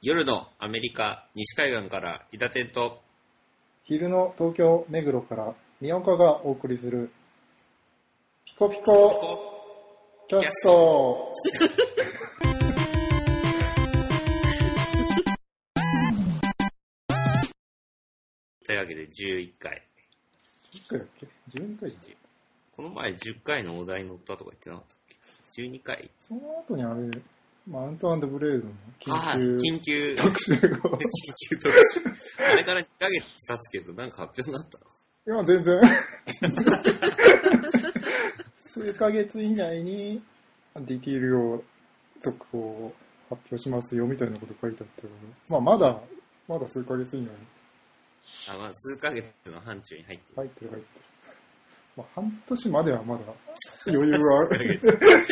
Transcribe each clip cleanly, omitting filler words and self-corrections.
夜のアメリカ西海岸から伊達天と昼の東京目黒から宮岡がお送りするピコピコキャスト。 というわけで11回。 10回だっけ ?12 回じゃん。 この前10回のお題に乗ったとか言ってなかったっけ ?12 回。 その後にあれ、マウント&ブレードの緊急特集が。 緊急特集。あれから2ヶ月経つけど、なんか発表になったの？ いや、全然。数ヶ月以内にディティールを続報を発表しますよみたいなこと書いてあったけど、まだ数ヶ月以内。 まあ数ヶ月の範疇に入ってる。 入ってる。まあ、半年まではまだ余裕はある。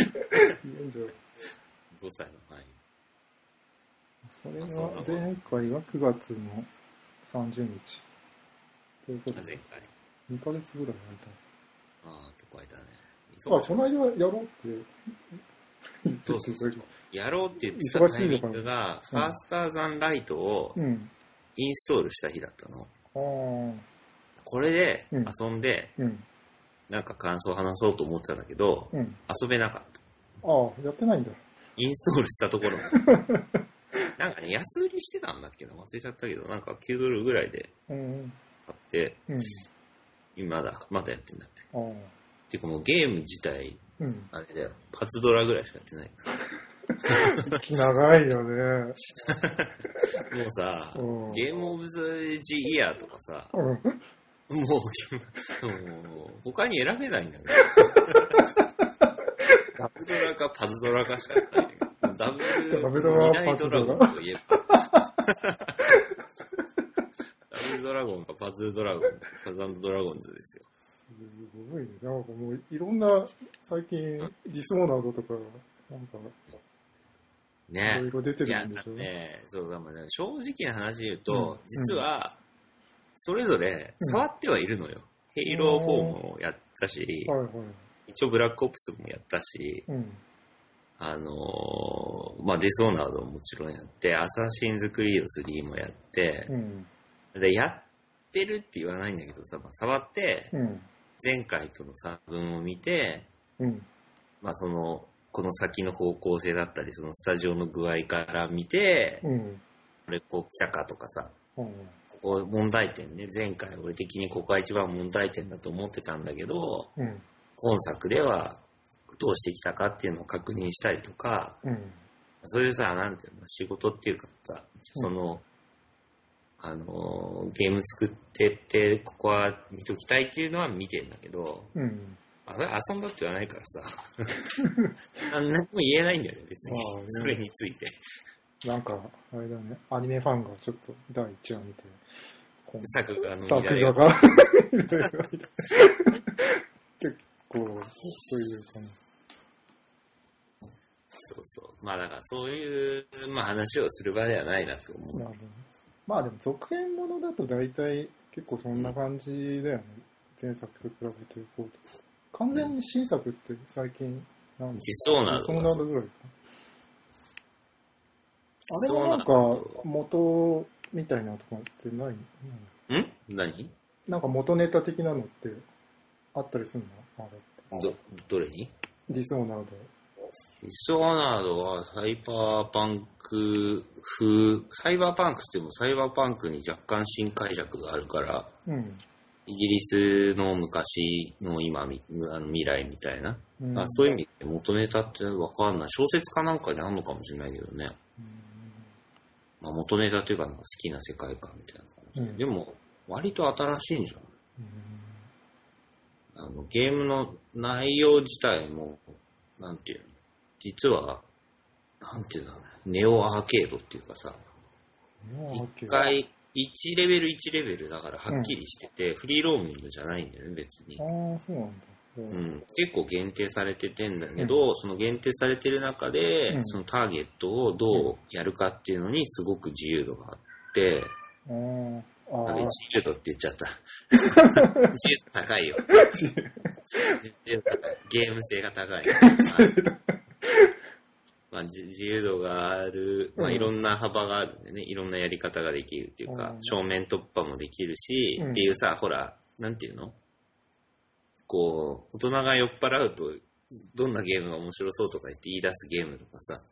5歳の範囲。 それは前回は9月の30日。ということで、 前回 2ヶ月ぐらいああ、結構空いたね。 この間やろうって言ってたけど。 やろうって言ってたタイミングが、ファースターザンライトをインストールした日だったの。これで遊んで、なんか感想を話そうと思ってたんだけど、遊べなかった。 ああ、やってないんだ。 インストールしたところなんかね、安売りしてたんだっけな、忘れちゃったけど、なんか$9ぐらいで買って、まだやってんだって。てかもうゲーム自体、あれだよ、パズドラぐらいしかやってない。 長いよね。 もうさ、ゲームオブザジイヤーとかさ、もう他に選べないんだよね。ダブドラかパズドラかしかやってない。ダブドラ2大ドラゴンといえば。ダブルドラゴンかパズルドラゴン、パズ&ドラゴンズですよ。 すごいね。なんかもういろんな最近ディスオーナードとかなんかね、 いろいろ出てるんでしょ。 そうだもんね。正直な話で言うと、実はそれぞれ触ってはいるのよ。ヘイロー4もやったし、一応ブラックオプスもやったし、まあディスオーナードももちろんやって、アサシンズクリード3もやって、でやってるって言わないんだけどさ、触って、前回との差分を見て、まあこの先の方向性だったり、そのスタジオの具合から見て、これこう来たかとかさ、ここ問題点ね、前回俺的にここが一番問題点だと思ってたんだけど、今作ではどうしてきたかっていうのを確認したりとか、そういうさ、なんていうの、仕事っていうかさ、ゲーム作ってって、ここは見ときたいっていうのは見てんだけど、それ遊んだって言わないからさ、何も言えないんだよね、別に。それについて。 なんか、あれだね、アニメファンがちょっと第1話見て、 作画が結構、そういう感じ。 そう。まあだからそういう、話をする場ではないなと思う。 なるほど。まあでも続編ものだと大体結構そんな感じだよね。前作と比べてこう。完全に新作って最近なんですか？ディスオーナードぐらいか。あれはなんか元みたいなとかってない？ 何？ なんか元ネタ的なのってあったりするの？あれって。 どれに？ ディスオーナード。 ディスオーナードはサイバーパンク風、サイバーパンクって言ってもサイバーパンクに若干新解釈があるから、イギリスの昔の今未来みたいな、そういう意味で元ネタってわかんない。小説かなんかにあるのかもしれないけどね。元ネタっていうかなんか好きな世界観みたいな感じ、でも割と新しいんじゃん。ゲームの内容自体もなんていうの、実はなんていうんだろうね、ネオアーケードっていうかさ、一回1レベル1レベルだからはっきりしてて、フリーローミングじゃないんだよね、別に。 そうなんだ。 結構限定されててんだけど、その限定されてる中で、そのターゲットをどうやるかっていうのにすごく自由度があって、自由度って言っちゃった。自由度高いよ。自由度高い。ゲーム性が高い。 まあ、自由度がある、まあ、いろんな幅があるんでね、いろんなやり方ができるっていうか、正面突破もできるし、っていうさ、ほら、なんていうの？こう、大人が酔っ払うと、どんなゲームが面白そうとか言って言い出すゲームとかさ、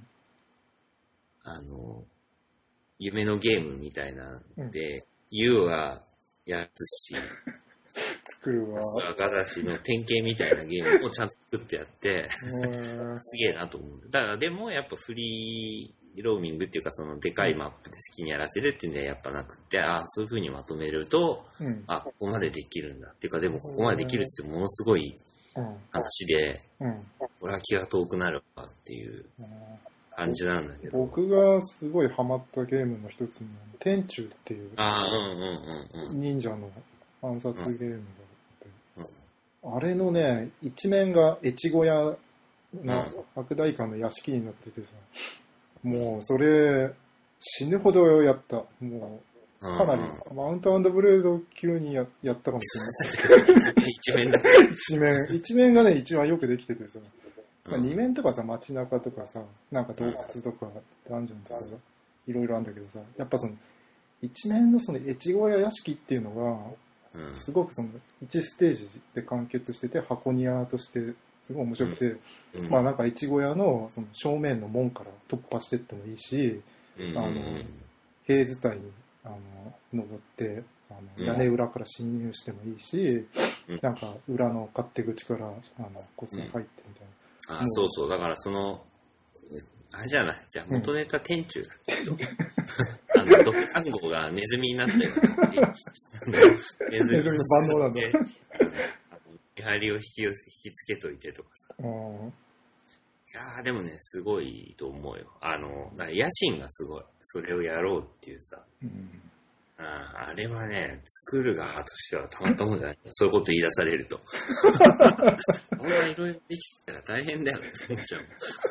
夢のゲームみたいなんで、言うはやつし、 作るわ。 ガザシの典型みたいなゲームをちゃんと作ってやって、すげえなと思う。だからでもやっぱフリーローミングっていうかそのでかいマップで好きにやらせるっていうんではやっぱなくて、そういう風にまとめると、ここまでできるんだっていうか、でもここまでできるって言ってものすごい話で、これは気が遠くなるわっていう感じなんだけど。 僕がすごいハマったゲームの一つに、天柱っていう忍者の暗殺ゲームがあって、あれのね、一面が越後屋の白大館の屋敷になっててさ、もうそれ死ぬほどやった。もうかなりマウント&ブレード級にやったかもしれない。 一面だ。 一面がね、一番よくできててさ、二面とかさ、街中とかさ、なんか洞窟とかダンジョンとかいろいろあるんだけどさ、やっぱその一面のその越後屋屋敷っていうのが、すごくその1ステージで完結してて、箱庭としてすごい面白くて、まあなんか越後屋のその正面の門から突破してってもいいし、塀伝いに登って屋根裏から侵入してもいいし、なんか裏の勝手口からこっそり入ってみたいな。 そうそう、だからそのあれじゃない、じゃあ元ネタ天柱だけど、毒単語がネズミになったような感じ。ネズミの万能なんだ。 見張りを引きつけといてとかさ。いやでもね、すごいと思うよ。だから野心がすごい。それをやろうっていうさ。あれはね、作る側としてはたまったもんじゃない。そういうこと言い出されると。こんないろいろできたら大変だよって思っちゃう。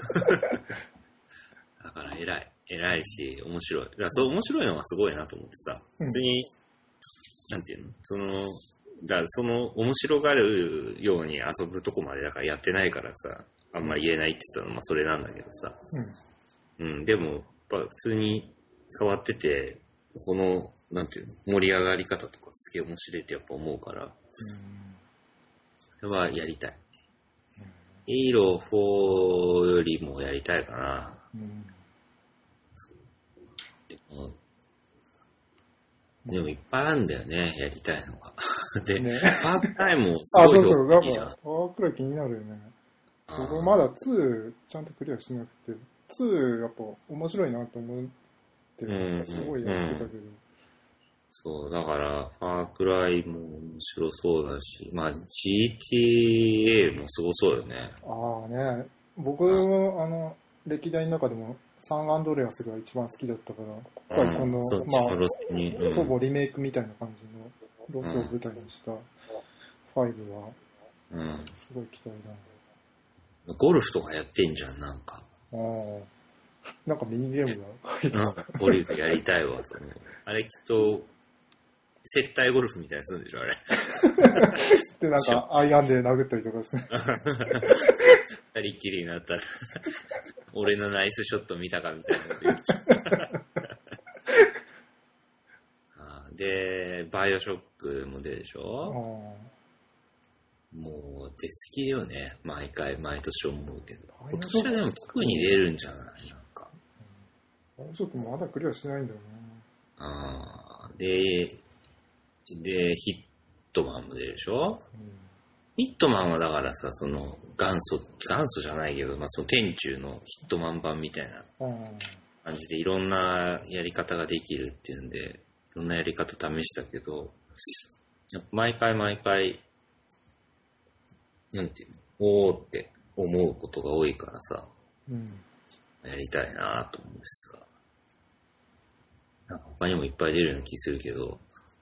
だから偉いし、面白い。だからそう面白いのがすごいなと思ってさ。普通に、なんていうの？その面白がるように遊ぶとこまでだからやってないからさ、あんま言えないって言ったのはそれなんだけどさ。でも、やっぱ普通に触ってて、この、なんていうの、盛り上がり方とかすげえ面白いってやっぱ思うから、それはやりたい。ヘイロー4よりもやりたいかな。でもいっぱいあるんだよね、やりたいのが。で、ファークライもすごいよいいじゃん。 ファークライ気になるよね。僕まだ2ちゃんとクリアしなくて、2やっぱ面白いなと思ってる。すごいやってたけど。 そう、だから、ファークライも面白そうだし、まあ GTA もすごそうよね。 ね。僕の歴代の中でもサンアンドレアスが一番好きだったから、今回まあ、ほぼリメイクみたいな感じのロスを舞台にした5は、すごい期待だ。 ゴルフとかやってんじゃん、なんか。 なんかミニゲームが。ゴルフやりたいわ、と思う。あれきっと、接待ゴルフみたいにするんでしょ、あれ。 で、なんか、アイアンで殴ったりとかする。 二人っきりになったら、俺のナイスショット見たかみたいなこと言っちゃう。で、バイオショックも出るでしょ。もう、手すきよね。毎年思うけど。今年はでも特に出るんじゃないなんか。 バイオショックまだクリアしないんだよね。で、ヒットマンも出るでしょ、ヒットマンはだからさ、その元祖じゃないけど、まあその天柱のヒットマン版みたいな感じでいろんなやり方ができるっていうんで、いろんなやり方試したけど、毎回、なんていうの、おーって思うことが多いからさ、やりたいなと思うしさ、なんか他にもいっぱい出るような気するけど、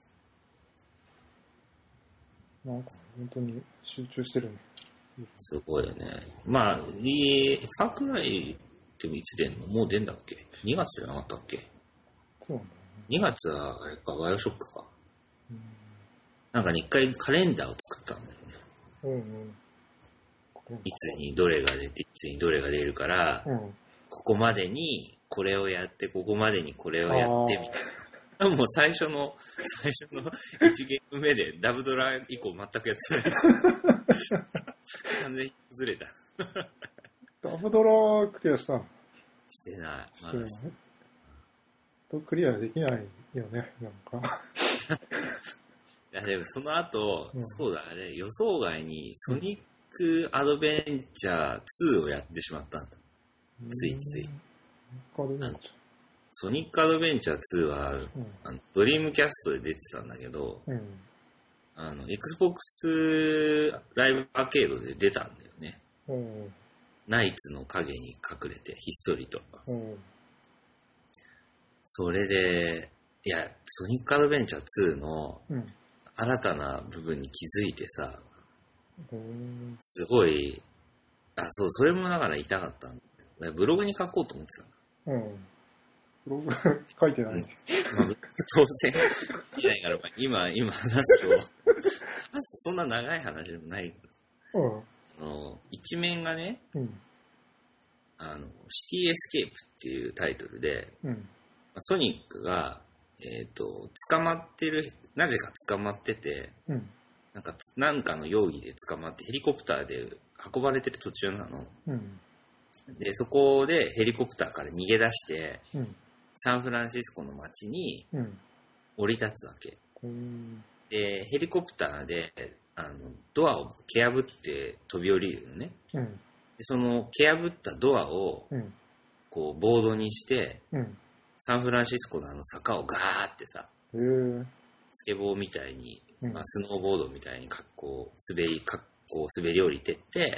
なんか本当に集中してるね。 すごいよね。まあ、ファークライっていつ出んの？もう出んだっけ？ 2 月じゃなかったっけ？ そうなんだね。2月はあれか、バイオショックか。なんかね、一回カレンダーを作ったんだよね。いつにどれが出て、いつにどれが出るから、 ここまでにこれをやって、ここまでにこれをやってみたいな。もう最初の1ゲーム目でダブドラ以降全くやってないです。完全に崩れた。 ダブドラクリアしたの？ してない。 してない。クリアできないよね、なんか。 いや、でもその後、そうだ、あれ、予想外にソニックアドベンチャー2をやってしまったんだ。ついつい。ソニックアドベンチャー2は、ドリームキャストで出てたんだけど、Xbox ライブアーケードで出たんだよね。ナイツの影に隠れて、ひっそりと。それで、いや、ソニックアドベンチャー2の新たな部分に気づいてさ、すごい、そう、それもだから痛かったんだよ。ブログに書こうと思ってたんだ。 ブログ書いてない。 当然、いないから、今話すとそんな長い話でもない。一面がね、シティエスケープっていうタイトルで、ソニックが、捕まってる、なぜか捕まってて、なんかの容疑で捕まってヘリコプターで運ばれてる途中なの。で、そこでヘリコプターから逃げ出して、サンフランシスコの街に降り立つわけ。で、ヘリコプターで、ドアを蹴破って飛び降りるのね。で、その蹴破ったドアを、こう、ボードにして、サンフランシスコの坂をガーってさ、スケボーみたいに、スノーボードみたいに滑り降りてって、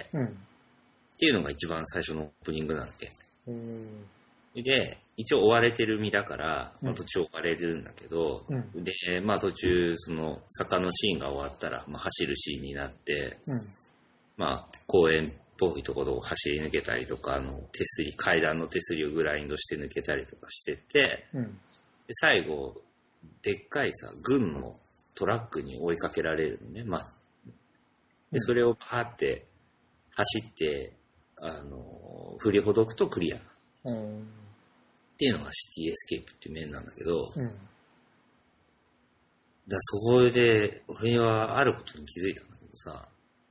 っていうのが一番最初のオープニングなんだっけ。で、一応追われてる身だから、途中追われてるんだけど、で、途中、その坂のシーンが終わったら、走るシーンになって、公園っぽいところを走り抜けたりとか、階段の手すりをグラインドして抜けたりとかしてて、で最後、でっかいさ、軍のトラックに追いかけられるのね。で、それをパーって走って、振りほどくとクリア。っていうのがシティエスケープっていう面なんだけど、そこで、俺はあることに気づいたんだけどさ、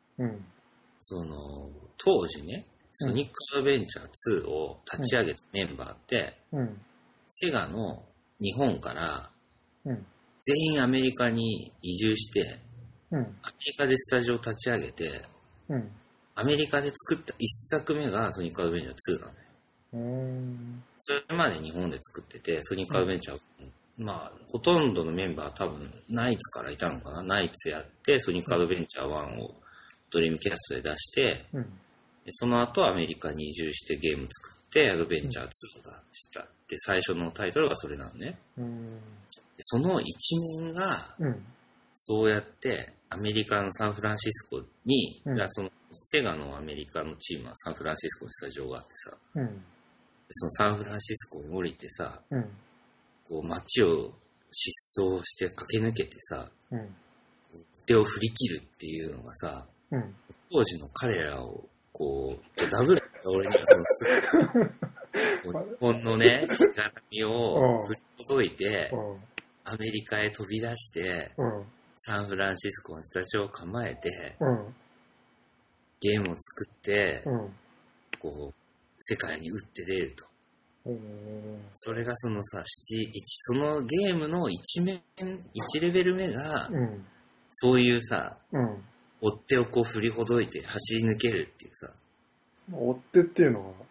当時ね、ソニックアドベンチャー2を立ち上げたメンバーって、セガの日本から、全員アメリカに移住して、アメリカでスタジオを立ち上げて、アメリカで作った1作目がソニックアドベンチャー2なのよ。それまで日本で作ってて、ソニックアドベンチャー、ほとんどのメンバーは多分ナイツからいたのかな。ナイツやって、ソニックアドベンチャー1をドリームキャストで出して、でその後アメリカに移住してゲーム作って、アドベンチャー2を出したって最初のタイトルがそれなのね。その一面が、そうやってアメリカのサンフランシスコに、そのセガのアメリカのチームはサンフランシスコにスタジオがあってさ、そのサンフランシスコに降りてさ、こう街を疾走して駆け抜けてさ、手を振り切るっていうのがさ、当時の彼らをこうダブル俺にはその日本のねしがらみを振り届いてアメリカへ飛び出してサンフランシスコにスタジオを構えてゲームを作ってこう世界に打って出ると。それがそのさ、そのゲームの1レベル目が、そういうさ、追っ手をこう振りほどいて走り抜けるっていうさ。 追っ手っていうのは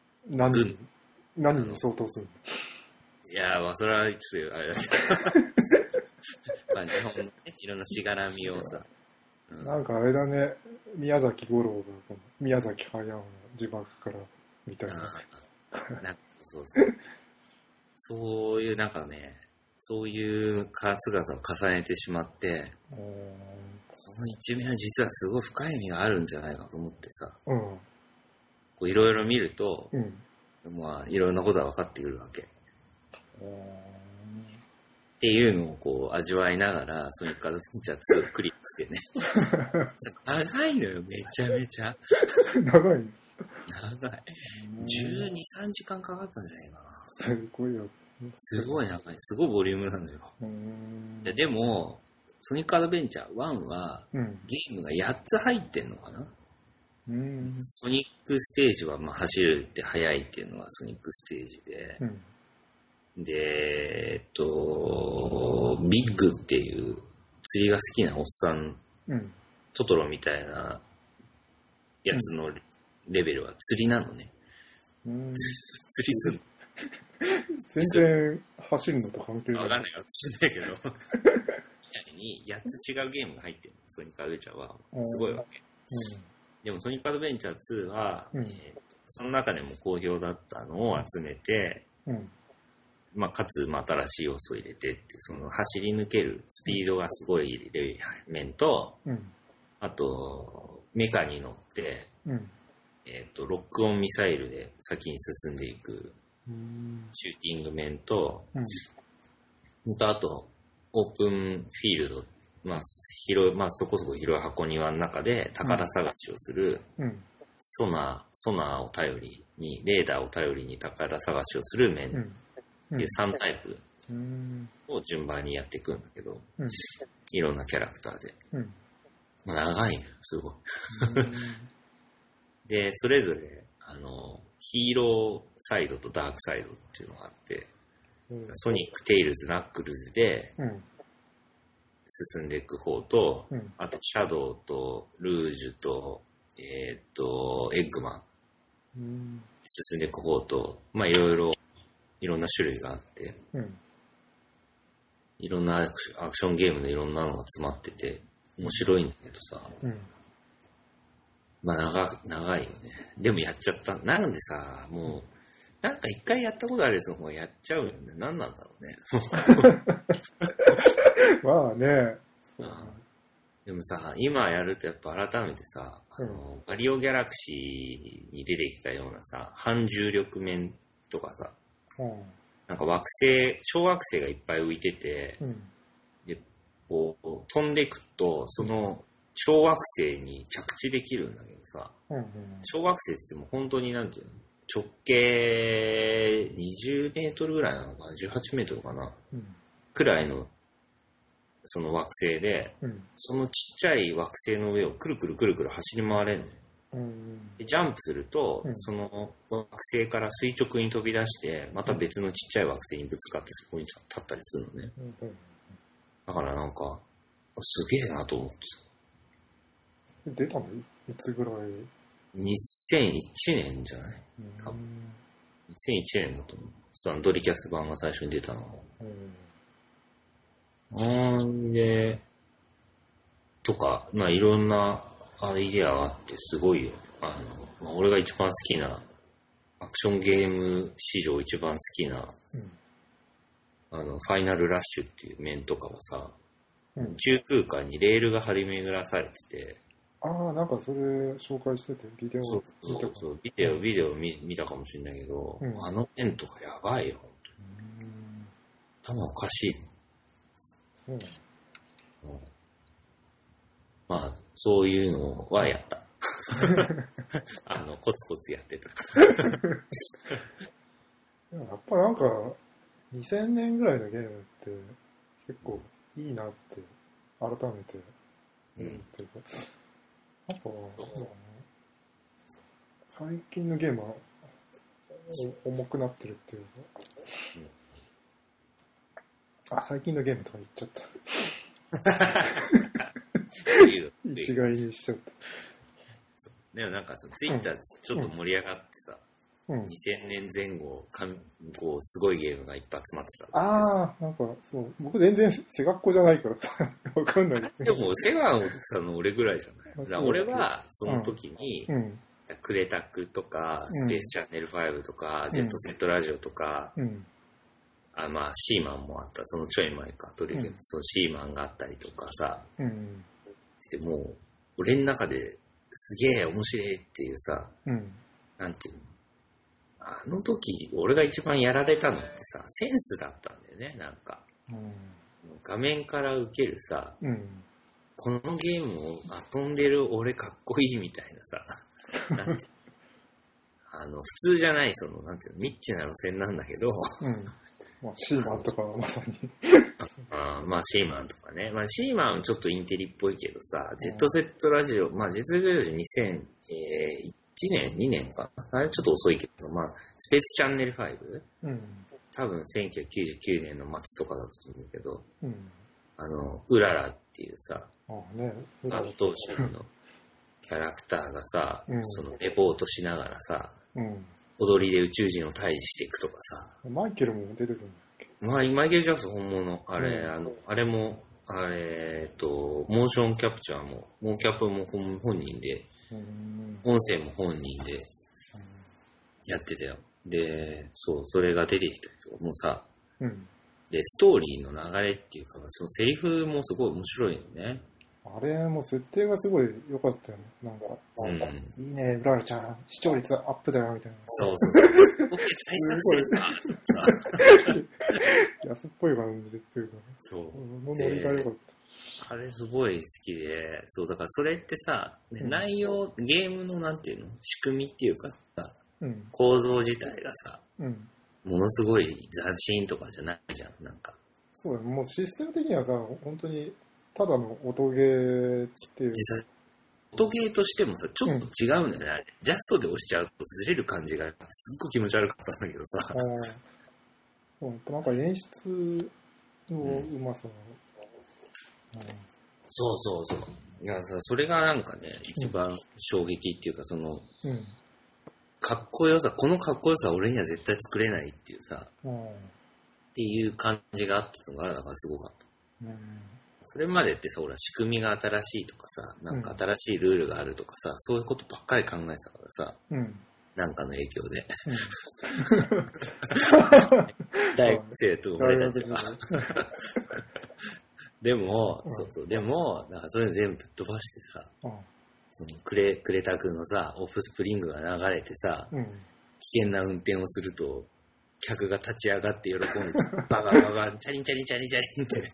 何に相当するの？ いやそれはちょっとあれだけど。日本のね、いろんなしがらみをさ。 なんかあれだね、宮崎五郎が宮崎駿の呪縛からみたいな。そういうなんかね、そういう姿を重ねてしまって、この一面は実はすごい深い意味があるんじゃないかと思ってさ、いろいろ見ると、いろんなことが分かってくるわけ。っていうのをこう味わいながら、ソニックアドベンチャー2をクリックしてね。長いのよ、めちゃめちゃ。 長い長い。12、3時間かかったんじゃないかな。 すごいよ。 すごい長い。すごいボリュームなのよ。でも、ソニックアドベンチャー1は、ゲームが8つ入ってんのかな。ソニックステージはまあ走るって速いっていうのがソニックステージで、で、ビッグっていう釣りが好きなおっさん、トトロみたいなやつのレベルは釣りなのね。釣りすんの。 全然走るのと関係ない。 わかんないかもしれないけど。みたいに8つ違うゲームが入ってるの、ソニックアドベンチャーは。すごいわけ。でもソニックアドベンチャー2は、その中でも好評だったのを集めて、まあ、かつ、まあ、新しい要素を入れてって、その走り抜けるスピードがすごい面と、あと、メカに乗って、ロックオンミサイルで先に進んでいくシューティング面と、あと、オープンフィールド、まあ、そこそこ広い箱庭の中で宝探しをする、ソナーを頼りに、レーダーを頼りに宝探しをする面っていう3タイプを順番にやっていくんだけど、いろんなキャラクターで。まあ、長いのよ、すごい。で、それぞれ、ヒーローサイドとダークサイドっていうのがあって、ソニック、テイルズ、ナックルズで進んでいく方と、あと、シャドウと、ルージュと、エッグマン、進んでいく方と、まあ、いろんな種類があって、いろんなアクションゲームのいろんなのが詰まってて、面白いんだけどさ、まあ長いよね。でもやっちゃった。なんでさ、もう、なんか一回やったことあるやつの方がやっちゃうよね。なんなんだろうね。 まあね。 でもさ、今やるとやっぱ改めてさ、マリオギャラクシーに出てきたようなさ、反重力面とかさ、なんか小惑星がいっぱい浮いてて、で、こう、飛んでいくと、その、小惑星に着地できるんだけどさ、小惑星って言っても本当になんていうの、直径20メートルぐらいなのかな、18メートルかな、くらいのその惑星で、そのちっちゃい惑星の上をくるくるくるくる走り回れんのよ。でジャンプすると、その惑星から垂直に飛び出して、また別のちっちゃい惑星にぶつかってそこに立ったりするのね。だからなんか、すげえなと思ってさ。 出たのいつぐらい ?2001 年じゃない多分。2001年だと思う。ドリキャス版が最初に出たの。で、とか、まあいろんなアイデアがあってすごいよ。まあ、俺が一番好きな、アクションゲーム史上一番好きな、ファイナルラッシュっていう面とかはさ、宇宙空間にレールが張り巡らされてて、 なんかそれ紹介してて、ビデオ見たかそう、ビデオ見たかもしれないけど、あの面とかやばいよ、頭おかしい。まあ、そういうのはやった。コツコツやってた。 やっぱなんか、2000年ぐらいのゲームって結構いいなって改めて思ってるから。なんか、最近のゲームは重くなってるっていうか、最近のゲームとか言っちゃった。一概にしちゃった。 でもなんかさ、ツイッターちょっと盛り上がってさ、2000年前後、こうすごいゲームがいっぱい集まってた。 なんかそう、僕全然セガっ子じゃないからさ、わかんない。 でもセガさんの俺ぐらいじゃない。だから俺はその時に、クレタクとか、スペースチャンネル5とか、ジェットセットラジオとか、まあシーマンもあった、そのちょい前か、とりあえずそのシーマンがあったりとかさ、してもう、俺の中ですげえ面白いっていうさ、なんていうの、あの時俺が一番やられたのってさ、センスだったんだよね、なんか。画面から受けるさ、このゲームを遊んでる俺かっこいいみたいなさ、なんて普通じゃない、なんていうの、ニッチな路線なんだけど、 まあ、シーマンとかはまさにまあ、シーマンとかね。まあ、シーマンちょっとインテリっぽいけどさ、ジェットセットラジオ、まあ、ジェットセットラジオ2001年 ?2 年かあれちょっと遅いけど、まあ、スペースチャンネル 5? 多分1999年の末とかだったと思うけど、うららっていうさ、圧倒主のキャラクターがさ、レポートしながらさ、踊りで宇宙人を退治していくとかさ。 マイケルも出てくるんだっけ？ マイケル・ジャクソン本物。あれ、あれも、モーションキャプチャーも、モーキャップも本人で、音声も本人でやってたよ。で、そう、それが出てきたりとか、もうさ、で、ストーリーの流れっていうか、そのセリフもすごい面白いよね。 あれも設定がすごい良かったよね。なんか、いいね、うららちゃん、視聴率アップだよ、みたいな。 そう。僕、大作戦だ安っぽい感じっていうかね。 そう。 ノリが良かった。 あれすごい好きで、そう、だからそれってさ、内容、ゲームのなんていうの仕組みっていうかさ、構造自体がさ、ものすごい斬新とかじゃないじゃん、なんか。 そうだね、もうシステム的にはさ、本当に、ただの音ゲーっていう。 実際、音ゲーとしてもさ、ちょっと違うんだよね、あれ。ジャストで押しちゃうとずれる感じが、すっごい気持ち悪かったんだけどさ。 なんか演出のうまさ、 そう。いやさ、それがなんかね、一番衝撃っていうか、かっこよさ、このかっこよさ俺には絶対作れないっていうさ、っていう感じがあったのが、だからすごかった。それまでってさ、俺は仕組みが新しいとかさ、なんか新しいルールがあるとかさ、そういうことばっかり考えてたからさ、なんかの影響で。大学生と俺たちは。でも、でも、なんかそういうの全部ぶっ飛ばしてさ、クレタ君のさ、オフスプリングが流れてさ、危険な運転をすると、客が立ち上がって喜んで、ババババ、チャリンチャリンチャリンチャリンって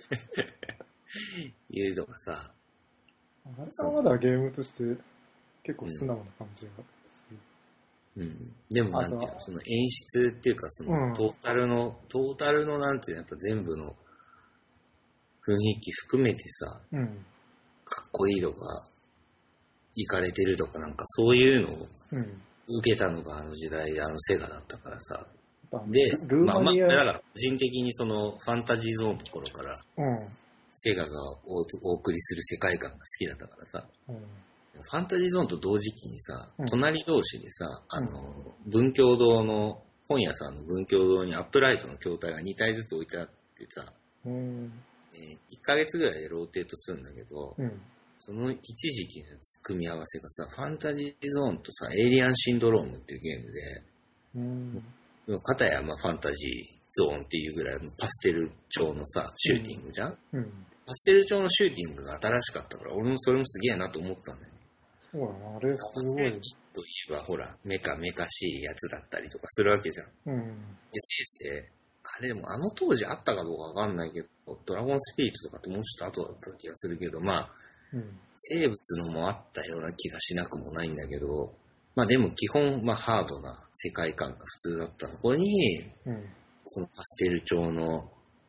いうのがさ、 あれはまだゲームとして結構素直な感じがする。 でもなんていうの、その演出っていうか、そのトータルのなんていうの、やっぱ全部の雰囲気含めてさ、かっこいいとか、いかれてるとかなんかそういうのを受けたのがあの時代でセガだったからさ。で、だから個人的にそのファンタジーゾーンの頃から、セガがお送りする世界観が好きだったからさ、ファンタジーゾーンと同時期にさ、隣同士でさ、文教堂の、本屋さんの文教堂にアップライトの筐体が2体ずつ置いてあってさ、1ヶ月ぐらいでローテートするんだけど、その一時期の組み合わせがさ、ファンタジーゾーンとさ、エイリアンシンドロームっていうゲームで、片やファンタジーゾーンっていうぐらいのパステル調のさ、シューティングじゃん、パステル調のシューティングが新しかったから、俺もそれもすげえなと思ったんだよね。 そうだな、あれすごい。 といえばほら、メカしいやつだったりとかするわけじゃん。で、せいぜい、あれでも当時あったかどうかわかんないけど、ドラゴンスピリットとかってもうちょっと後だった気がするけど、生物のもあったような気がしなくもないんだけど、でも基本、ハードな世界観が普通だったところに、そのパステル調の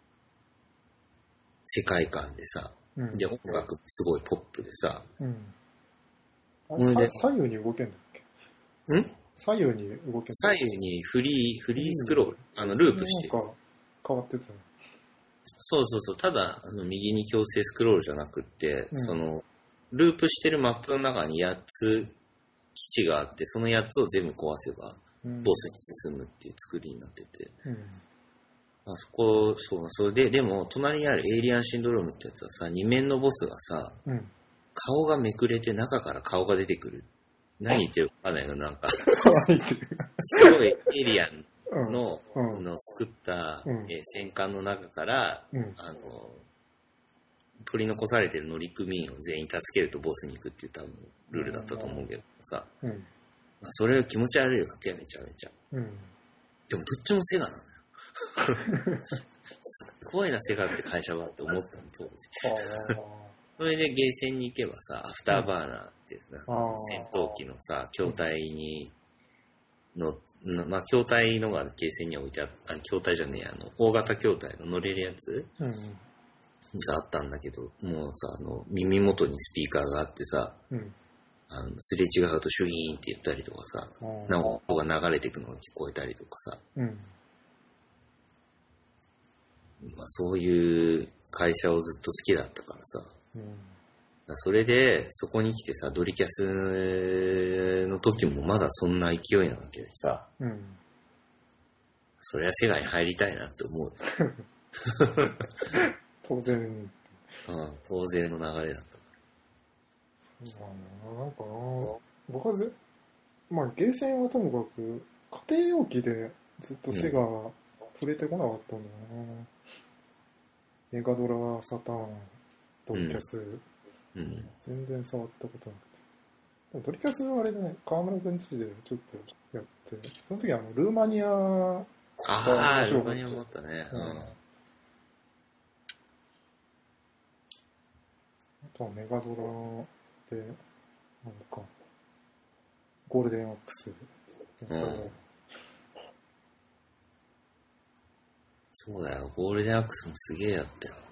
世界観でさ、で、音楽もすごいポップでさ、 左右に動けんだっけ？左右に動けん。 左右にフリースクロール、ループしてる。 なんか変わってたね。 そう。ただ、右に強制スクロールじゃなくって、ループしてるマップの中に8つ基地があって、その8つを全部壊せば、ボスに進むっていう作りになってて。それで、でも、隣にあるエイリアンシンドロームってやつはさ、2面のボスがさ、顔がめくれて中から顔が出てくる。何言ってるかわかんないけど、なんか、すごいエイリアンの作った、戦艦の中から、取り残されてる乗組員を全員助けるとボスに行くっていう多分ルールだったと思うけどさ、それ気持ち悪いわけめちゃめちゃ。でもどっちもセガなのよ。すごいな、セガって会社はって思ったの、当時。それでゲーセンに行けばさ、アフターバーナーってさ、戦闘機のさ、筐体にの、まあ、筐体のがゲーセンに置いてあった、筐体じゃねえ、大型筐体の乗れるやつ、があったんだけど、もうさ、耳元にスピーカーがあってさ、すれ違うとシュイーンって言ったりとかさ、なんか音が流れていくのが聞こえたりとかさ、まあ、そういう会社をずっと好きだったからさ、それでそこに来てさ、ドリキャスの時もまだそんな勢いなわけでさ、そりゃ世界に入りたいなって思う。 当然。 当然の流れだった。 そうだな、なんかな、僕はまあゲーセンはともかく家庭用機でずっとセガ触れてこなかったんだよな。メガドラ、サターン、ドリキャス、全然触ったことなくて。ドリキャスはあれだね、川村くんちでちょっとやって、その時はルーマニアが面白かった。 ルーマニアもあったね。 あとはメガドラで、なんか、ゴールデンアックス。 そうだよ、ゴールデンアックスもすげえやったよ。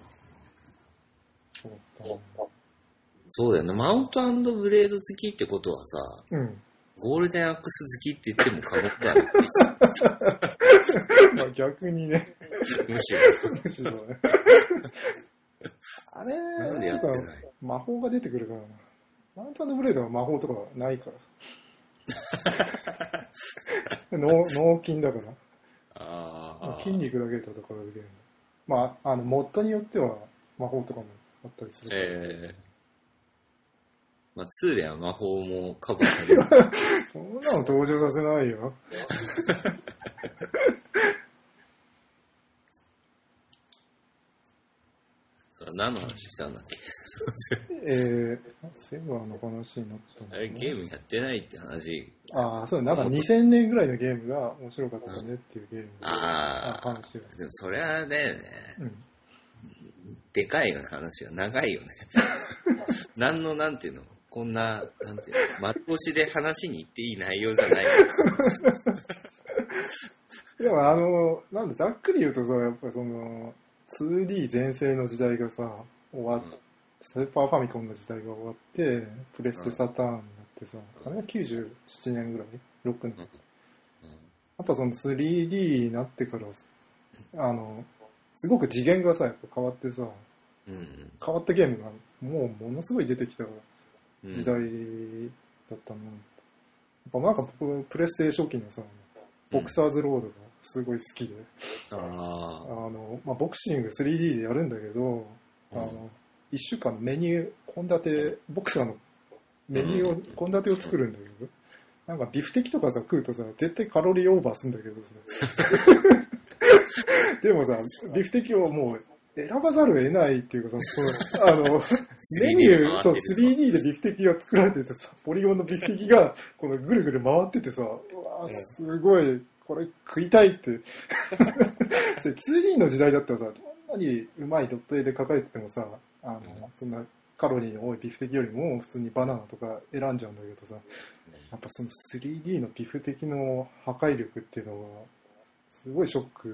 そうだよね、マウント&ブレード好きってことはさ、ゴールデンアックス好きって言っても過言だよ。 まあ逆にね。 むしろね。あれなんでやってない？ 魔法が出てくるからな。マウント&ブレードは魔法とかないから脳筋だから。筋肉だけで戦うゲーム。まあ、モッドによっては魔法とかもあったりする。 まあ、2では魔法もカバーされる。 そんなの登場させないよ。 何の話したんだっけ？ セガの話になったんだ、 ね。ゲームやってないって話。 そう、なんか2000年ぐらいのゲームが面白かったねっていうゲームの話が。 でもそれはね、でかいよね、話が長いよね。なんていうの、こんな、なんていうの、丸腰で話に行っていい内容じゃない。 でもなんでざっくり言うとさ、やっぱり2D 全盛の時代がさ、終わって、スーパーファミコンの時代が終わって、プレステサターンになってさ、あれは97年ぐらい ?6 年。やっぱ3D になってから、すごく次元がさ、やっぱ変わってさ、変わったゲームがもうものすごい出てきた時代だったの。やっぱなんか僕、プレステ初期のさ、ボクサーズロードがすごい好きで、まあ、ボクシング 3D でやるんだけど、1週間メニュー、ボクサーのメニュー献立を作るんだけど、なんかビフテキとかさ、食うとさ、絶対カロリーオーバーするんだけどさ、でもさ、ビフテキをもう選ばざるを得ないっていうかさ、メニュー、そう、3D でビフテキが作られててさ、ポリゴンのビフテキがこのぐるぐる回っててさ、うわーすごい、これ食いたいって。2D の時代だったらさ、どんなにうまいドット絵で描かれててもさ、そんなカロリーの多いビフテキよりも普通にバナナとか選んじゃうんだけどさ、やっぱ3D のビフテキの破壊力っていうのは、すごい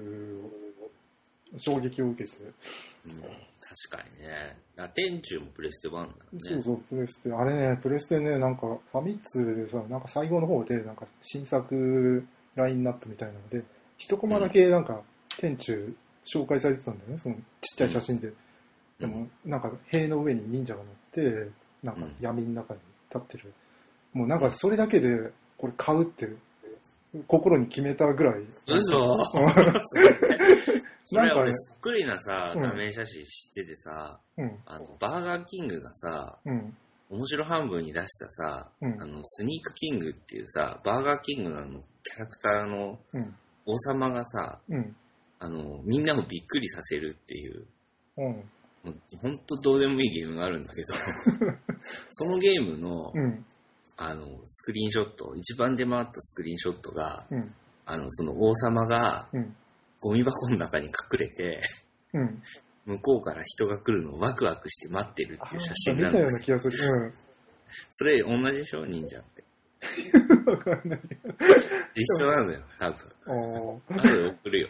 衝撃を受けて。 確かにね。天中もプレステ1だね。 そうそう、プレステ。あれね、プレステね、なんかファミ通でさ、なんか最後の方で、なんか新作ラインナップみたいなので、一コマだけなんか天中紹介されてたんだよね、そのちっちゃい写真で。でも、なんか塀の上に忍者が乗って、なんか闇の中に立ってる。もうなんかそれだけで、これ買うって心に決めたぐらい。 嘘それは俺そっくりなさ、画面写真知っててさ、バーガーキングがさ、面白半分に出したさ、スニークキングっていうさ、バーガーキングのキャラクターの王様がさ、みんなをびっくりさせるっていう、ほんとどうでもいいゲームがあるんだけど、そのゲームの、スクリーンショット、一番出回ったスクリーンショットが、その王様が、ゴミ箱の中に隠れて、向こうから人が来るのをワクワクして待ってるっていう写真なんだ。 見たような気がする。 それ同じでしょ、忍者って。 わかんない。 一緒なのよ、多分。後で送るよ。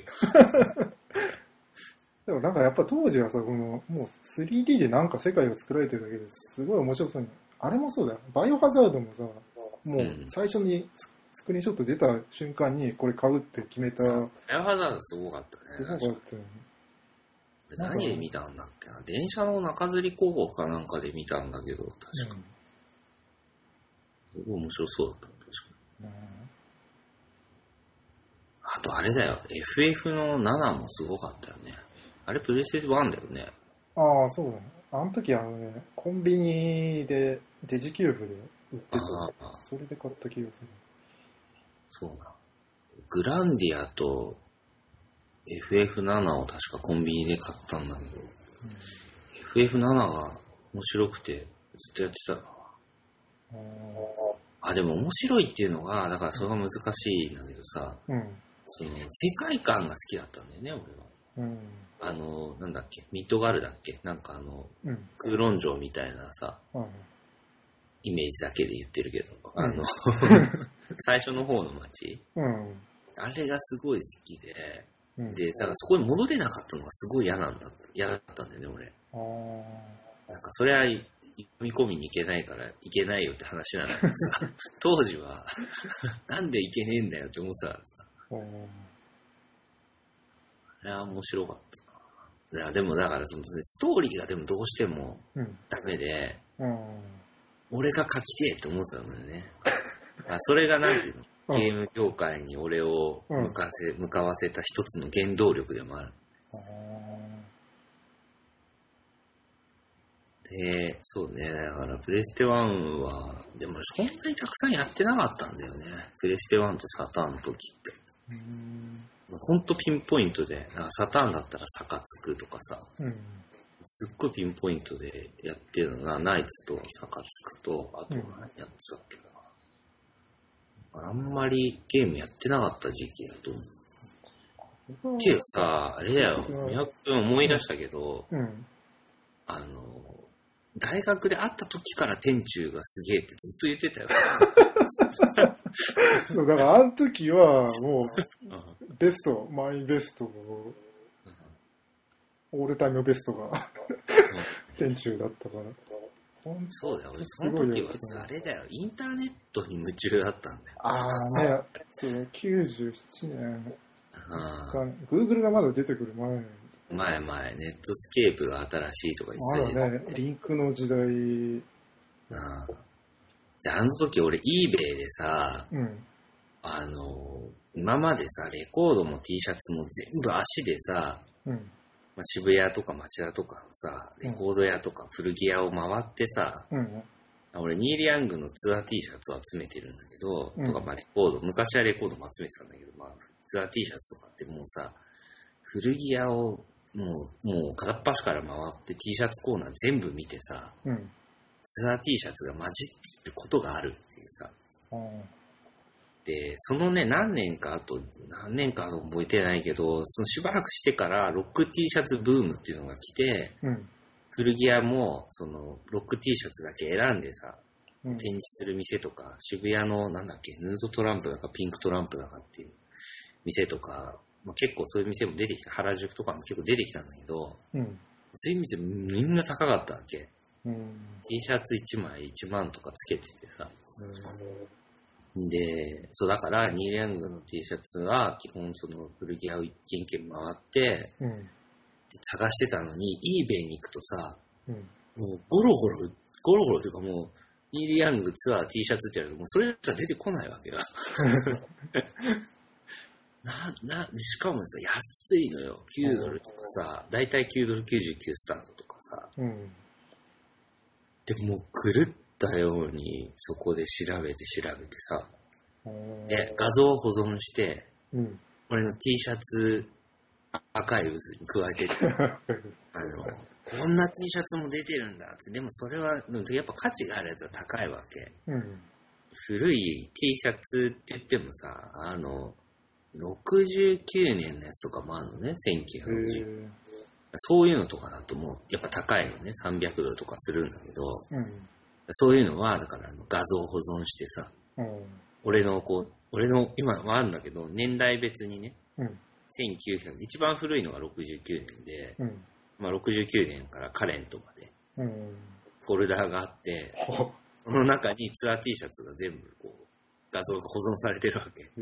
でもなんかやっぱ当時はさ、もう 3D でなんか世界を作られてるだけですごい面白そうに。あれもそうだよ。バイオハザードもさ、もう最初にスクリーンショット出た瞬間にこれ買うって決めた。バイオハザードすごかったね。 すごかったよね。 何で見たんだっけな。電車の中吊り広告かなんかで見たんだけど、確か。すごい面白そうだった、確かに。あとあれだよ、FF の7もすごかったよね。あれプレステ1だよね。 ああ、そうだね。あの時コンビニでデジキューブで売ってた。それで買った気がする。 そうだ。グランディアと FF7 を確かコンビニで買ったんだけど、FF7 が面白くてずっとやってたな。あ、でも面白いっていうのが、だからそれが難しいんだけどさ、その世界観が好きだったんだよね、俺は。なんだっけ、ミッドガルだっけ、なんか空論城みたいなさ、イメージだけで言ってるけど、最初の方の街、あれがすごい好きで、で、だからそこに戻れなかったのがすごい嫌だったんだよね、俺。なんかそれは読み込みに行けないから行けないよって話なんだけどさ、当時はなんで行けねえんだよって思ってたからさ。あれは面白かったな。でもだからそのストーリーがでもどうしてもダメで、俺が書きてえって思ってたんだよね。それがなんていうの、ゲーム業界に俺を向かわせた一つの原動力でもある。で、そうね、だからプレステ1は、でもそんなにたくさんやってなかったんだよね。プレステ1とサターンの時って。ほんとピンポイントで、サターンだったらサカツクとかさ、すっごいピンポイントでやってるのが、ナイツとサカツクと、あと何やってたっけな。あんまりゲームやってなかった時期だと思う。っていうかさ、あれだよ、宮古君思い出したけど、大学で会った時から天中がすげえってずっと言ってたよ。 そう、だからあの時はもう、ベスト、マイベスト、オールタイムベストが天中だったから。 そうだよ、その時はあれだよ、インターネットに夢中だったんだよ。 ああね、そう、97年。Google がまだ出てくる前。 前、ネットスケープが新しいとか言ってた時代。 まだね、リンクの時代。 じゃあ、あの時俺 eBay でさ、今までさ、レコードも T シャツも全部足でさ、渋谷とか町田とかのさ、レコード屋とか古着屋を回ってさ、俺ニール・ヤングのツアー T シャツを集めてるんだけど、とかレコード、昔はレコードも集めてたんだけど、ツアー T シャツとかってもうさ、古着屋をもう片っ端から回って T シャツコーナー全部見てさ、ツアー T シャツが混じってることがあるっていうさ。で、そのね、何年か覚えてないけど、そのしばらくしてからロック T シャツブームっていうのが来て、古着屋もそのロック T シャツだけ選んでさ、展示する店とか、渋谷のなんだっけ、ヌードトランプだかピンクトランプだかっていう店とか、結構そういう店も出てきた、原宿とかも結構出てきたんだけど、そういう店みんな高かったわけ。T シャツ1枚1万とかつけててさ。で、そうだからニール・ヤングの T シャツは基本その古着屋を一軒一軒回って、探してたのに eBay に行くとさ、もうゴロゴロというかもうニール・ヤングツアー T シャツってやるともうそれしか出てこないわけよ。しかもさ、安いのよ。$9とかさ、だいたい$9.99スタートとかさ。でもう狂ったようにそこで調べてさ。で、画像を保存して、俺の T シャツ赤い渦に加えてって、こんな T シャツも出てるんだって。でもそれは、やっぱ価値があるやつは高いわけ。古い T シャツって言ってもさ、69年のやつとかもあるのね、1960。そういうのとかだともうやっぱ高いのね、$300とかするんだけど、そういうのはだから画像保存してさ、 俺の今はあるんだけど、年代別にね、1900、一番古いのが69年で、まあ69年からカレントまで、フォルダーがあって、その中にツアー T シャツが全部こう、画像が保存されてるわけ。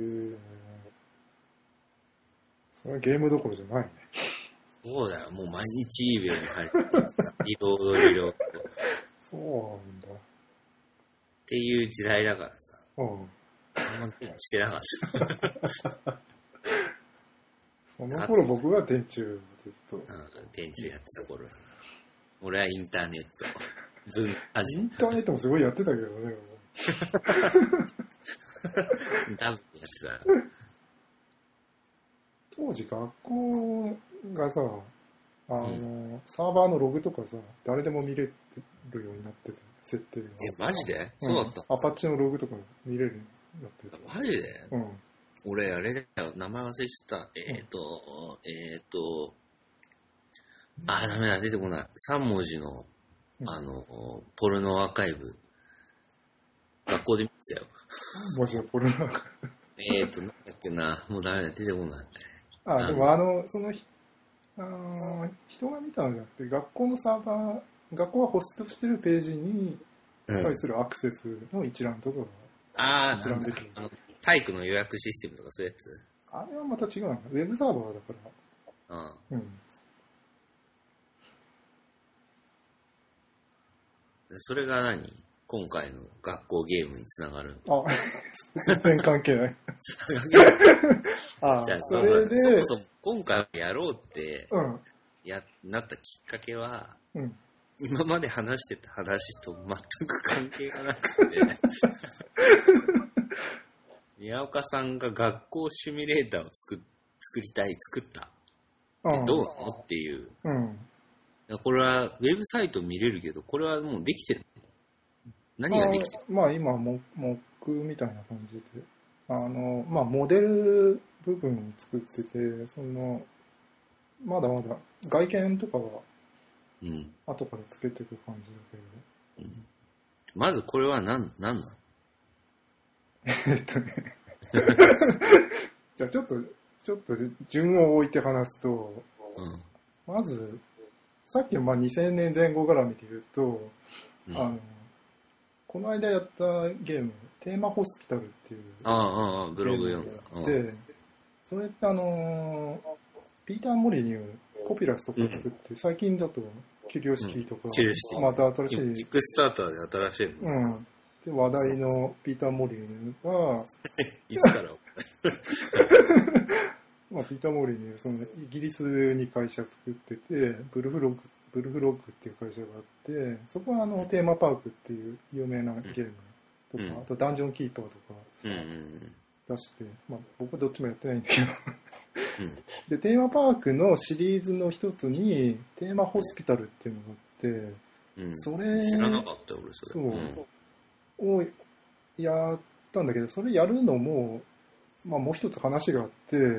それはゲームどころじゃないね。 そうだよ、もう毎日イベルに入ってリロード。 そうなんだ。 っていう時代だからさ。あんましてなかった。 その頃僕が電柱ずっと。 電柱やってた頃。俺はインターネット。 インターネットもすごいやってたけどね。 多分やってた。 当時学校がさ、サーバーのログとかさ、誰でも見れるようになってた、設定が。 マジで？そうだった。 アパッチのログとか見れるようになってた。 マジで？俺、あれだよ、名前忘れちゃった。ダメだ、出てこない。3文字の、ポルノアーカイブ。学校で見てたよ。 3文字のポルノアーカイブ。なんだっけな、もうダメだ、出てこない。 でもその人が見たのじゃなくて、学校のサーバー、学校がホストしてるページに対するアクセスの一覧とかが一覧できる。 体育の予約システムとかそういうやつ？ あれはまた違うな。ウェブサーバーだから。 それが何？今回の学校ゲームにつながるの？ 全然関係ない。 じゃあ、それでそもそも今回やろうって、なったきっかけは、今まで話してた話と全く関係がなくて、宮岡さんが学校シミュレーターを作った。どうなのっていう。これはウェブサイト見れるけど、これはもうできてる。何ができてる？ まあ今モックみたいな感じで、モデル部分を作ってて、まだまだ外見とかは後からつけていく感じだけど。 まずこれは何なの？ じゃあちょっと順を置いて話すと、まずさっきの2000年前後から見て言うと、この間やったゲーム、テーマホスピタルっていうブログ読んだ。 で、それってピーター・モリニュー、ポピュラスとか作って、最近だとキュリオシティとか、また新しい。 キックスターターで新しいの。で、話題のピーター・モリニューが、 いつからピーター・モリニュー、イギリスに会社作ってて、ブルフロックっていう会社があって、そこはテーマパークっていう有名なゲームとか、あとダンジョンキーパーとか出して、僕はどっちもやってないんだけど、で、テーマパークのシリーズの一つに、テーマホスピタルっていうのがあって、それ、 知らなかったよ、俺それ。 をやったんだけど、それやるのも、もう一つ話があって、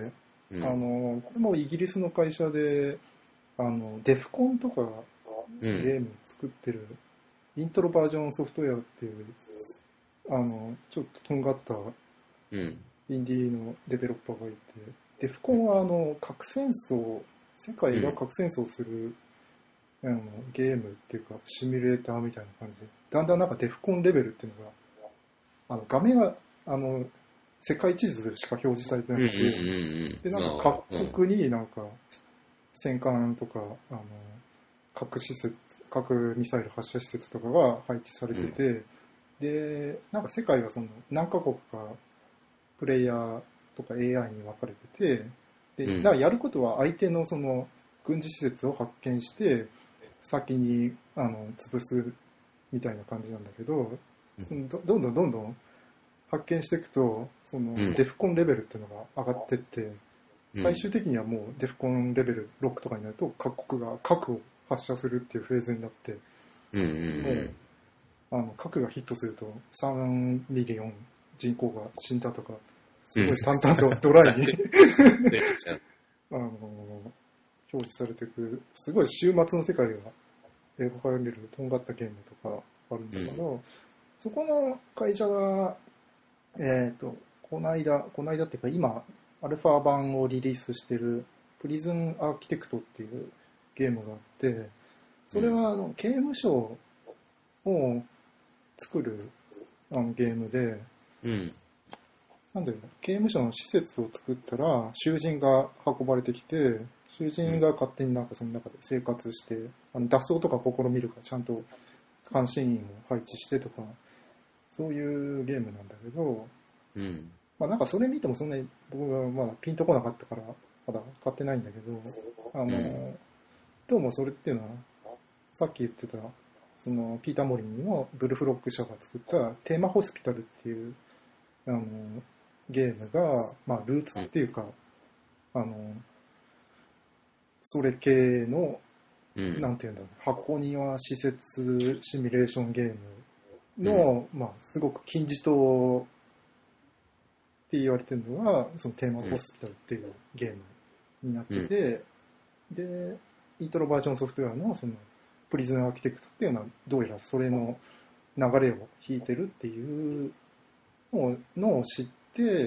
これもイギリスの会社で、デフコンとかゲーム作ってる、イントロバージョンソフトウェアっていう、ちょっととんがったインディーのデベロッパーがいて、デフコンは世界が核戦争する、ゲームっていうかシミュレーターみたいな感じで、だんだんなんかデフコンレベルっていうのが、画面が世界地図しか表示されてなくて、で、なんか各国になんか戦艦とか、核ミサイル発射施設とかが配置されてて、で、なんか世界が何カ国かプレイヤーとか AI に分かれてて、で、だからやることは相手の軍事施設を発見して、先に潰すみたいな感じなんだけど、どんどん発見していくと、デフコンレベルっていうのが上がってって、最終的にはもうデフコンレベル6とかになると各国が核を発射するっていうフェーズになって、核がヒットすると3ミリオン人口が死んだとか、すごい淡々とドライに表示されていく、すごい終末の世界が描かれるとんがったゲームとかあるんだけど、そこの会社がこの間っていうか今、アルファ版をリリースしてるプリズンアーキテクトっていうゲームがあって、それは刑務所を作るゲームで、 うん。 なんだよ、刑務所の施設を作ったら、囚人が運ばれてきて、囚人が勝手になんかその中で生活して、脱走とか試みるからちゃんと監視員を配置してとか、そういうゲームなんだけど、 うん。 まあなんかそれ見てもそんなに僕がまだピンとこなかったから、まだ買ってないんだけど、どうもそれっていうのは、さっき言ってた、そのピーター・モリンのブルフロック社が作ったテーマホスピタルっていうゲームが、まあルーツっていうか、それ系の、なんていうんだろう、箱庭施設シミュレーションゲームの、まあすごく金字塔って言われてるのが、そのテーマホスピタルっていうゲームになってて、で、イントロバージョンソフトウェアのそのプリズンアーキテクトっていうのはどうやらそれの流れを引いてるっていうのを知って、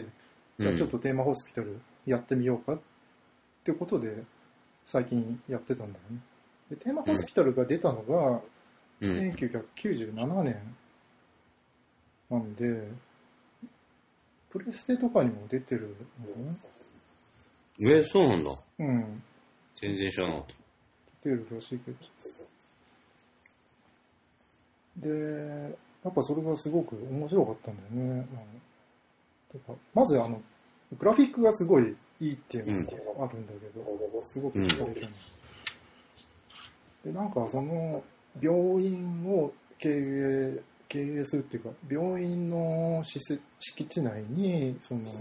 じゃあちょっとテーマホスピタルやってみようかっていうことで最近やってたんだよね。でテーマホスピタルが出たのが1997年なんで、プレステとかにも出てるのね。そうなんだ。 うん。 全然知らなかった。 出てるらしいけど。で、やっぱそれがすごく面白かったんだよね。まずグラフィックがすごいいいっていうのがあるんだけど、すごく惹かれたの。で、なんかその病院を経営するっていうか、病院の敷地内に、その、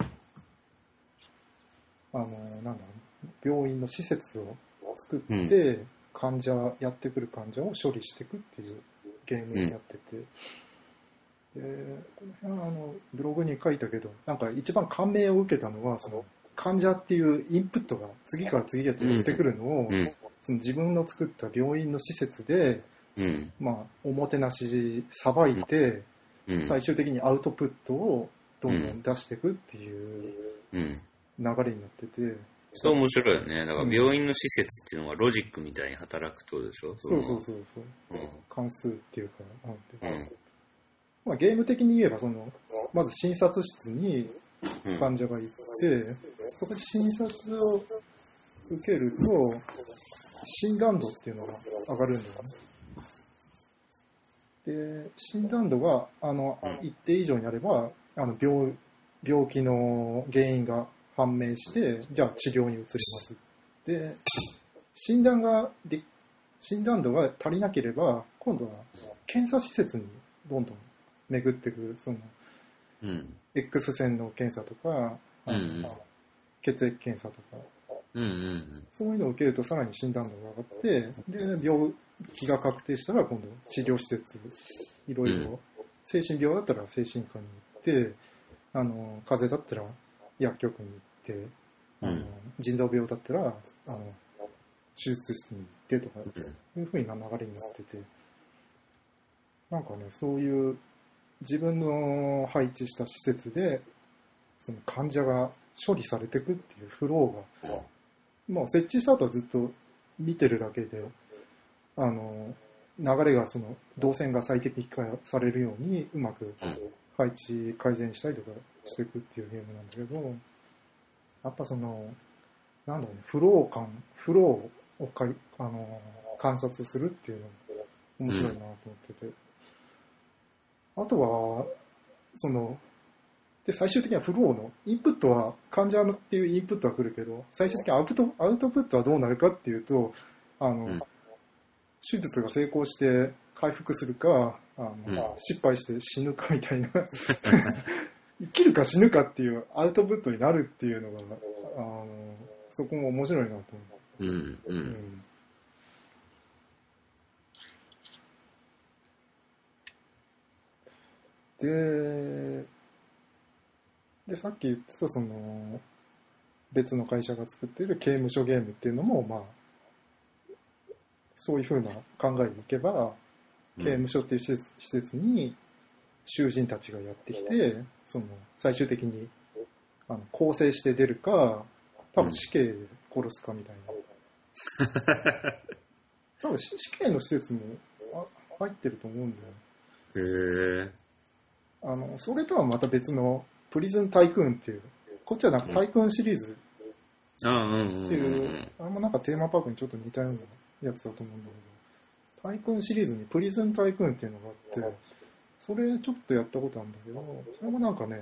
なんだろう、病院の施設を作って、やってくる患者を処理していくっていうゲームをやってて、で、この辺はブログに書いたけど、なんか一番感銘を受けたのは、その患者っていうインプットが次から次へとやってくるのを、その自分の作った病院の施設で、まあ、おもてなしさばいて、最終的にアウトプットをどんどん出していくっていう流れになってて、 そう面白いよね。だから病院の施設っていうのはロジックみたいに働くとでしょ。 そうそう。関数っていうか、まあ、ゲーム的に言えばまず診察室に患者が行って、そこで診察を受けると診断度っていうのが上がるんだよね。で、診断度が一定以上にあれば病気の原因が判明して、じゃあ治療に移ります。で、診断度が足りなければ、今度は検査施設にどんどん巡ってくる、X 線の検査とか、血液検査とか、そういうのを受けるとさらに診断度が上がって、で、病気が確定したら今度治療施設、いろいろ、精神病だったら精神科に行って、風邪だったら薬局に行って、腎臓病だったら手術室に行ってとかいう風な流れになってて、なんかね、そういう自分の配置した施設でその患者が処理されていくっていうフローが、もう設置した後はずっと見てるだけで、流れが動線が最適化されるようにうまく配置改善したりとかしていくっていうゲームなんだけど、やっぱなんだろうね、フローを観察するっていうのも面白いなと思ってて。あとは、で、最終的にはフローのインプットは、患者っていうインプットは来るけど、最終的にアウトプットはどうなるかっていうと、手術が成功して回復するか、失敗して死ぬかみたいな、生きるか死ぬかっていうアウトプットになるっていうのが、そこも面白いなと思う。で、さっき言ってた別の会社が作っている刑務所ゲームっていうのも、まあ、そういう風な考えでいけば、刑務所っていう施設に囚人たちがやってきて、最終的に、構成して出るか、多分死刑で殺すかみたいな。多分死刑の施設も入ってると思うんだよ。 へえ。それとはまた別の、プリズンタイクーンっていう、こっちはなんかタイクーンシリーズっていう、なんかテーマパークにちょっと似たようなやつだと思うんだけど、タイクーンシリーズにプリズンタイクーンっていうのがあって、それちょっとやったことあるんだけど、それもなんかね、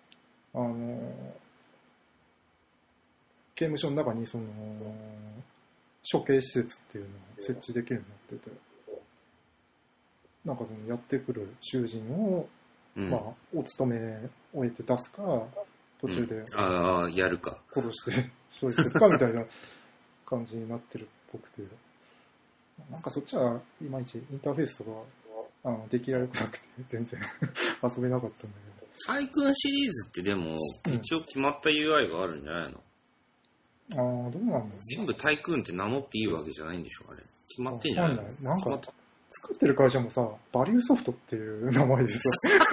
刑務所の中に処刑施設っていうのを設置できるようになってて、なんかやってくる囚人を、お勤め終えて出すか、途中で、 やるか。 殺して処理するかみたいな感じになってるっぽくて、なんかそっちはいまいちインターフェースとか、出来が良くなくて全然遊べなかったんだけど。 タイクーンシリーズってでも、一応決まった UI があるんじゃないの？ どうなんだろう。 全部タイクーンって名乗っていいわけじゃないんでしょ、あれ。決まってんじゃないの？ なんか、作ってる会社もさ、バリューソフトっていう名前でさ、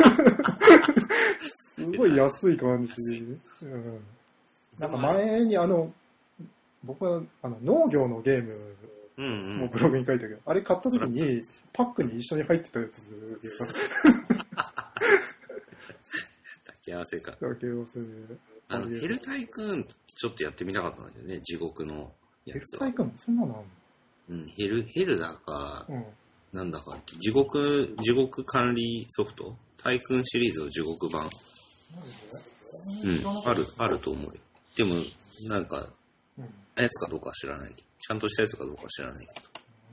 すごい安い感じ。なんか前に僕は農業のゲームもブログに書いたけど、あれ買った時にパックに一緒に入ってたやつでさ、 抱き合わせか。 抱き合わせで。 ヘルタイクーンちょっとやってみたかったんだけどね、地獄のやつは。 ヘルタイクーンそんなのあるの？ヘルだか、なんだか、地獄管理ソフト？タイクーンシリーズの地獄版。あると思うよ。でも、なんか、やつかどうかは知らないけど、ちゃんとしたやつかどうかは知らないけ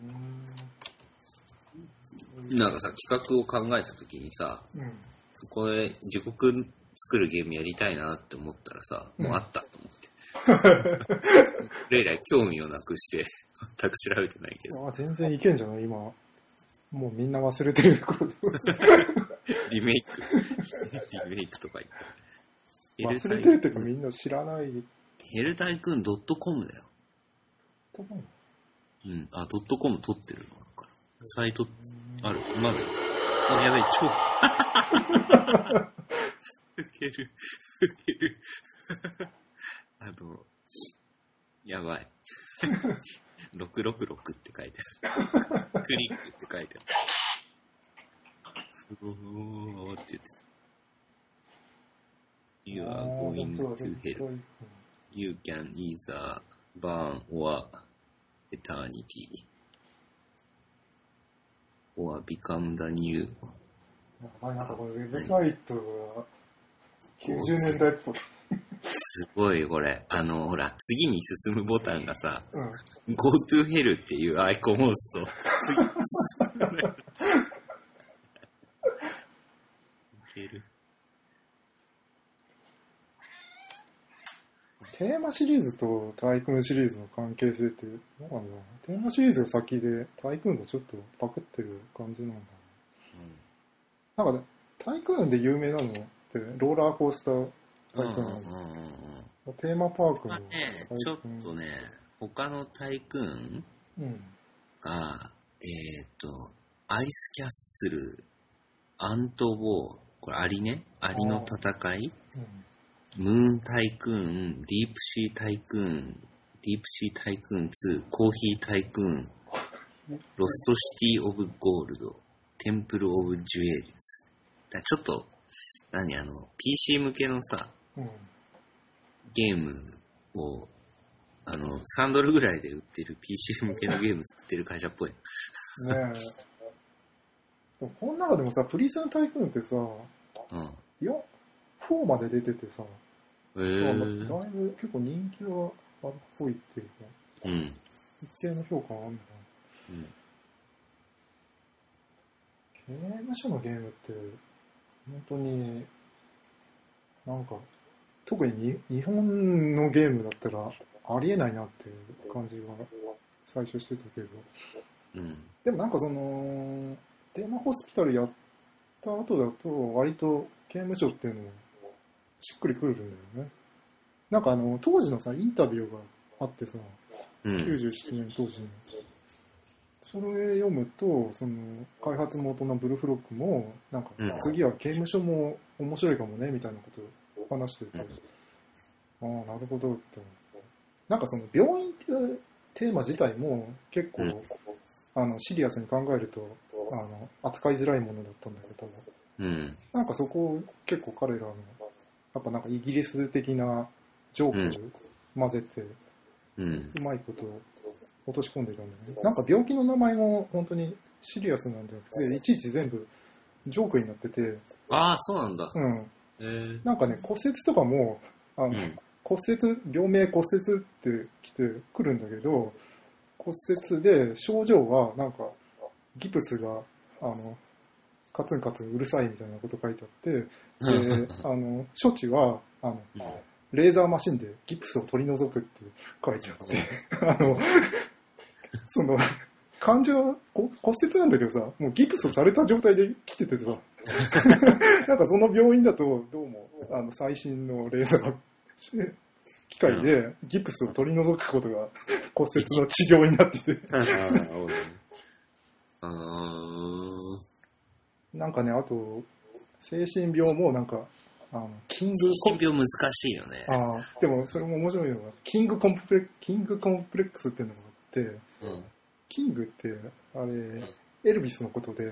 ど。なんかさ、企画を考えたときにさ、これ、地獄作るゲームやりたいなって思ったらさ、もうあったと思って。それ以来興味をなくして、全く調べてないけど。 全然いけんじゃない今。もうみんな忘れてること。 リメイクとか言って。 忘れてるっていうかみんな知らない。 ヘルタイクーン .com だよ。.com 撮ってるのだから。サイトある。まだ。やべえ、超。ウケる。やばい。666って書いてある。クリックって書いてある。おーって言ってた。You are going to hell. You can either burn or eternity. Or become the new. なんかこのウェブサイトが90年代っぽい。 すごいこれ。ほら、次に進むボタンがさ、Go to hell っていうアイコンを押すと、次に進む。いける。 テーマシリーズとタイクーンシリーズの関係性ってどうなんだろう。テーマシリーズが先でタイクーンがちょっとパクってる感じなんだ、なんかね、タイクーンで有名なのってローラーコースタータイクーン、テーマパークのタイクーン、 ちょっとね、他のタイクーンが、アイスキャッスル、アントウォー、これアリね、アリの戦い、ムーンタイクーン、ディープシータイクーン、ディープシータイクーン2、コーヒータイクーン、ロストシティオブゴールド、テンプルオブジュエルズ。だちょっと、PC 向けのさ、ゲームを、$3ぐらいで売ってる PC 向けのゲーム作ってる会社っぽい。ねえ。この中でもさ、プリズンタイクーンってさ、4まで出ててさ、だいぶ結構人気はあるっぽいっていうか、一定の評価があるのかな。刑務所のゲームって、本当に、なんか、特に日本のゲームだったらありえないなっていう感じが最初してたけど、でもなんかテーマホスピタルやった後だと割と刑務所っていうのもしっくりくるんだよね。なんか当時のさ、インタビューがあってさ、97年当時に。 それ読むと、その開発元のブルフロックも、なんか次は刑務所も面白いかもねみたいなことを話してて、ああ、なるほどって思って。なんかその病院っていうテーマ自体も結構、シリアスに考えると扱いづらいものだったんだけど、なんかそこを結構彼らのやっぱなんかイギリス的なジョークを混ぜて、うまいことを落とし込んでいたんだよね。なんか病気の名前も本当にシリアスなんじゃなくて、いちいち全部ジョークになってて。 ああ、そうなんだ。 なんかね、骨折とかも、病名骨折って来るんだけど、骨折で症状はなんかギプスがカツンカツンうるさいみたいなこと書いてあって、で処置はレーザーマシンでギプスを取り除くって書いてあってその患者は骨折なんだけどさ、もうギプスされた状態で来ててさなんかその病院だとどうも最新のレーザー機械でギプスを取り除くことが骨折の治療になっててなんかね、あと精神病もなんか精神病難しいよね。 でもそれも面白いのがキングコンプレックスっていうのがあって、キングってあれエルビスのことで、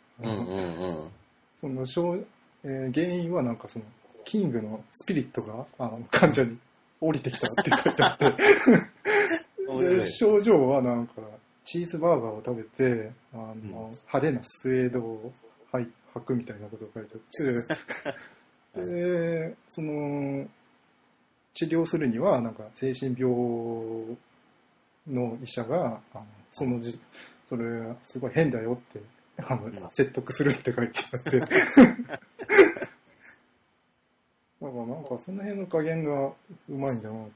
その原因はなんかそのキングのスピリットが患者に降りてきたって書いてあってで症状はなんかチーズバーガーを食べて派手なスウェードを履くみたいなことが書いてあってでその治療するにはなんか精神病の医者がそれはすごい変だよって説得するって書いてあってだからなんかその辺の加減がうまいんだなって。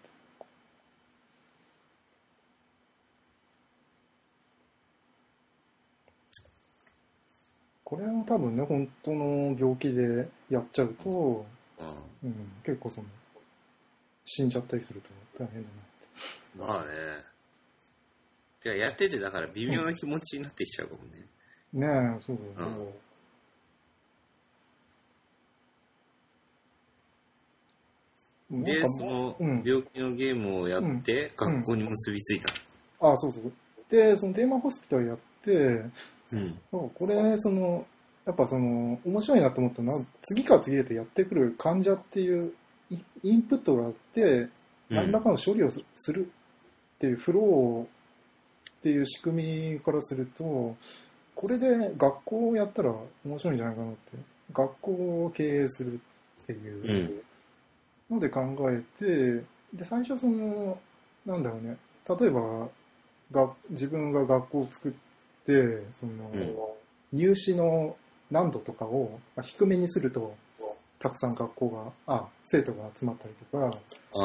これは多分ね、本当の病気でやっちゃうと、結構死んじゃったりすると大変だな。まあね。てかやっててだから微妙な気持ちになってきちゃうかもね。 ねえ、そうだよね。 で、その病気のゲームをやって、学校に結びついた。 そうそう。で、そのテーマホスピタルやって、これ、やっぱ面白いなと思ったのは、次から次へとやってくる患者っていうインプットがあって、何らかの処理をするっていうフローっていう仕組みからすると、これで学校をやったら面白いんじゃないかなって。学校を経営するっていうので考えて、で、最初なんだろうね、例えば、自分が学校を作って、入試の難度とかを低めにすると、たくさん生徒が集まったりとか、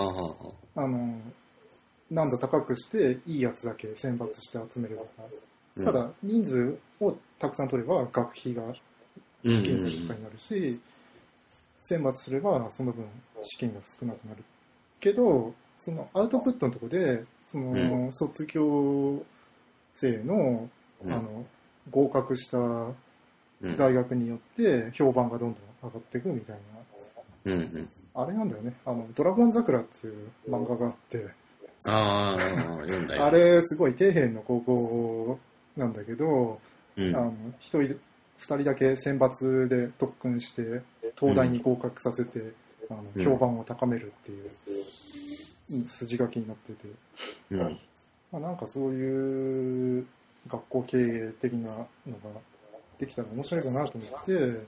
難度高くしていいやつだけ選抜して集めるとか、ただ人数をたくさん取れば学費が資金が高になるし、選抜すればその分資金が少なくなるけど、そのアウトプットのところで卒業生の合格した大学によって評判がどんどん上がっていくみたいな、あれなんだよね、ドラゴン桜っていう漫画があって、 読んだよ。 あれすごい底辺の高校なんだけど、2人だけ選抜で特訓して東大に合格させて、評判を高めるっていう筋書きになってて、なんかそういう学校経営的なのができたら面白いかなと思って、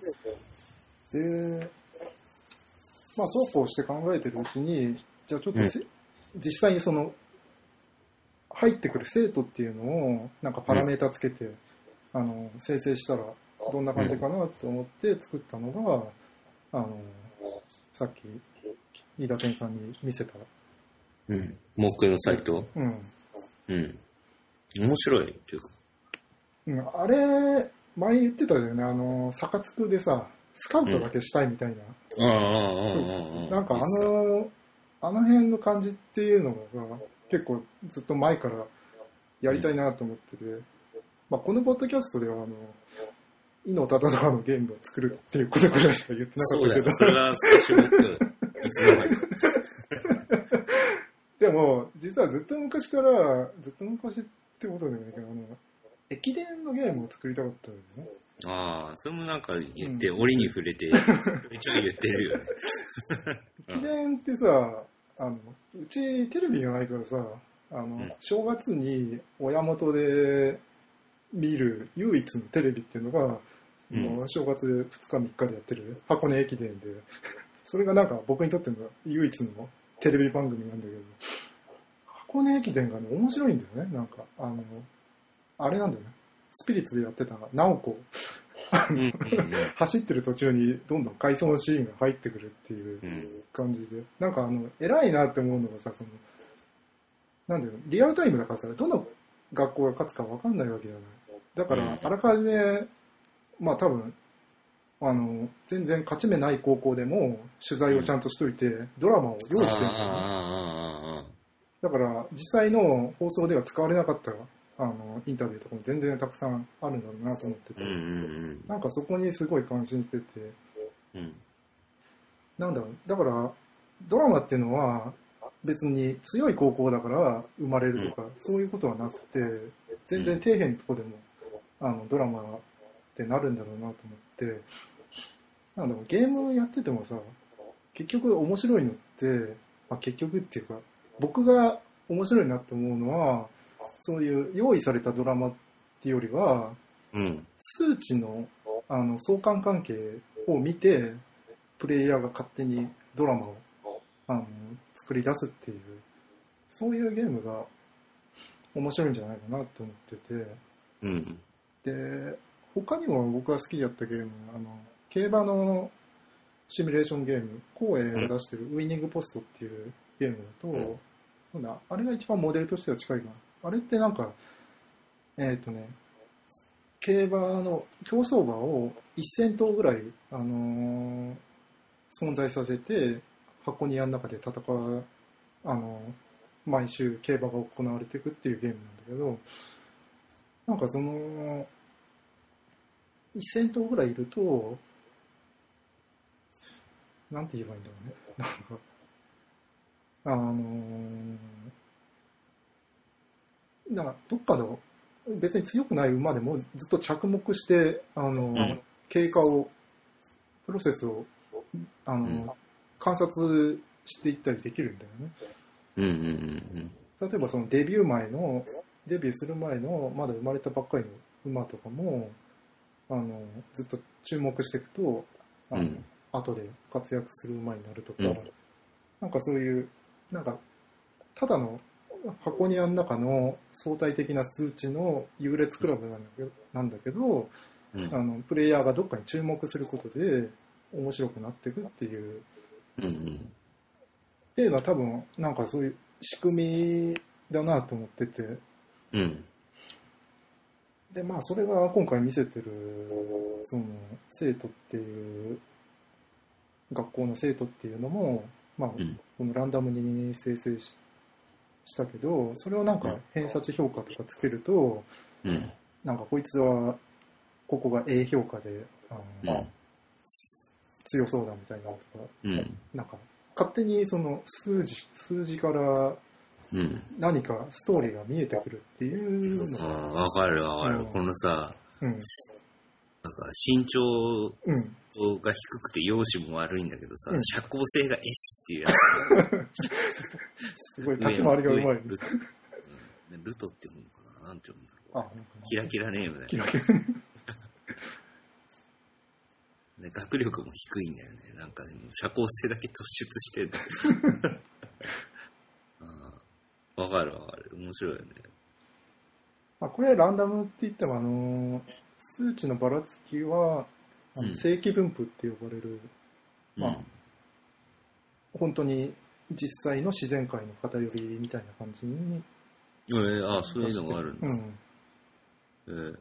で、そうこうして考えてるうちに、じゃあちょっと実際に入ってくる生徒っていうのをなんかパラメータつけて、生成したらどんな感じかなと思って作ったのが、さっき飯田健さんに見せた、 モックのサイト。面白いっていうか。 あれ前言ってたよね、サカツクでさ、スカウトだけしたいみたいな。なんかあの辺の感じっていうのが結構ずっと前からやりたいなと思ってて、 まあ、このポッドキャストでは、井の忠敬のゲームを作るっていうことくらいしか言ってなかったけど。 そうだよ、それは最初僕、いつの間に。 でも、実はずっと昔ってことだよね、駅伝のゲームを作りたかったんだよね。 ああ、それもなんか言って、折に触れて、ちょい言ってるよね。 駅伝ってさ、うちテレビがないからさ、正月に親元で見る唯一のテレビっていうのが、正月2日3日でやってる箱根駅伝で、それがなんか僕にとっての唯一のテレビ番組なんだけど、箱根駅伝がね、面白いんだよね、なんか。あれなんだよね。スピリッツでやってた直子。走ってる途中にどんどん回想のシーンが入ってくるっていう感じで。なんか偉いなって思うのがさ、なんだよ、リアルタイムだからさ、どの学校が勝つか分かんないわけじゃない。だから、あらかじめ、まあ多分、全然勝ち目ない高校でも取材をちゃんとしといて、ドラマを用意してるんだよね。だから、実際の放送では使われなかったインタビューとかも全然たくさんあるんだろうなと思ってて、なんかそこにすごい感心してて、なんだろう、だから、ドラマっていうのは、別に強い高校だから生まれるとか、そういうことはなくて、全然底辺のとこでも、ドラマってなるんだろうなと思って、なんだろう、ゲームやっててもさ、結局面白いのって、まあ、結局っていうか、僕が面白いなって思うのは、そういう用意されたドラマっていうよりは、数値の、相関関係を見て、プレイヤーが勝手にドラマを作り出すっていう、そういうゲームが面白いんじゃないかなと思ってて、で、他にも僕が好きだったゲーム、競馬のシミュレーションゲーム、光栄が出してるウィニングポストっていうゲームだと、そうだ、あれが一番モデルとしては近いかな。あれってなんか、競馬の競走馬を1000頭ぐらい、存在させて、箱庭の中で戦う、毎週競馬が行われていくっていうゲームなんだけど、なんか1000頭ぐらいいると、なんて言えばいいんだろうね。なんかどっかの別に強くない馬でもずっと着目して、経過を、プロセスを、観察していったりできるんだよね。例えばそのデビューする前のまだ生まれたばっかりの馬とかもずっと注目していくと後で活躍する馬になるとか、なんかそういうなんかただの箱庭の中の相対的な数値の優劣クラブなんだけど、プレイヤーがどっかに注目することで面白くなっていくっていう、っていうのは多分なんかそういう仕組みだなと思ってて、でまあそれが今回見せてるその生徒っていう学校の生徒っていうのもまあこのランダムに生成したけど、それをなんか偏差値評価とかつけると、なんかこいつはここが A 評価で強そうだみたいなとか、なんか勝手にその数字から何かストーリーが見えてくるっていうのが、 わかるわかる。このさ、なんか身長が低くて容姿も悪いんだけどさ、社交性が S っていうやつすごい立ち回りがうまい。 ルトって読むのかな、なんて読むんだろう。キラキラネームだよ。 キラキラ学力も低いんだよね。なんか、ね、社交性だけ突出してる。わかるわかる。面白いよね。 これランダムって言っても数値のばらつきは正規分布って呼ばれる、本当に実際の自然界の偏りみたいな感じに。 そういうのがあるんだ。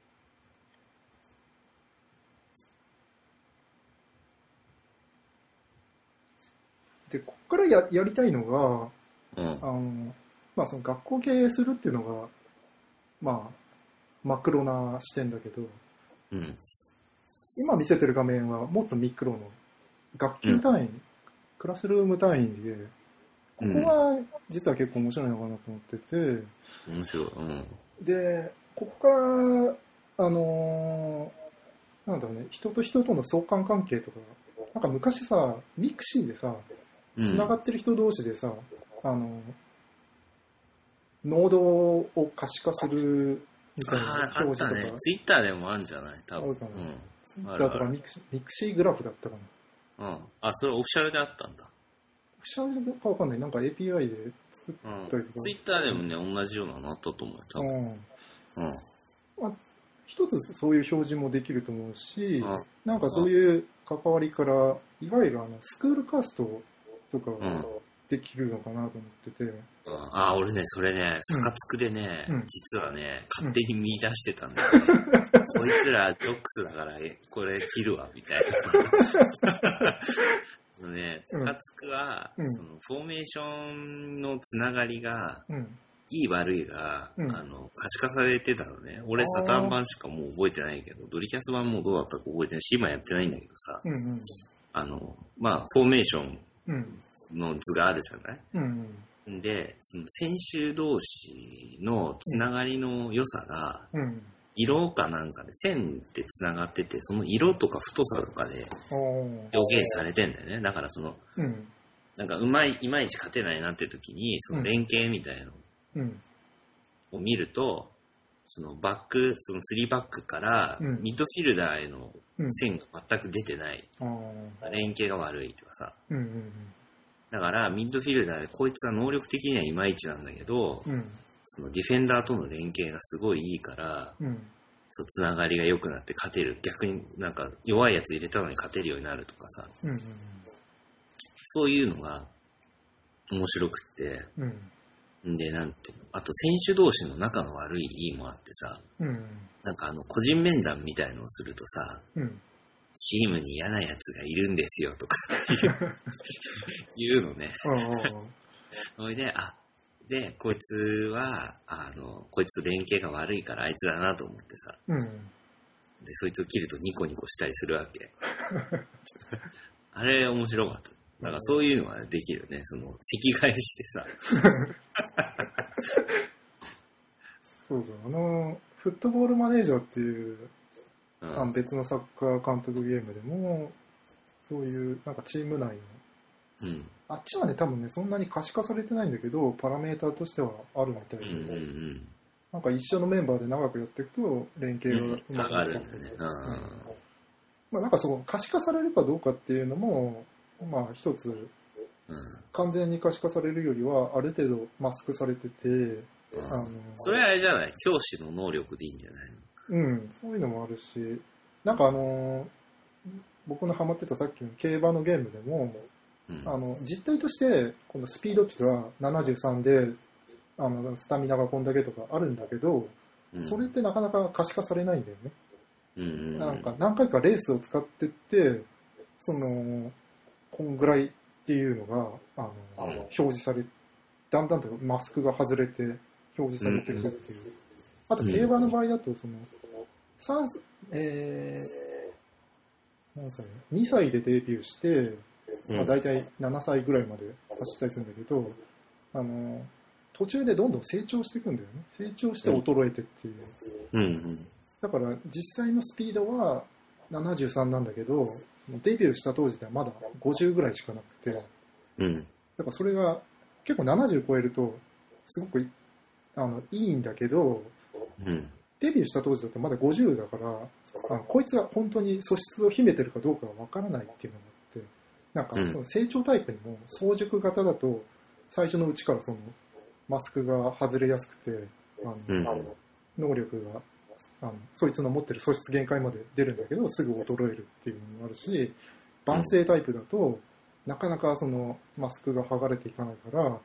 で、ここからやりたいのが、その学校経営するっていうのが、 マクロな視点だけど、 うん。 今見せてる画面はもっとミクロの学級単位、クラスルーム単位で、ここは実は結構面白いのかなと思ってて、 面白い。うん。 で、ここから、なんだろうね、人と人との相関関係とか、なんか昔さ、ミクシーでさ、繋がってる人同士でさ、ノードを可視化するみたいな表示とか。 あったね。ツイッターでもあるんじゃない多分。 あるかな。ツイッターとかミクシーグラフだったかな。うん。あ、それオフィシャルであったんだ。 オフィシャルかわかんない。なんか API で作ったりとか。 ツイッターでもね、同じようなのあったと思うよ、多分。 まあ、一つそういう表示もできると思うし、なんかそういう関わりから、いわゆるスクールカーストとかできるのかなと思ってて。 俺ね、それね、サカツクでね、実はね、勝手に見出してたんだよね。こいつらジョックスだから、これ切るわ、みたいな。ね、サカツクは、そのフォーメーションのつながりが、いい悪いが、可視化されてたのね。俺サタン版しかもう覚えてないけど、ドリキャス版もどうだったか覚えてないし、今やってないんだけどさ、まあ、フォーメーションの図があるじゃない、で、その選手同士のつながりの良さが、色かなんかで線でつながってて、その色とか太さとかで表現されてんだよね。だからその、なんかいまいち勝てないなって時に、その連携みたいなのを見ると、そのその3バックからミッドフィルダーへの線が全く出てない。連携が悪いとかさ。だからミッドフィルダーでこいつは能力的にはいまいちなんだけど、そのディフェンダーとの連携がすごいいいから、そうつながりが良くなって勝てる。逆になんか弱いやつ入れたのに勝てるようになるとかさ。そういうのが面白くって、で、なんていうの、あと選手同士の仲の悪いいいもあってさ、なんか個人面談みたいのをするとさ、チームに嫌なやつがいるんですよとか言うのね。それで、こいつは、こいつと連携が悪いからあいつだなと思ってさ、で、そいつを切るとニコニコしたりするわけ。あれ面白かった。だからそういうのはできるね。その、席替えしてさ。 そうそう。フットボールマネージャーっていう、別のサッカー監督ゲームでも、そういう、なんかチーム内の、あっちはね、多分ね、そんなに可視化されてないんだけど、パラメーターとしてはあるみたいで、なんか一緒のメンバーで長くやっていくと、連携がうまくなるんだね。まあなんかそこ、可視化されるかどうかっていうのも、まあ一つ、完全に可視化されるよりは、ある程度マスクされてて、 それあれじゃない？教師の能力でいいんじゃないの？ そういうのもあるし、なんか僕のハマってたさっきの競馬のゲームでも、実態として、このスピード値が73で、スタミナがこんだけとかあるんだけど、それってなかなか可視化されないんだよね。なんか何回かレースを使ってって、こんぐらいっていうのが、表示され、だんだんとマスクが外れて表示されていくっていう。あと競馬の場合だと、何歳 ?2 歳でデビューして、だいたい7歳ぐらいまで走ったりするんだけど、途中でどんどん成長していくんだよね。成長して衰えてっていう。だから実際のスピードは73なんだけど、デビューした当時ではまだ50ぐらいしかなくて、だからそれが結構70超えるとすごくいいんだけど、デビューした当時だとまだ50だから、こいつが本当に素質を秘めてるかどうかはわからないっていうのがあって、なんかその成長タイプにも早熟型だと最初のうちからそのマスクが外れやすくて、能力がそいつの持ってる素質限界まで出るんだけどすぐ衰えるっていうのもあるし、晩成タイプだとなかなかそのマスクが剥がれていかないから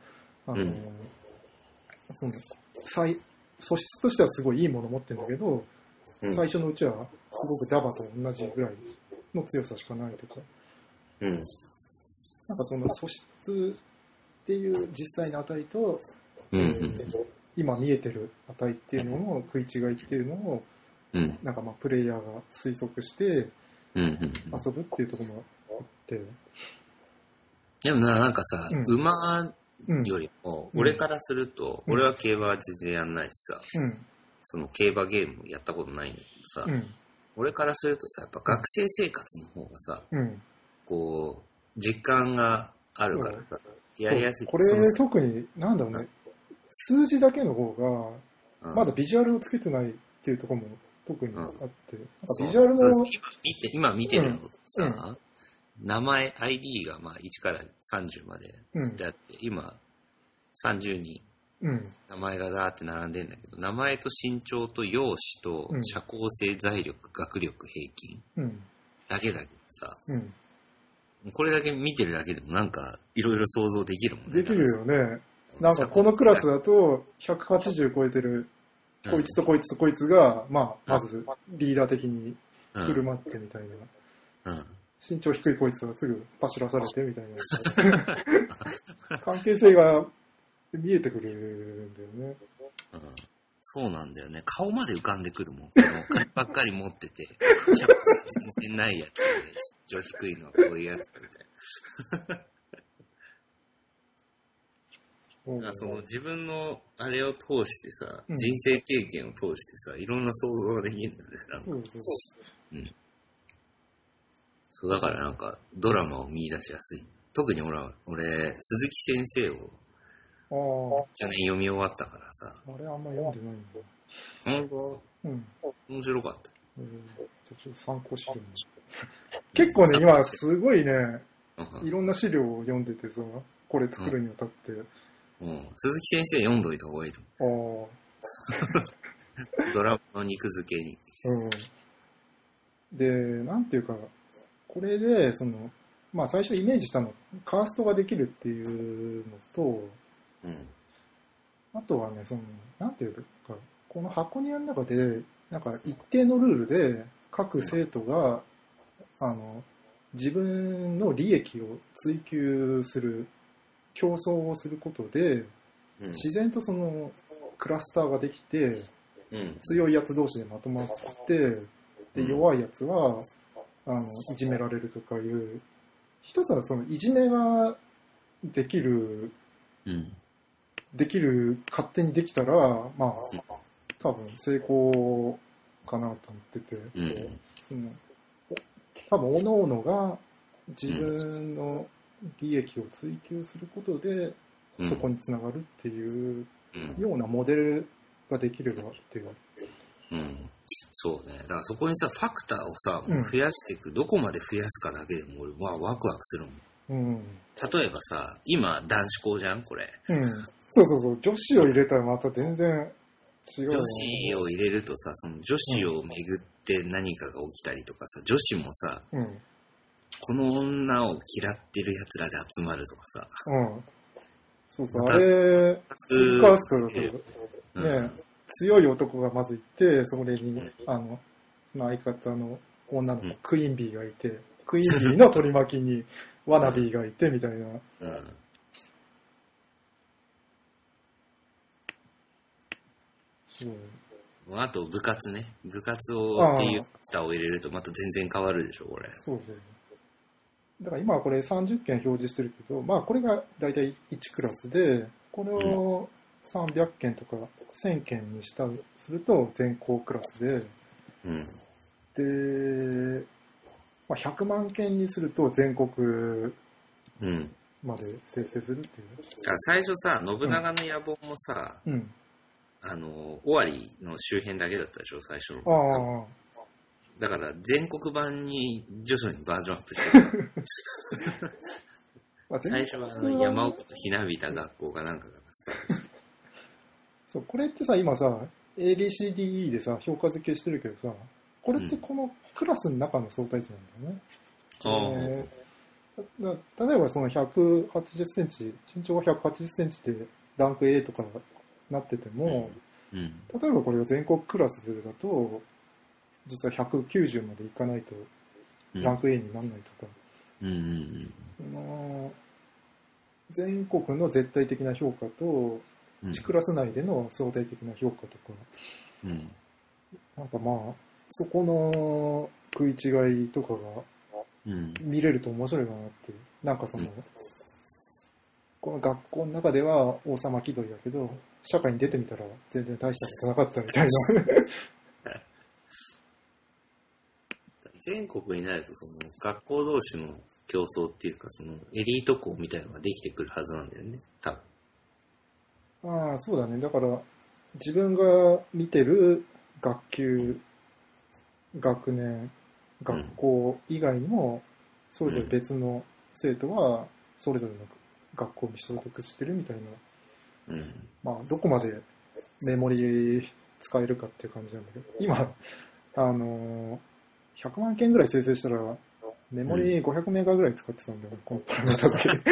その素質としてはすごいいいものを持ってるんだけど、最初のうちはすごくダバと同じぐらいの強さしかないとか、なんかその素質っていう実際の値と、 今見えてる値っていうのの食い違いっていうのを、なんかまあプレイヤーが推測して遊ぶっていうところもあって。 でもなんかさ、馬よりも、俺からすると、俺は競馬は全然やんないしさ、その競馬ゲームやったことないんだけどさ、俺からするとさ、やっぱ学生生活の方がさ、こう、実感があるからさ、やりやすい。 これ特に、なんだろうね、数字だけの方が、まだビジュアルをつけてないっていうところも特にあって、ビジュアルの今見てるのさ、名前、ID がまあ1から30までであって、今30人名前がダーって並んでんだけど、名前と身長と容姿と社交性、財力、学力、平均だけだけどさ、これだけ見てるだけでもなんかいろいろ想像できるもんね。 できるよね。なんかこのクラスだと180超えてるこいつとこいつとこいつが、まあ、まずリーダー的に振る舞ってみたいな。身長低いこいつはすぐ走らされてみたいな。関係性が見えてくるんだよね。 そうなんだよね。顔まで浮かんでくるもん。金ばっかり持ってて、全然ないやつで、身長低いのはこういうやつみたいな。その自分のあれを通してさ、人生経験を通してさ、いろんな想像ができるんだよね。そうだからなんかドラマを見出しやすい。特に俺、鈴木先生を去年読み終わったからさ。 あれあんま読んでないんだ。 面白かった。 ちょっと参考資料に。結構ね、今すごいね、いろんな資料を読んでてさ、これ作るにあたって。 鈴木先生読んどいた方がいいと思う。ドラマの肉付けに。 で、なんていうか、これで、まあ最初イメージしたの、カーストができるっていうのと、あとはね、なんていうか、この箱庭の中で、なんか一定のルールで、各生徒が、自分の利益を追求する、競争をすることで、自然とクラスターができて、強いやつ同士でまとまって、で弱いやつはいじめられるとかいう、一つはいじめができる、勝手にできたら、まあ、多分成功かなと思ってて、多分各々が自分の利益を追求することで、そこにつながるっていうようなモデルができればっていう。 そうね。だからそこにさ、ファクターをさ、増やしていく、どこまで増やすかだけでも俺はワクワクするもん。例えばさ、今男子校じゃんこれ。 そう。女子を入れたらまた全然違う。 女子を入れるとさ、その女子をめぐって何かが起きたりとかさ、女子もさ、この女を嫌ってる奴らで集まるとかさ。 あれ、スカースクだと、ね、強い男がまずいて、それに、その相方の女の子、クイーンビーがいて、クイーンビーの取り巻きにワナビーがいて、みたいな。 あと部活ね。部活をっていう蓋を入れるとまた全然変わるでしょ、これ。 だから今はこれ30件表示してるけど、まあこれがだいたい1クラスで、これを300件とか1000件にすると全校クラスで、で、まあ、100万件にすると全国まで生成するっていう。 最初さ、信長の野望もさ、尾張の周辺だけだったでしょ、最初の。だから全国版に徐々にバージョンアップしてる。最初は山奥のひなびた学校かなんかがスタートして。 そう、これってさ、今さ、ABCDE でさ、評価付けしてるけどさ、これってこのクラスの中の相対値なんだよね。例えばその180センチ、身長が180センチでランク A とかなってても、例えばこれが全国クラスでだと、実は190までいかないとランク A にならないとか、その全国の絶対的な評価と 1クラス内での相対的な評価とか、なんかまあ、そこの食い違いとかが見れると面白いかなっていう。なんかその、この学校の中では王様気取りだけど、社会に出てみたら全然大したことなかったみたいな。 全国になるとその学校同士の競争っていうかそのエリート校みたいなのができてくるはずなんだよね、多分。ああ、そうだね。だから自分が見てる学級、学年、学校以外にも、それぞれ別の生徒はそれぞれの学校に所属してるみたいな。まあ、どこまでメモリ使えるかっていう感じなんだけど、今、100万件ぐらい生成したら、メモリ500メガぐらい使ってたんだよね、このパラメータだけで。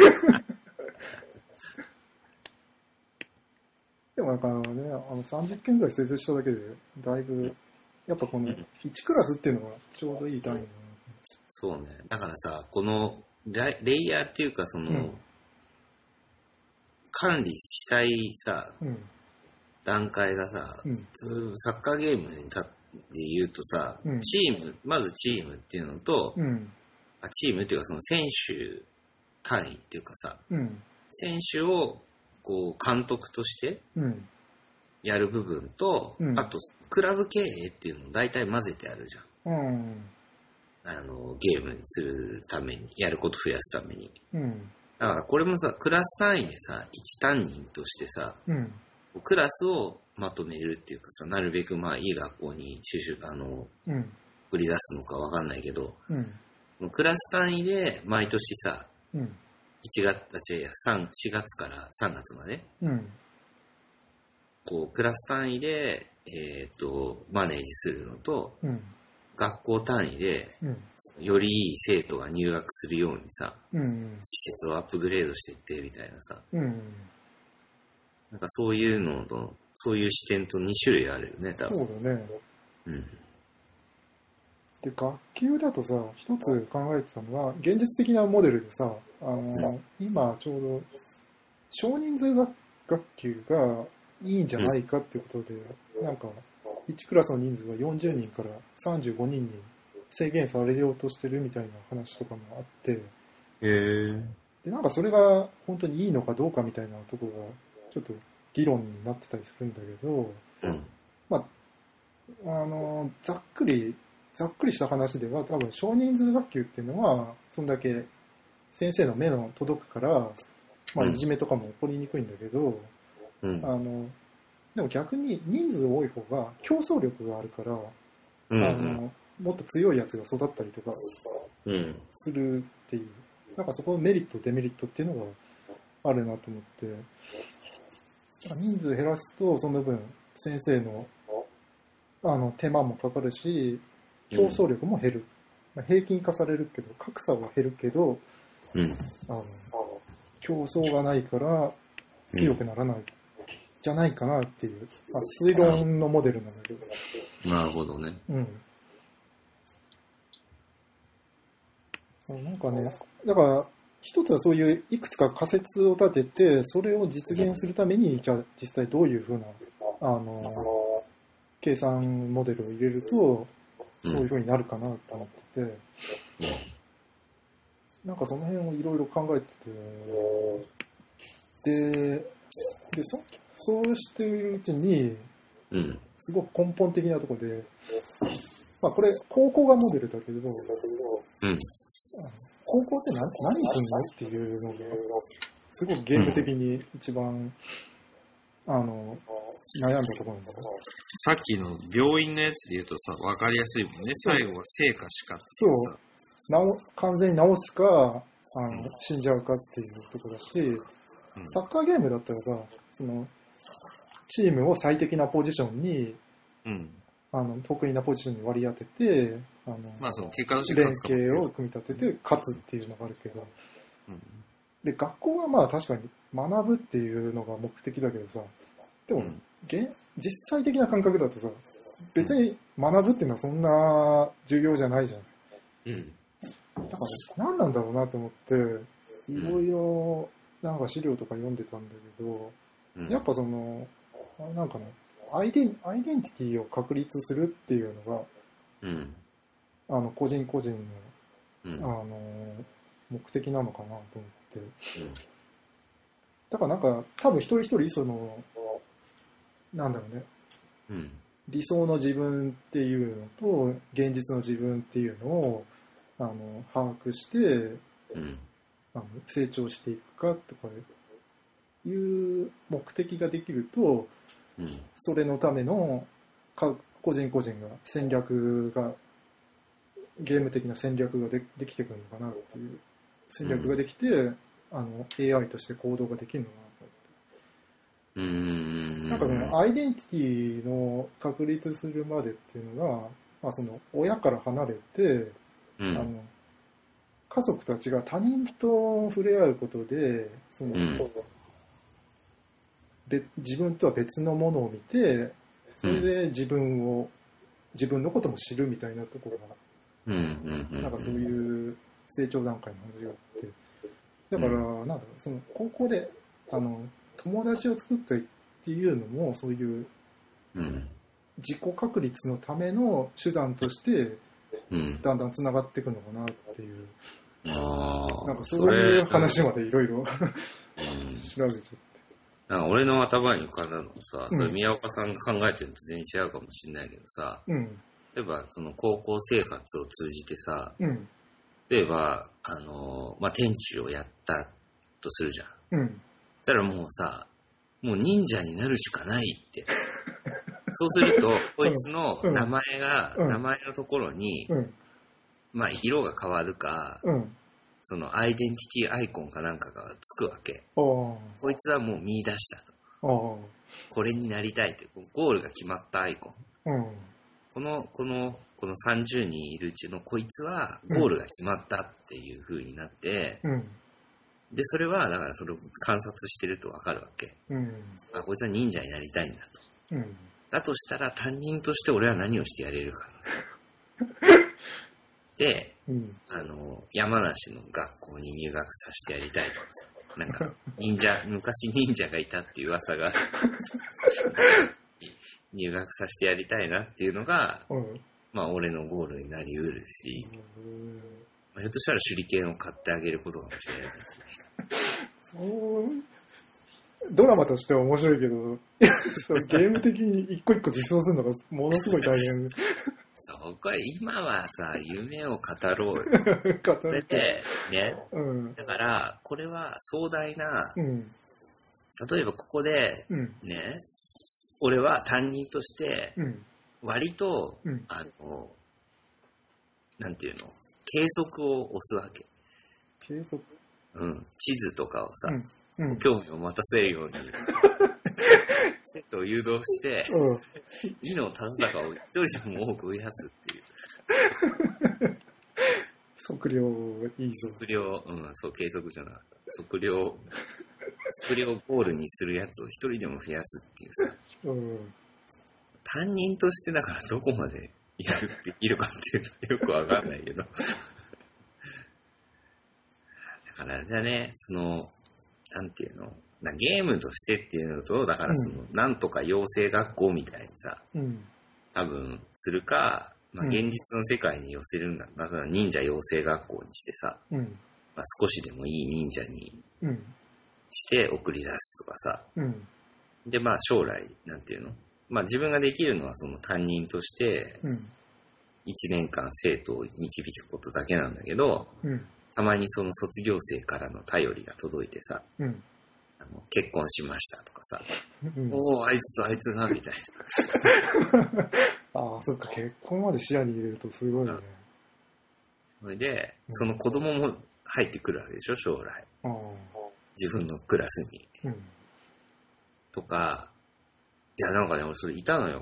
でもなんかね、30件ぐらい生成しただけで、だいぶ、やっぱこの1クラスっていうのがちょうどいい単位だな。 そうね。だからさ、このレイヤーっていうかその、管理したいさ、段階がさ、サッカーゲームにで言うとさ、まずチームっていうのと、チームっていうかその選手単位っていうかさ、選手をこう監督としてやる部分と、あとクラブ経営っていうのを大体混ぜてあるじゃん。ゲームにするために、やること増やすために。だからこれもさ、クラス単位でさ、1担任としてさ、クラスをまとめるっていうかさ、なるべくまあいい学校に送り出すのかわかんないけど、クラス単位で毎年さ、4月から3月まで、こうクラス単位で、マネージするのと、学校単位で、よりいい生徒が入学するようにさ、施設をアップグレードしていってみたいなさ、なんかそういうのと、そういう視点と2種類あるよね、多分。 そうだね。で、学級だとさ、一つ考えてたのは、現実的なモデルでさ、今ちょうど、少人数学級がいいんじゃないかっていうことで、なんか、1クラスの人数が40人から35人に制限されようとしてるみたいな話とかもあって、で、なんかそれが本当にいいのかどうかみたいなところが、ちょっと議論になってたりするんだけど、まあ、ざっくりした話では、多分少人数学級っていうのは、そんだけ先生の目の届くから、まあ、いじめとかも起こりにくいんだけど、でも逆に人数多い方が競争力があるから、もっと強いやつが育ったりとかするっていう、なんかそこのメリットデメリットっていうのがあるなと思って、人数減らすとその分先生の手間もかかるし、競争力も減る。平均化されるけど、格差は減るけど、競争がないから強くならない。じゃないかなっていう、推論のモデルなんだけど。 なるほどね。 なんかね、だから、一つはそういういくつか仮説を立てて、それを実現するために、じゃあ実際どういうふうな、計算モデルを入れると、そういうふうになるかなと思ってて、なんかその辺をいろいろ考えてて、で、そうしているうちに、すごく根本的なところで、まあこれ、高校がモデルだけど、高校って何すんのっていうのが、すごくゲーム的に一番、悩んだところなんだけど。 さっきの病院のやつで言うとさ、わかりやすいもんね。最後は生か死かって。 そう。完全に治すか、死んじゃうかっていうところだし、サッカーゲームだったらさ、その、チームを最適なポジションに、得意なポジションに割り当てて、 まあその結果として連携を組み立てて勝つっていうのがあるけど、で、学校はまあ確かに学ぶっていうのが目的だけどさ、でも、実際的な感覚だとさ、別に学ぶっていうのはそんな重要じゃないじゃん。だから何なんだろうなと思って、いろいろなんか資料とか読んでたんだけど、 やっぱその、なんかね、アイデンティティを確立するっていうのが、個人個人の、目的なのかなと思って。だからなんか、多分一人一人、その、なんだろうね、理想の自分っていうのと、現実の自分っていうのを、把握して、成長していくかとかいう目的ができると、それのための個人個人が戦略が、ゲーム的な戦略が できてくるのかなっていう戦略ができて、AI として行動ができるのかなと思って。なんかそのアイデンティティの確立するまでっていうのが、その親から離れて、家族たちが他人と触れ合うことで、その、自分とは別のものを見て、それで自分のことも知るみたいなところが、なんかそういう成長段階の話があって、だから、なんだろう、その高校で、友達を作ったりっていうのも、そういう、自己確立のための手段として、だんだん繋がっていくのかなっていう。なんかそういう話までいろいろ調べちゃって。 なんか俺の頭に浮かんだのさ、それ宮岡さんが考えてるのと全然違うかもしれないけどさ、例えばその高校生活を通じてさ、例えば、天中をやったとするじゃん。そしたらもうさ、もう忍者になるしかないって。そうすると、こいつの名前のところに、色が変わるか、そのアイデンティティアイコンかなんかがつくわけ。こいつはもう見出したと。これになりたいって、ゴールが決まったアイコン。この30人いるうちのこいつはゴールが決まったっていう風になって、で、それは、だからそれを観察してるとわかるわけ。こいつは忍者になりたいんだと。だとしたら担任として俺は何をしてやれるか。で、山梨の学校に入学させてやりたいと。なんか、昔忍者がいたっていう噂が、入学させてやりたいなっていうのが、俺のゴールになりうるし、ひょっとしたら手裏剣を買ってあげることかもしれないですね。 ドラマとしては面白いけど、ゲーム的に一個一個実装するのがものすごい大変。 そう、これ今はさ、夢を語ろうよ。これで、ね、だから、これは壮大な、例えばここで、ね、俺は担任として、割と、なんていうの、計測を押すわけ。 計測？ 地図とかをさ、興味を持たせるように、セットを誘導して、伊能忠敬を一人でも多く増やすっていう。 測量いいぞ。 測量、そう、計測じゃなかった。測量をゴールにするやつを一人でも増やすっていうさ、担任としてだからどこまでやるっているかっていうのはよくわかんないけど。だからじゃあね、なんていうの、ゲームとしてっていうのと、だからなんとか養成学校みたいにさ、多分するか、現実の世界に寄せるんだ。だから忍者養成学校にしてさ、少しでもいい忍者にして送り出すとかさ、で、将来、なんていうの、自分ができるのはその担任として、1年間生徒を導くことだけなんだけど、たまにその卒業生からの頼りが届いてさ、結婚しましたとかさ、おー、あいつとあいつが、みたいな。そっか、結婚まで視野に入れるとすごいね。 それで、その子供も入ってくるわけでしょ、将来。自分のクラスに。とか、いや、なんかね、俺それいたのよ。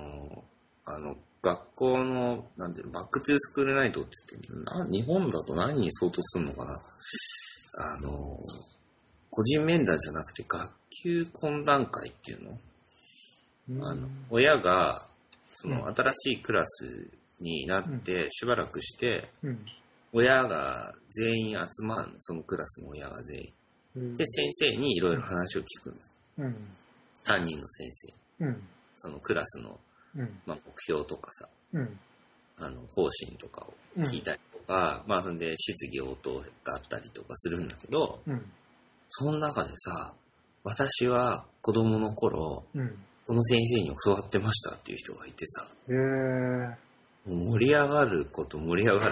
学校の、なんていうの、バックトゥースクールナイトって言って、日本だと何に相当するのかな。個人面談じゃなくて学級懇談会っていうの、親が、新しいクラスになってしばらくして、親が全員集まるの、そのクラスの親が全員。で、先生にいろいろ話を聞くの。 担任の先生、 うん、 そのクラスの、 うん、 まあ、目標とかさ、 うん、 方針とかを聞いたりとか、まあ、そんで質疑応答があったりとかするんだけど、 うん、 その中でさ、私は子供の頃、 うん、 この先生に教わってましたっていう人がいてさ、盛り上がること。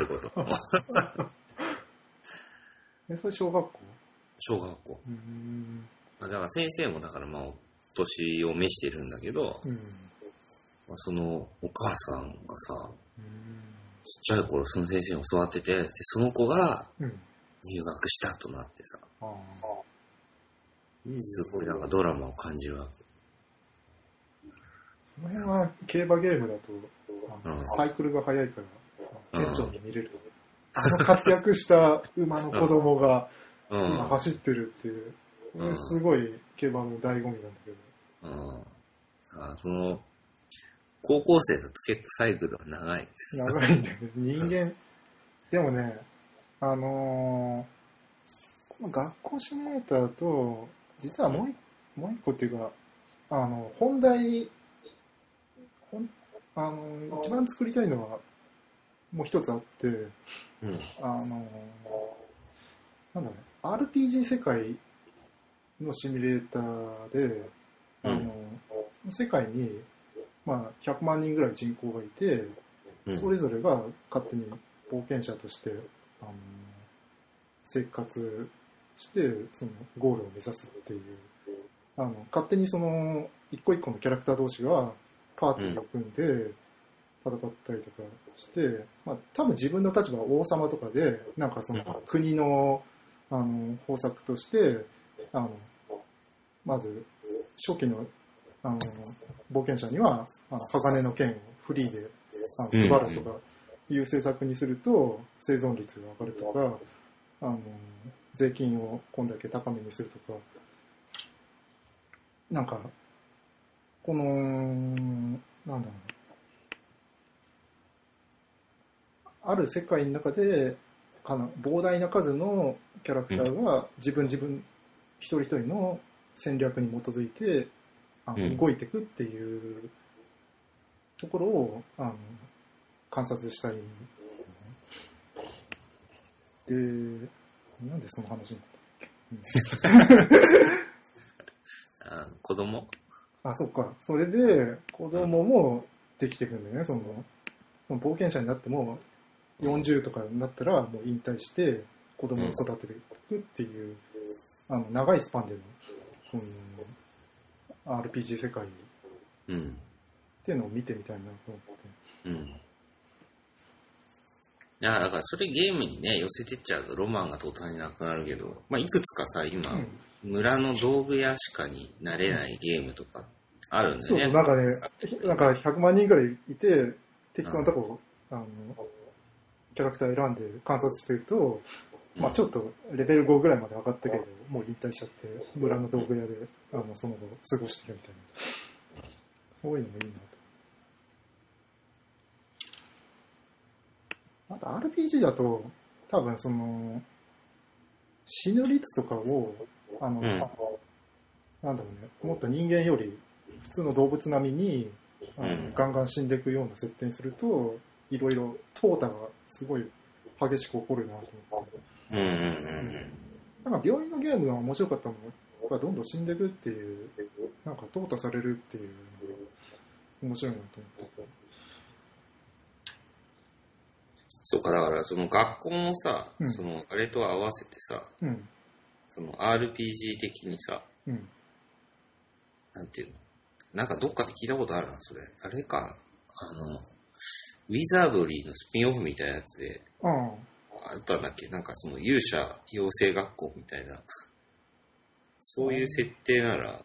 それ小学校？ 小学校。だから先生もだからまあ、年を召してるんだけど、まあ、そのお母さんがさ、ちっちゃい頃その先生に教わってて、でその子が入学したとなってさ、すごいなんかドラマを感じるわけ。 その辺は競馬ゲームだと、サイクルが速いから、店長に見れる。活躍した馬の子供が今走ってるっていう、すごい競馬の醍醐味なんだけど。 その、高校生だと結構サイクルは長い。 長いんだよね。人間、でもね、この学校シミュレーターと、実はもう一個っていうか、本題、一番作りたいのは、もう一つあって、なんだろう、RPG 世界のシミュレーターで、その世界に、まあ、100万人ぐらい人口がいて、それぞれが勝手に冒険者として、生活して、そのゴールを目指すっていう、勝手にその、一個一個のキャラクター同士がパーティーを組んで戦ったりとかして、まあ、多分自分の立場は王様とかで、なんかその国の、方策として、まず、初期の、冒険者には、鋼の剣をフリーで配るとかいう政策にすると、生存率が上がるとか、税金をこんだけ高めにするとか、なんか、この、なんだろう、ある世界の中で、膨大な数のキャラクターが自分一人一人の戦略に基づいて動いていくっていうところを観察したりで、なんでその話になったっけ？ 子供？ そっか。それで子供もできてくるんだよね。その冒険者になっても40とかになったらもう引退して子供を育てていくっていう、長いスパンでのその RPG 世界っていうのを見てみたいなと思って。 いやだからそれゲームにね寄せてっちゃうとロマンが途端になくなるけど、まあ、いくつかさ今、村の道具屋しかになれないゲームとかあるんだよね。 そうなんかね、なんか100万人ぐらいいて適当なとこキャラクター選んで観察してると、まあちょっとレベル5ぐらいまで上がったけど、もう引退しちゃって、村の道具屋でその後過ごしてるみたいな。そういうのもいいなと。あと RPG だと、多分その、死ぬ率とかを、なんだろうね、もっと人間より普通の動物並みに、ガンガン死んでいくような設定にすると、いろいろ淘汰がすごい激しく起こるなと思って。なんか病院のゲームが面白かったのがどんどん死んでいくっていう、なんか淘汰されるっていうのが面白いなと思って。 そうか、だからその学校もさ、そのあれと合わせてさ、その RPG 的にさ、なんていうの、なんかどっかで聞いたことあるな、それ。あれか、ウィザードリーのスピンオフみたいなやつで、あったんだっけ、なんかその勇者養成学校みたいな、そういう設定なら、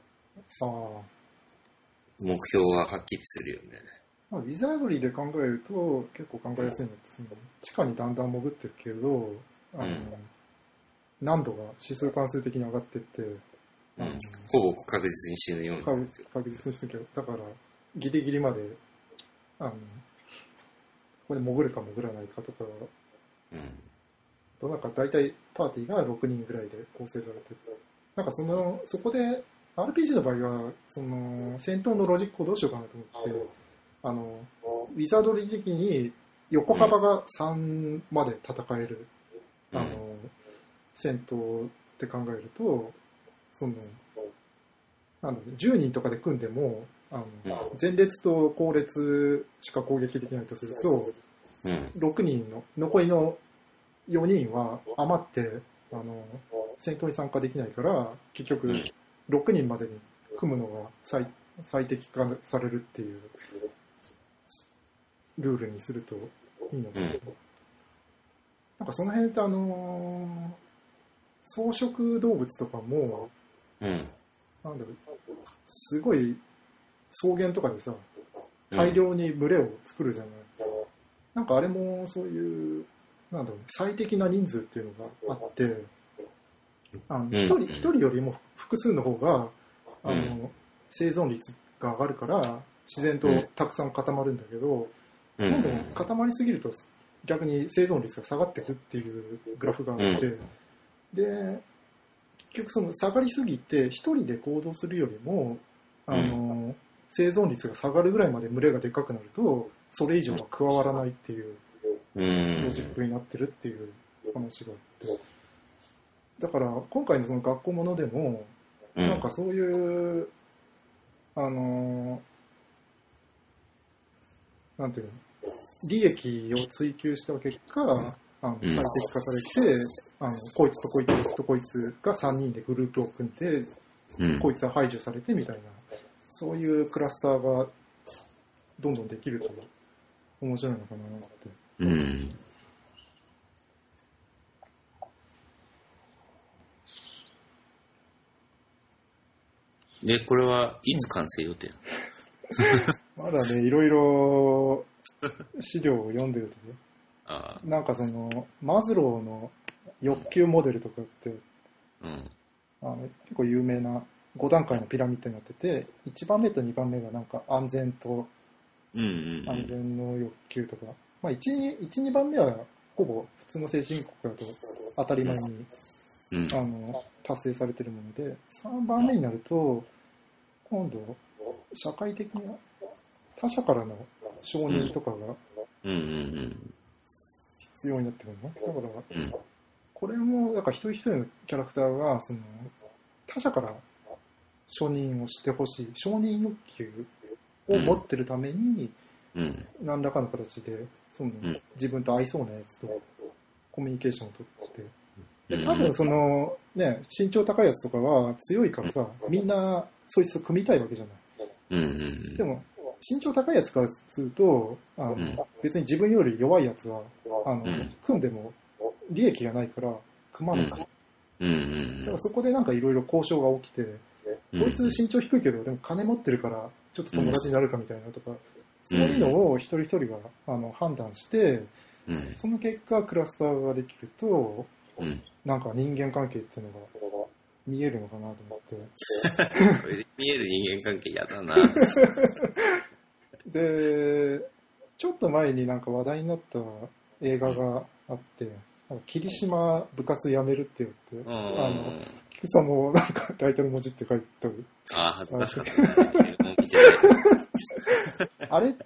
目標ははっきりするよね。 ウィザードリーで考えると結構考えやすいのって、その地下にだんだん潜ってるけど、難度が指数関数的に上がってって、 ほぼ確実に死ぬように。 確実に死ぬけど、だからギリギリまでここで潜るか潜らないかとか、なんか大体パーティーが6人ぐらいで構成されてる。なんかそこで RPG の場合は、戦闘のロジックをどうしようかなと思って、ウィザードリー的に横幅が3まで戦える、戦闘って考えると、10人とかで組んでも、前列と後列しか攻撃できないとすると、6人の、残りの4人は余って、戦闘に参加できないから、結局、6人までに組むのが最適化されるっていうルールにするといいのかなと。なんかその辺って草食動物とかも、なんだろう、すごい草原とかでさ、大量に群れを作るじゃない。なんかあれもそういう、なんだろう、最適な人数っていうのがあって、一人よりも複数の方が、生存率が上がるから、自然とたくさん固まるんだけど、どんどん固まりすぎると逆に生存率が下がっていくっていうグラフがあって、で、結局下がりすぎて一人で行動するよりも、生存率が下がるぐらいまで群れがでかくなると、それ以上は加わらないっていうロジックになってるっていう話があって。だから今回のその学校ものでも、なんかそういう、なんていうの、利益を追求した結果、最適化されて、こいつとこいつとこいつが3人でグループを組んで、こいつは排除されてみたいな、そういうクラスターがどんどんできると面白いのかなって。 で、これはいつ完成予定？ まだね、いろいろ資料を読んでるとね、なんかマズローの欲求モデルとかって、結構有名な5段階のピラミッドになってて、1番目と2番目がなんか安全と、安全の欲求とか、1、2番目はほぼ普通の先進国だと当たり前に、達成されてるもので、3番目になると、今度、社会的な他者からの承認とかが必要になってくるの。だから、これも、だから一人一人のキャラクターが、他者から承認をしてほしい、承認欲求を持ってるために、何らかの形で、自分と合いそうなやつとコミュニケーションを取って、で多分身長高いやつとかは強いからさ、みんなそいつと組みたいわけじゃない。でも、身長高いやつからすると、別に自分より弱いやつは、組んでも利益がないから組まない。だからそこでなんかいろいろ交渉が起きて、こいつ身長低いけど、でも金持ってるからちょっと友達になるかみたいなとか、そういうのを一人一人が判断して、その結果クラスターができると、なんか人間関係っていうのが見えるのかなと思って。 見える人間関係やだな。 で、ちょっと前になんか話題になった映画があって、霧島部活やめるって言って、菊さんもなんかタイトル文字って書いてある。 恥ずかしかったね。 あれって、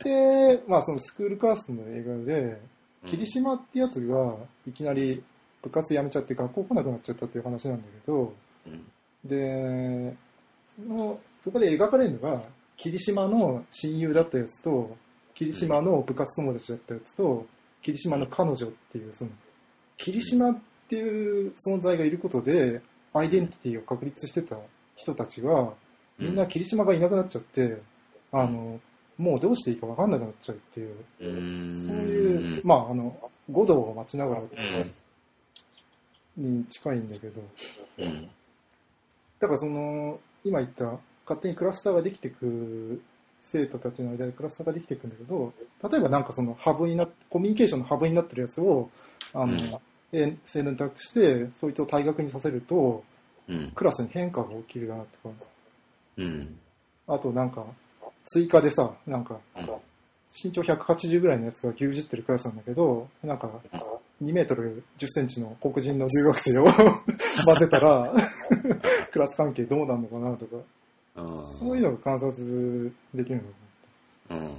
スクールカーストの映画で、霧島ってやつがいきなり部活辞めちゃって学校来なくなっちゃったっていう話なんだけど、で、そこで描かれるのが、霧島の親友だったやつと、霧島の部活友達だったやつと、霧島の彼女っていう、霧島っていう存在がいることで、アイデンティティを確立してた人たちが、みんな霧島がいなくなっちゃって、もうどうしていいか分かんなくなっちゃうっていう、そういう、五道を待ちながらに近いんだけど、だから今言った勝手にクラスターができてく生徒たちの間でクラスターができていくんだけど、例えばなんかハブになってコミュニケーションのハブになってるやつを選択してそいつを退学にさせると、クラスに変化が起きるなとか、あとなんか追加でさ、なんか身長180ぐらいのやつが牛耳ってるクラスなんだけど、なんか2メートル10センチの黒人の留学生を混ぜたらクラス関係どうなるのかなとか、 そういうのが観察できるのかな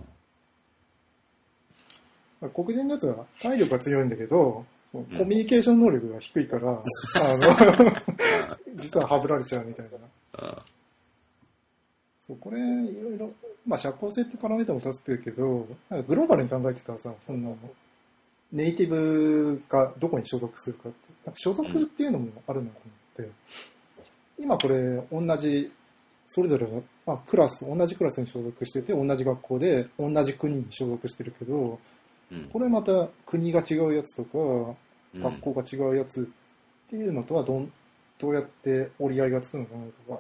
と。黒人のやつは体力が強いんだけど、コミュニケーション能力が低いから、実はハブられちゃうみたいな。そう、これ、いろいろ、社交性ってパラメータも立つってるけど、なんかグローバルに考えてたらさ、そんな、ネイティブがどこに所属するかって、なんか所属っていうのもあるのかと思って、今これ、同じ、それぞれの、同じクラスに所属してて、同じ学校で、同じ国に所属してるけど、これまた国が違うやつとか、学校が違うやつっていうのとはどうやって折り合いがつくのかなと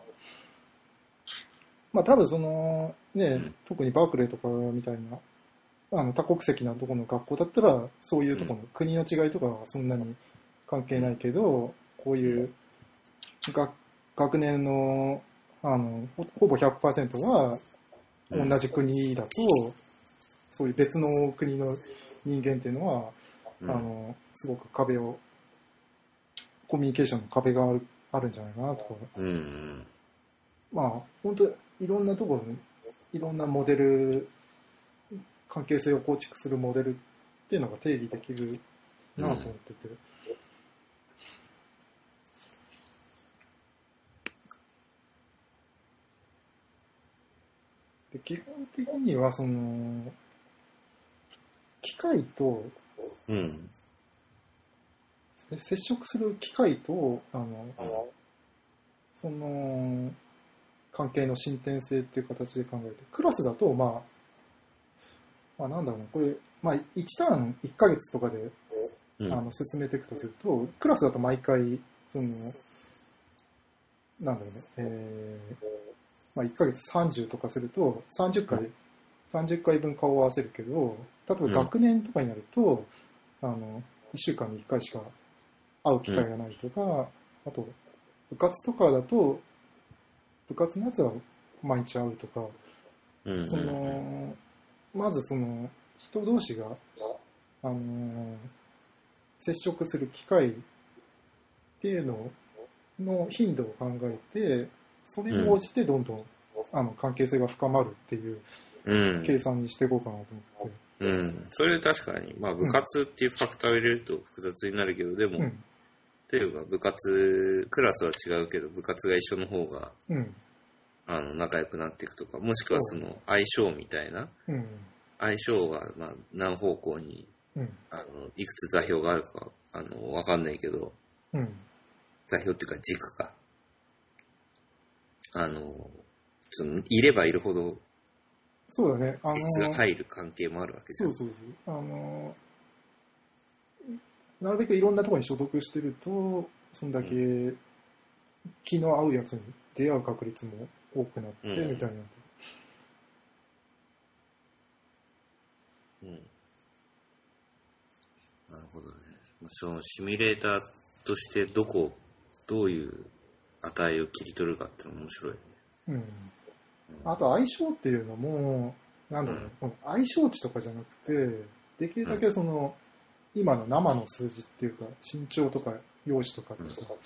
か。多分その、ね、特にバークレーとかみたいな、多国籍なところの学校だったら、そういうところの国の違いとかはそんなに関係ないけど、こういう学年の、ほぼ 100% は同じ国だと、そういう別の国の人間っていうのは、すごくコミュニケーションの壁があるんじゃないかなとか。本当いろんなところに、いろんなモデル、関係性を構築するモデルっていうのが定義できるなと思ってて。で基本的には、その、機械と、接触する機械と、その、関係の進展性っていう形で考えて、クラスだと、なんだろうな、これ、1ターン1ヶ月とかで、進めていくとすると、クラスだと毎回、その、なんだろうね、1ヶ月30とかすると、30回分顔を合わせるけど、例えば学年とかになると、1週間に1回しか会う機会がないとか、あと、部活とかだと、部活のやつは毎日会うとか、その、まずその、人同士が、接触する機会っていうのの頻度を考えて、それに応じてどんどん、関係性が深まるっていう計算にしていこうかなと思って。 それ確かに、部活っていうファクターを入れると複雑になるけど、でも、というか部活、クラスは違うけど、部活が一緒の方が、仲良くなっていくとか、もしくはその相性みたいな、相性が何方向に、いくつ座標があるか、わかんないけど、座標っていうか軸か。いればいるほど、 そうだね。 率が入る関係もあるわけじゃん。 そう。なるべくいろんなところに所属してると、そんだけ気の合うやつに出会う確率も多くなって、みたいな。 なるほどね。そのシミュレーターとしてどういう値を切り取るかって面白いね。 あと相性っていうのも、なんだろう、相性値とかじゃなくて、できるだけその、今の生の数字っていうか、身長とか容姿とかってさ、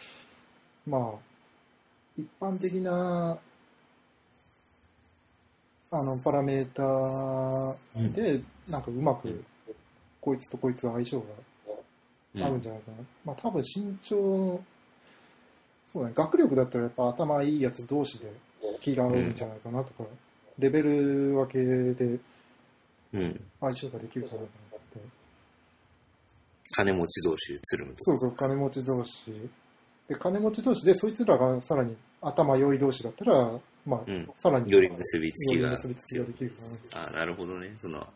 一般的な、パラメーターで、なんかうまく、こいつとこいつは相性があるんじゃないかな。多分身長、そうだね、学力だったらやっぱ頭いいやつ同士で気が合うんじゃないかなとか、レベル分けで相性ができるかなと思って。 金持ち同士でつるむと。 そう、金持ち同士。で、金持ち同士で、そいつらがさらに頭良い同士だったら、さらにより結びつきができるかな。 なるほどね。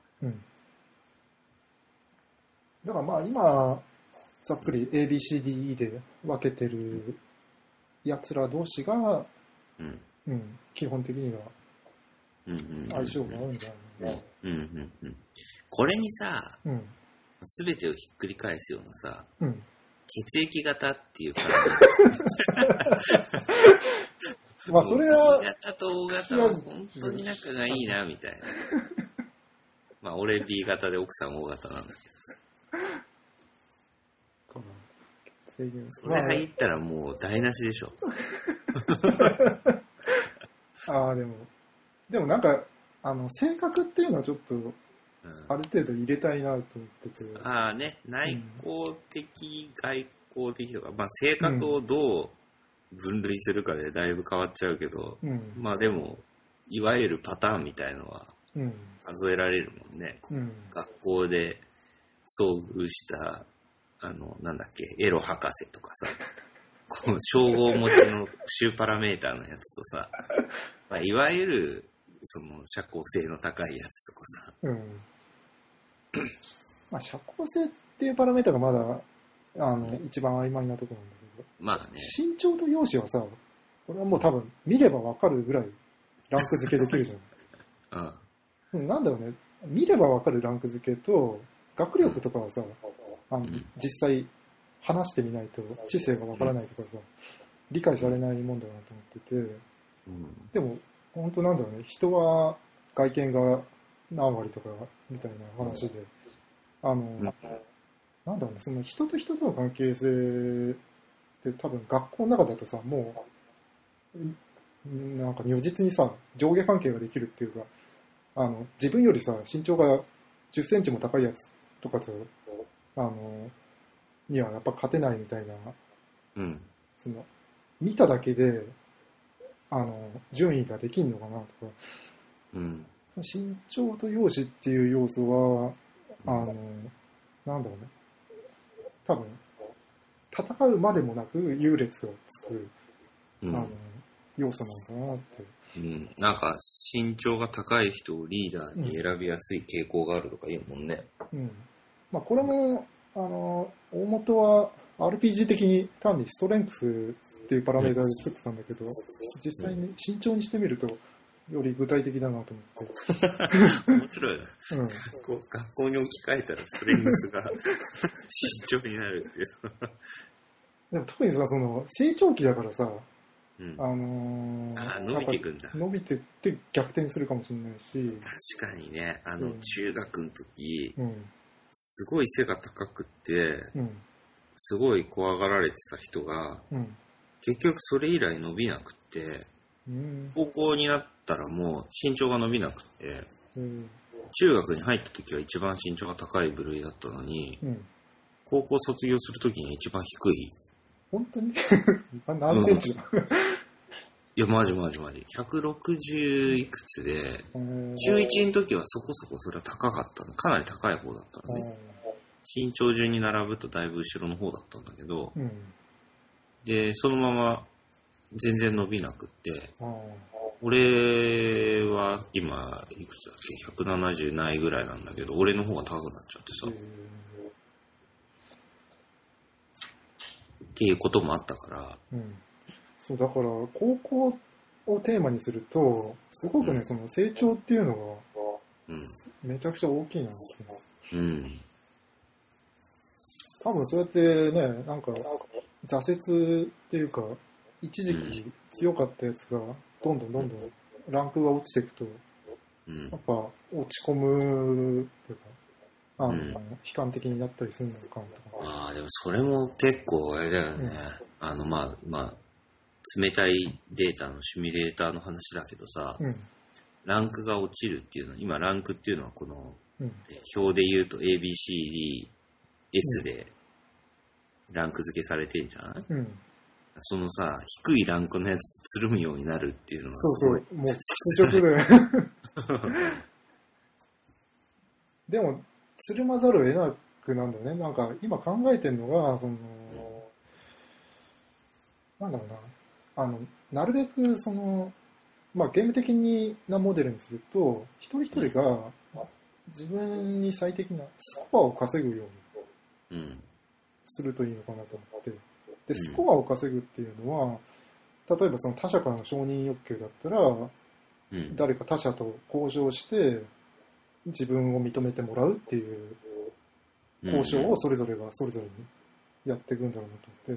だから今、ざっくり ABCDE で分けてる奴ら同士が、基本的には相性が合うんじゃないかな。 これにさ、すべてをひっくり返すようなさ、血液型っていうからね。 それは B 型と O 型は本当に仲がいいなみたいな。俺 B 型で奥さん O 型なんだけどさ。それ入ったらもう台無しでしょ。 でもなんか、性格っていうのはちょっと、ある程度入れたいなと思ってて。 内向的、外向的とか、まあ性格をどう分類するかでだいぶ変わっちゃうけど、まあでも、いわゆるパターンみたいのは数えられるもんね。学校で遭遇した、なんだっけ、エロ博士とかさ、この称号持ちのシューパラメーターのやつとさ、まあ、いわゆる、その、社交性の高いやつとかさ。 まあ、社交性っていうパラメーターがまだ、一番曖昧なところなんだけど。 まあね。 身長と容姿はさ、これはもう多分、見ればわかるぐらい、ランク付けできるじゃん。なんだろうね、見ればわかるランク付けと、学力とかはさ、実際話してみないと知性がわからないとかさ、理解されないもんだなと思ってて、でも本当なんだろうね、人は外見が何割とかみたいな話で、なんだろうね、その人と人との関係性って多分学校の中だとさ、もうなんか如実にさ、上下関係ができるっていうか、自分よりさ、身長が10センチも高いやつとかと、にはやっぱ勝てないみたいな、その、見ただけで、順位ができんのかなとか、その身長と容姿っていう要素は、なんだろうね、多分、戦うまでもなく優劣がつく、要素なのかなって。 なんか身長が高い人をリーダーに選びやすい傾向があるとか言うもんね。 まあこれも大元は RPG 的に単にストレングスっていうパラメータで作ってたんだけど、実際に身長にしてみるとより具体的だなと思って。 面白いな。学校に置き換えたらストレングスが身長になるっていう。 でも特にさ、その成長期だからさ、 伸びていくんだ。 伸びてって逆転するかもしれないし。 確かにね、中学の時、すごい背が高くって、すごい怖がられてた人が、結局それ以来伸びなくって、高校になったらもう身長が伸びなくって、中学に入った時は一番身長が高い部類だったのに、高校卒業する時には一番低い。 本当に何センチだいや、マジ。160いくつで、中1の時はそこそこそれは高かったの。かなり高い方だったのね。身長順に並ぶとだいぶ後ろの方だったんだけど、で、そのまま全然伸びなくって、俺は今、いくつだっけ ?170 ないぐらいなんだけど、俺の方が高くなっちゃってさ。っていうこともあったから、 そうだから高校をテーマにするとすごくね、その成長っていうのがめちゃくちゃ大きいなっていう、多分そうやってね、なんか挫折っていうか一時期強かったやつがどんどんランクが落ちていくと、やっぱ落ち込むっていうか悲観的になったりするのかなとか。 でもそれも結構あれだよね。まあ、冷たいデータのシミュレーターの話だけどさ、ランクが落ちるっていうのは、今ランクっていうのはこの、表で言うと ABCDS でランク付けされてんじゃない？そのさ、低いランクのやつとつるむようになるっていうのはすごい。 もう屈辱で。でも、つるまざるを得なくなんだよね。なんか、今考えてるのが、その、なんだろうな。なるべく、その、まあ、ゲーム的なモデルにすると、一人一人が、自分に最適なスコアを稼ぐようにするといいのかなと思って。で、スコアを稼ぐっていうのは、例えばその他者からの承認欲求だったら、誰か他者と交渉して、自分を認めてもらうっていう交渉をそれぞれがそれぞれにやっていくんだろうなと思って。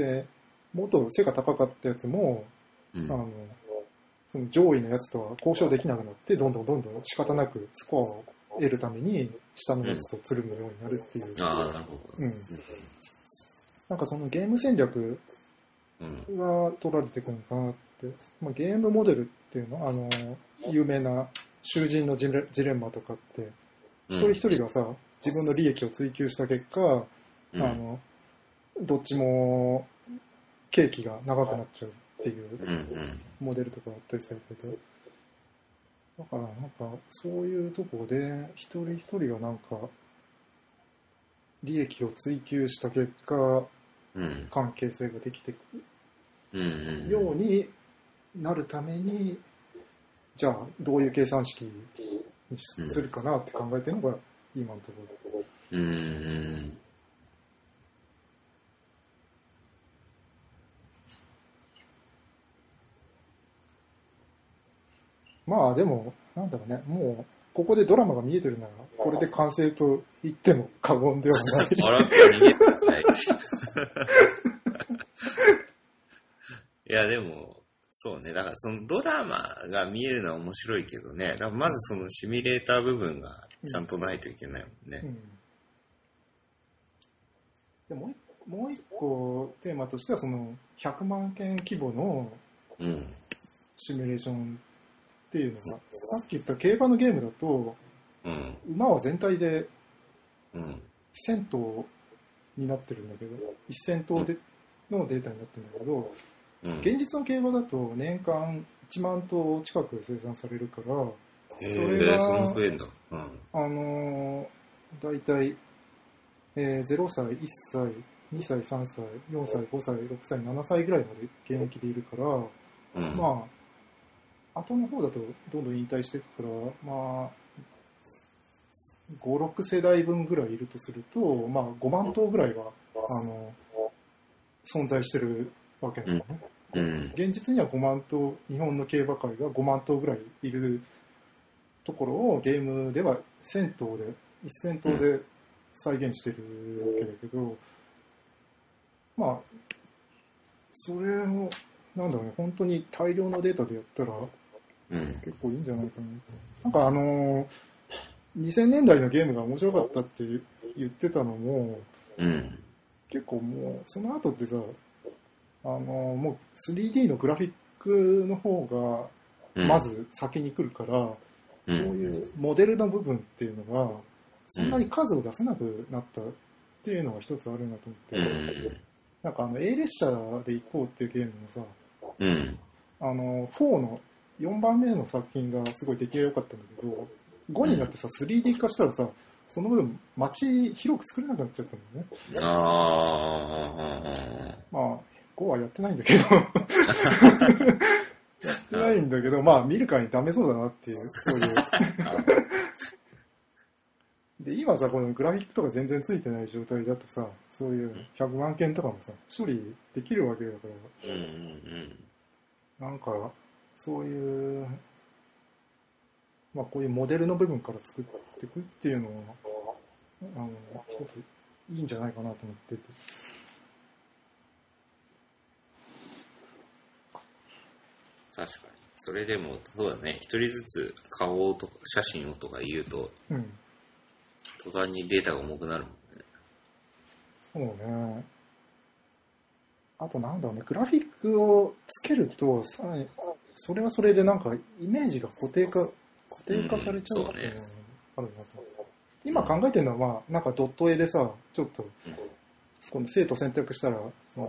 で、もっと背が高かったやつも、その上位のやつとは交渉できなくなって、どんどん仕方なくスコアを得るために、下のやつとつるむようになるっていう。 なるほど。 なんかそのゲーム戦略が取られていくのかなっって。まあ、ゲームモデルっていうの有名な囚人のジレンマとかって、一人一人がさ、自分の利益を追求した結果、どっちも刑期が長くなっちゃうっていうモデルとかあったりするけど、だからなんかそういうとこで一人一人がなんか利益を追求した結果、関係性ができてくるようになるために、じゃあどういう計算式にするかなって考えてるのが今のところ。まあでも、なんだろうね、もう、ここでドラマが見えてるなら、これで完成と言っても過言ではない。 あら、見えてない。いや、でも、そうね、だからそのドラマが見えるのは面白いけどね、だからまずそのシミュレーター部分がちゃんとないといけないもんね。 でもう一個テーマとしては、その100万件規模のシミュレーションっていうのが、さっき言った競馬のゲームだと、馬は全体で1000頭になってるんだけど、1000頭でのデータになってるんだけど、現実の競馬だと年間1万頭近く生産されるから、それが、 その増えんだ。 だいたい0歳、1歳、2歳、3歳、4歳、5歳、6歳、7歳ぐらいまで現役でいるから、まあ、後の方だとどんどん引退していくから、まあ、5、6世代分ぐらいいるとすると、まあ、5万頭ぐらいは、存在してるわけなのね。現実には5万頭、日本の競馬界が5万頭ぐらいいるところをゲームでは1000頭で、1000頭で再現してるわけだけど、まあ、それを、なんだろうね、本当に大量のデータでやったら、結構いいんじゃないかな。なんか2000年代のゲームが面白かったって言ってたのも、結構もう、その後ってさ、もう 3D のグラフィックの方が、まず先に来るから、そういうモデルの部分っていうのが、そんなに数を出せなくなったっていうのが一つあるなと思って、なんかA 列車で行こうっていうゲームのさ、4の4番目の作品がすごい出来が良かったんだけど、5になってさ、3D 化したらさ、その分街広く作れなくなっちゃったんだよね。まあ、5はやってないんだけど、やってないんだけど、まあ見るからにダメそうだなっていう、そういう。で、今さ、このグラフィックとか全然ついてない状態だとさ、そういう100万件とかもさ、処理できるわけだから、なんか、そういう、まあこういうモデルの部分から作っていくっていうのは、一ついいんじゃないかなと思ってて。 確かに。それでも、そうだね、一人ずつ顔とか写真をとか言うと、途端にデータが重くなるもんね。そうね。あとなんだろうね、グラフィックをつけると、それはそれでなんかイメージが固定化されちゃうっていうのがあるなと思って。今考えてるのは、まあ、なんかドット絵でさ、ちょっと、この生徒選択したら、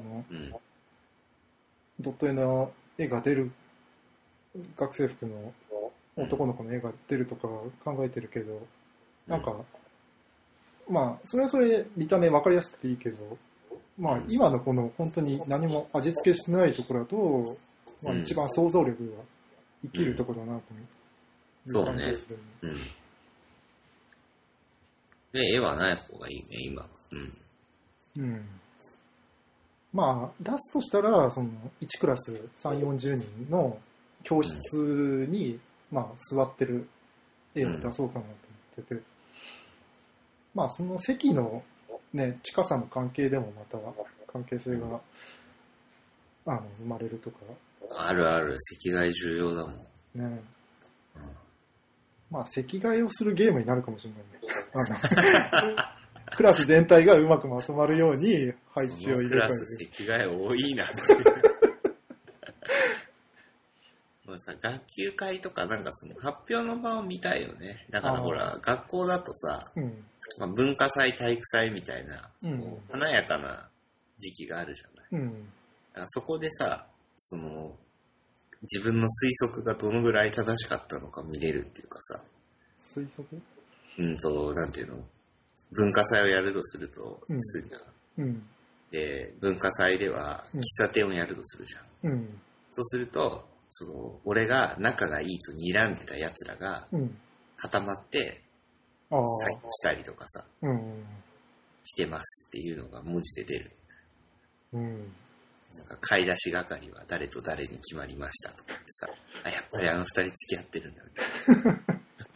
ドット絵の絵が出る、学生服の男の子の絵が出るとか考えてるけど、なんか、まあ、それはそれ見た目分かりやすくていいけど、まあ、今のこの本当に何も味付けしてないところだと、まあ、一番想像力が生きるところだなと思う。そうね。で、絵はない方がいいね、今。 まあ、出すとしたら、その、1クラス3、40人の教室に、まあ、座ってる絵を出そうかなと思ってて、まあ、その席のね、近さの関係でもまた関係性が、生まれるとか。 あるある、席替え重要だもん。 ね。まあ、席替えをするゲームになるかもしれないね。クラス全体がうまくまとまるように配置を入れ替える。 クラス席替え多いなって。 学級会とかなんかその発表の場を見たいよね。だからほら、学校だとさ、まあ、文化祭、体育祭みたいな、華やかな時期があるじゃない。だからそこでさ、その、自分の推測がどのぐらい正しかったのか見れるっていうかさ。 推測？ なんていうの？文化祭をやるとすると、するじゃん。で、文化祭では喫茶店をやるとするじゃん。そうすると、その、俺が仲がいいと睨んでた奴らが、固まって、採用したりとかさ、してますっていうのが文字で出る。なんか買い出し係は誰と誰に決まりましたとかってさ、あ、やっぱりあの二人付き合ってるんだみたいな。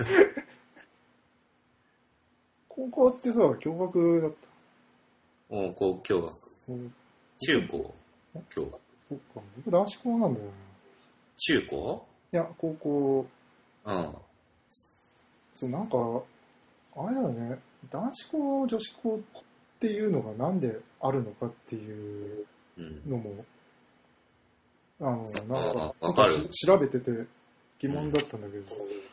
高校ってさ、共学だった？ 共学。中高共学。 そっか、僕男子校なんだよね。 中高？ いや、高校。そう、なんか、あれだよね、男子校、女子校っていうのがなんであるのかっていうのも、なんか調べてて疑問だったんだけど、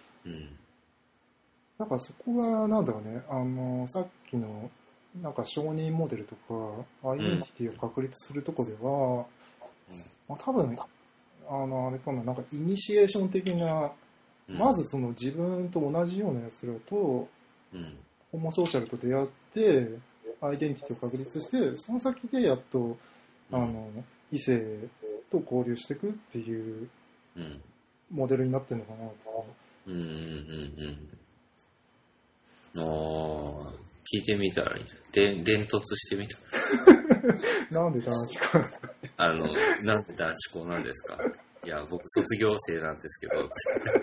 なんかそこがなんだろうね、さっきのなんか承認モデルとかアイデンティティを確立するとこでは、まあ、多分あれかな、なんかイニシエーション的な、まずその自分と同じようなやつらと、ホモソーシャルと出会ってアイデンティティを確立して、その先でやっと異性と交流していくっていうモデルになってるのかなと。聞いてみたらいい。伝突してみた。 なんで男子校なんで男子校なんですか？いや、僕卒業生なんですけど。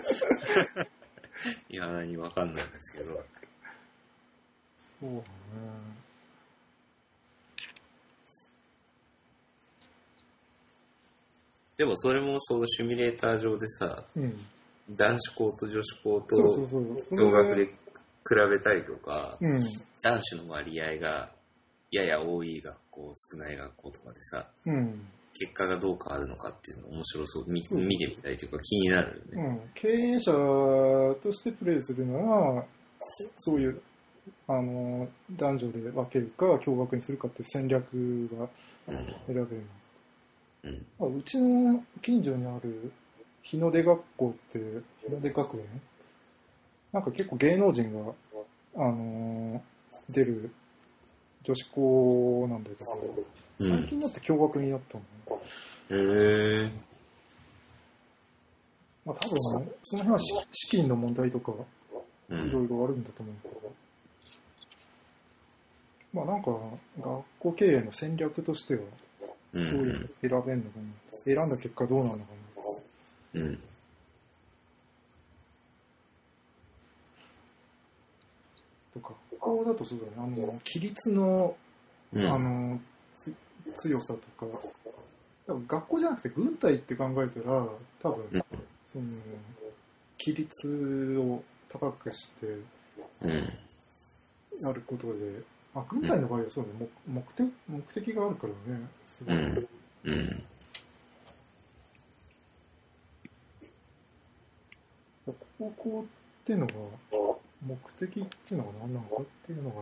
いや、何わかんないんですけど。 そうだね。 でもそれもそのシミュレーター上でさ、男子校と女子校と共学で比べたりとか、男子の割合がやや多い学校、少ない学校とかでさ、結果がどう変わるのかっていうの面白そう、見てみたいというか気になるよね。 経営者としてプレーするなら、そういう男女で分けるか共学にするかっていう戦略が選べるの。うちの近所にある日の出学校って日の出学園、なんか結構芸能人が出る女子校なんだけど、最近になって共学になったの。まあ多分その辺は資金の問題とかいろいろあるんだと思うけど、まあなんか学校経営の戦略としてはそういうの選べんのかな。選んだ結果どうなるのかな。とか、ここだとそうだね、規律の、強さとか、多分学校じゃなくて軍隊って考えたら、多分、その、規律を高くして、やることで、軍隊の場合はそうね、目的があるからね、すごい。高校っていうのが、目的っていうのが何なのかっていうのが、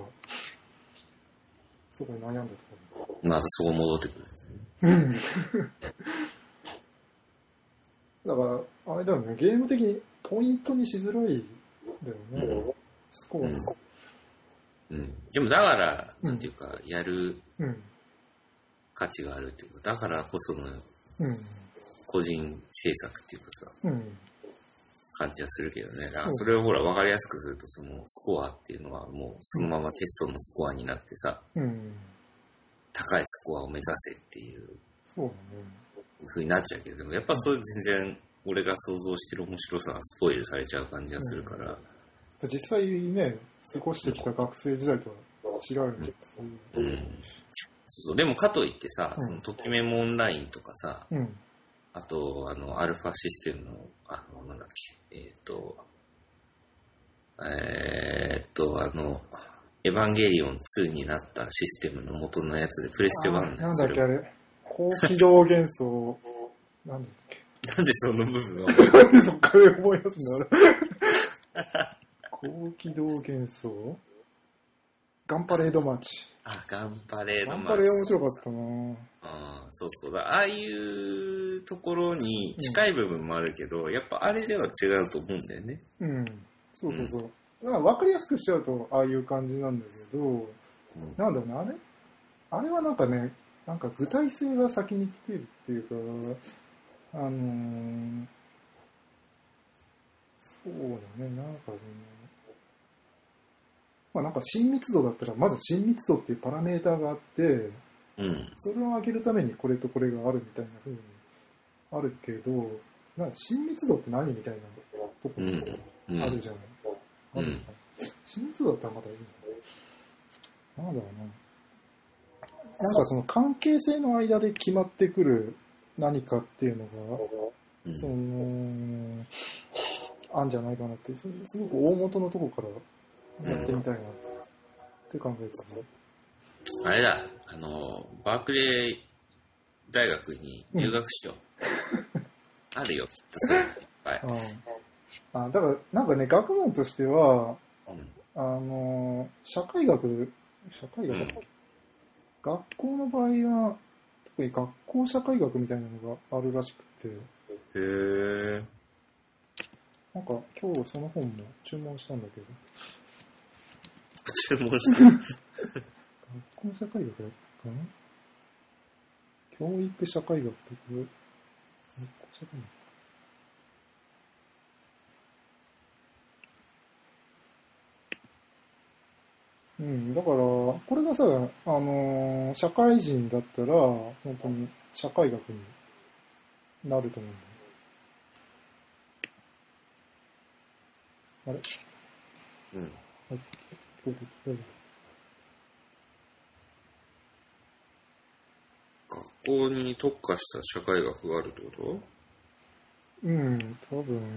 そこに悩んだところ。 またそこ戻ってくる。 だから、あれだよね、ゲーム的にポイントにしづらいんだよね、スコアが。 でもだから、なんていうか、やる価値があるっていうか、だからこその、個人制作っていうかさ、感じはするけどね。だからそれをほら分かりやすくすると、そのスコアっていうのはもうそのままテストのスコアになってさ、高いスコアを目指せっていう風になっちゃうけど、でもやっぱそれ全然俺が想像してる面白さがスポイルされちゃう感じがするから。 実際ね、過ごしてきた学生時代とは違うんですそう。でもかといってさ、そのときめもオンラインとかさ、あと、アルファシステムの、なんだっけ、エヴァンゲリオン2になったシステムの元のやつで、プレステ1 なんだっけあれ、高軌道幻想、なんだっけ。 なんでその部分はなんでそっから思い出すんだろう。高機動幻想ガンパレードマーチ。 ガンパレードマーチ。 ガンパレード面白かったなそうそうだ。ああいうところに近い部分もあるけど、やっぱあれでは違うと思うんだよね。 そうそうそう。だから分かりやすくしちゃうと、ああいう感じなんだけど、なんだろうな、あれはなんかね、なんか具体性が先に来てるっていうか、そうだね、なんかね、なんか親密度だったら、まず親密度っていうパラメーターがあって、それを上げるためにこれとこれがあるみたいな風にあるけど、なんか親密度って何みたいなところあるじゃない。あるのかな。親密度だったらまだいいのかな。なんだろうな。なんかその関係性の間で決まってくる何かっていうのが、あんじゃないかなって、すごく大元のとこからやってみたいなって考えたね。 あれだ、バークレー大学に入学しよう。あるよ、きっとそういうのいっぱい。 だから、なんかね、学問としては、社会学、学校の場合は、特に学校社会学みたいなのがあるらしくて。 へー。 なんか、今日その本も注文したんだけど。 注文した学校社会学だったかな？教育社会学とか、学校社会学。だから、これがさ、社会人だったら、本当に社会学になると思うんだよ。あれ？はい。 学校に特化した社会学があるってこと？ 多分、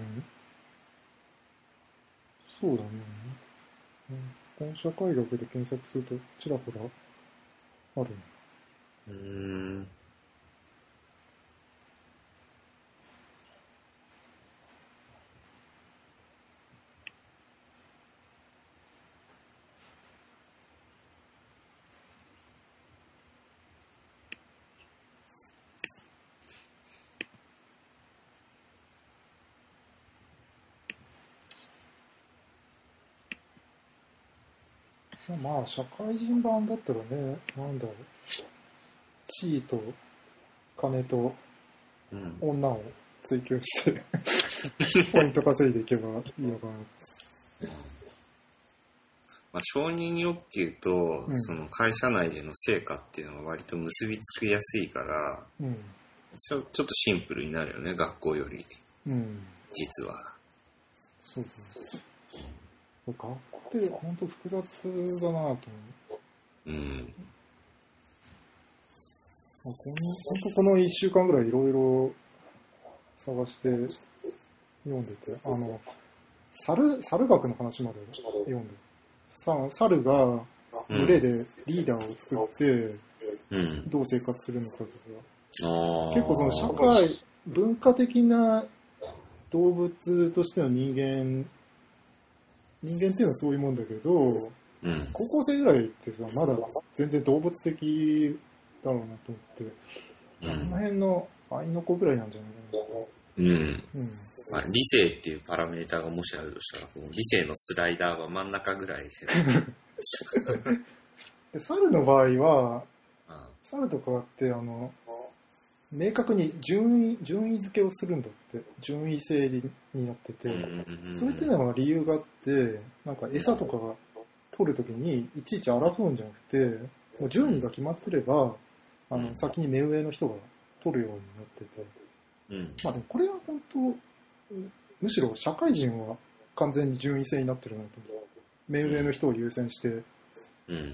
そうだね。この社会学で検索するとちらほらある。まあ、社会人版だったらね、なんだろう。地位と金と女を追求してポイント稼いでいけばいいのかな。 承認欲求と、その会社内での成果っていうのが割と結びつきやすいから、ちょっとシンプルになるよね、学校より。実は。 そうそうそう。学校って本当複雑だなと思う。本当この1週間ぐらいいろいろ探して読んでて、猿学の話まで読んで、猿が群れでリーダーを作って、どう生活するのかとか、結構その社会、文化的な動物としての人間っていうのはそういうもんだけど、高校生ぐらいってさ、まだ全然動物的だろうなと思って、その辺の愛の子ぐらいなんじゃないかな。 理性っていうパラメーターがもしあるとしたら、理性のスライダーは真ん中ぐらいで猿の場合は、猿とかって明確に順位付けをするんだって、順位制になってて、それっていうのは理由があって、なんか餌とかが取るときにいちいち争うんじゃなくて、もう順位が決まってれば、先に目上の人が取るようになってて、まあでもこれは本当、むしろ社会人は完全に順位制になってるなと思う。目上の人を優先してっていうの。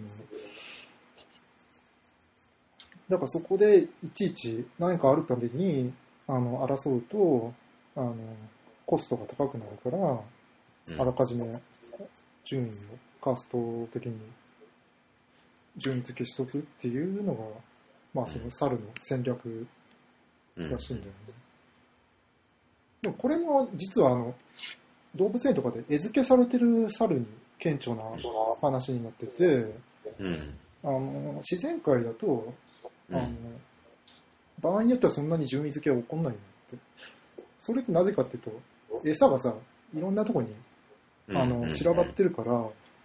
だからそこでいちいち何かあるたびに争うとコストが高くなるから、あらかじめ順位をカースト的に順位付けしとくっていうのが、まあその猿の戦略らしいんだよね。 でもこれも実は動物園とかで餌付けされてる猿に顕著な話になってて、 うん、 自然界だと、場合によってはそんなに順位付けは起こんないんだって。それってなぜかっていうと、餌がさ、いろんなとこに散らばってるから、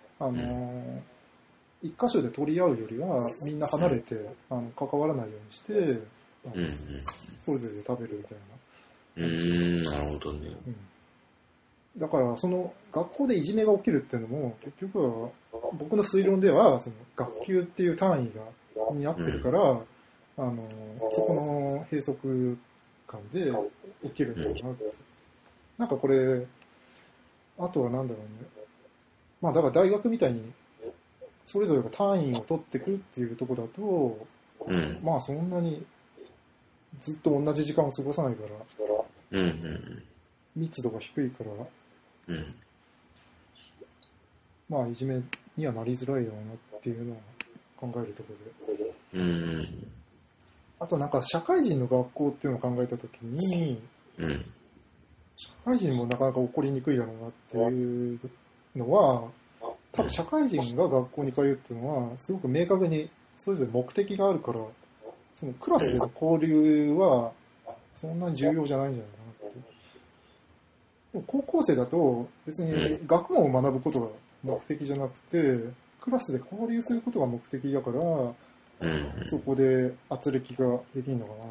一箇所で取り合うよりはみんな離れて関わらないようにして、それぞれ食べるみたいな。なるほどね。 だからその学校でいじめが起きるっていうのも結局は僕の推論ではその学級っていう単位になってるから、そこの閉塞感で起きるんだろうなって。なんかこれあとはなんだろうね。まあだから大学みたいにそれぞれが単位を取ってくっていうところだと、まあそんなにずっと同じ時間を過ごさないから、密度が低いから、まあいじめにはなりづらいだろうなっていうのを考えるところで。あとなんか社会人の学校っていうのを考えたときに、社会人もなかなか起こりにくいだろうなっていうのは、多分社会人が学校に通うっていうのは、すごく明確にそれぞれ目的があるから、そのクラスでの交流はそんなに重要じゃないんじゃないかなって。でも高校生だと別に学問を学ぶことが目的じゃなくて、クラスで交流することが目的だから、そこで圧力ができるのかな。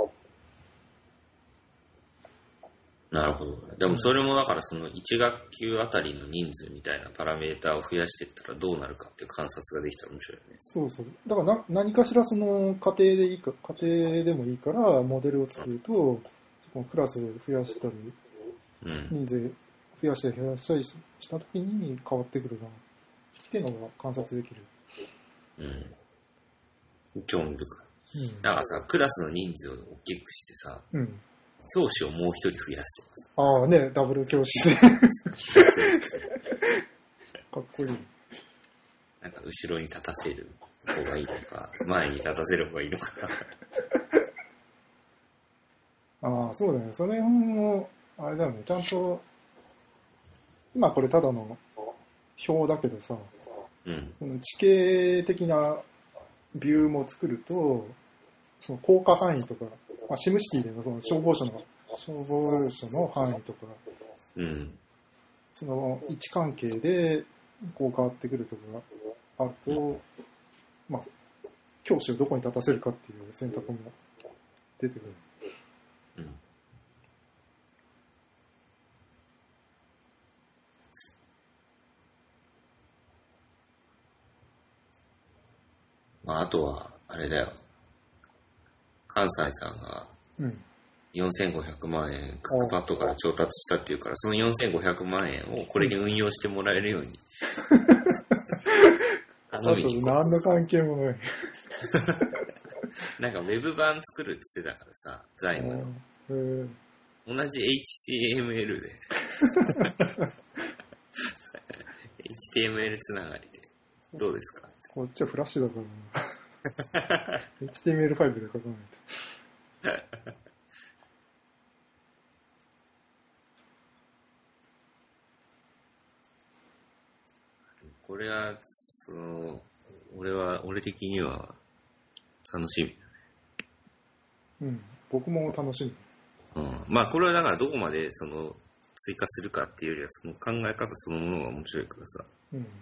なるほど。でもそれもだからその1学級あたりの人数みたいなパラメーターを増やしていったらどうなるかっていう観察ができたら面白いよね。 そうそう。だから何かしらその家庭でいいか、家庭でもいいからモデルを作ると、そこのクラスを増やしたり、人数増やしたり減らしたりしたときに変わってくるなっていうのが観察できる。 興味深い。だからさ、クラスの人数を大きくしてさ、教師をもう一人増やすとかさ。 ああね、ダブル教師で。かっこいい。 なんか後ろに立たせる方がいいのか、前に立たせる方がいいのか。 ああ、そうだね。それも、あれだよね。ちゃんと、今これただの表だけどさ、地形的なビューも作ると、その効果範囲とか、まあ、シムシティでのその消防署の範囲とか、その位置関係でこう変わってくるところがあると、まあ、教師をどこに立たせるかっていう選択も出てくる。 まあ、あとは、あれだよ。関西さんが、4500万円各パッドから調達したっていうから、その4500万円をこれに運用してもらえるように。 頼みに行こう。何の関係もない。 なんかウェブ版作るって言ってたからさ、財務の。同じ HTML で。HTML つながりで。どうですか？ こっちはフラッシュだからな。HTML5 で書かないと。 これは、俺的には楽しみ。僕も楽しみ。 まあこれはだからどこまで追加するかっていうよりはその考え方そのものが面白いからさ。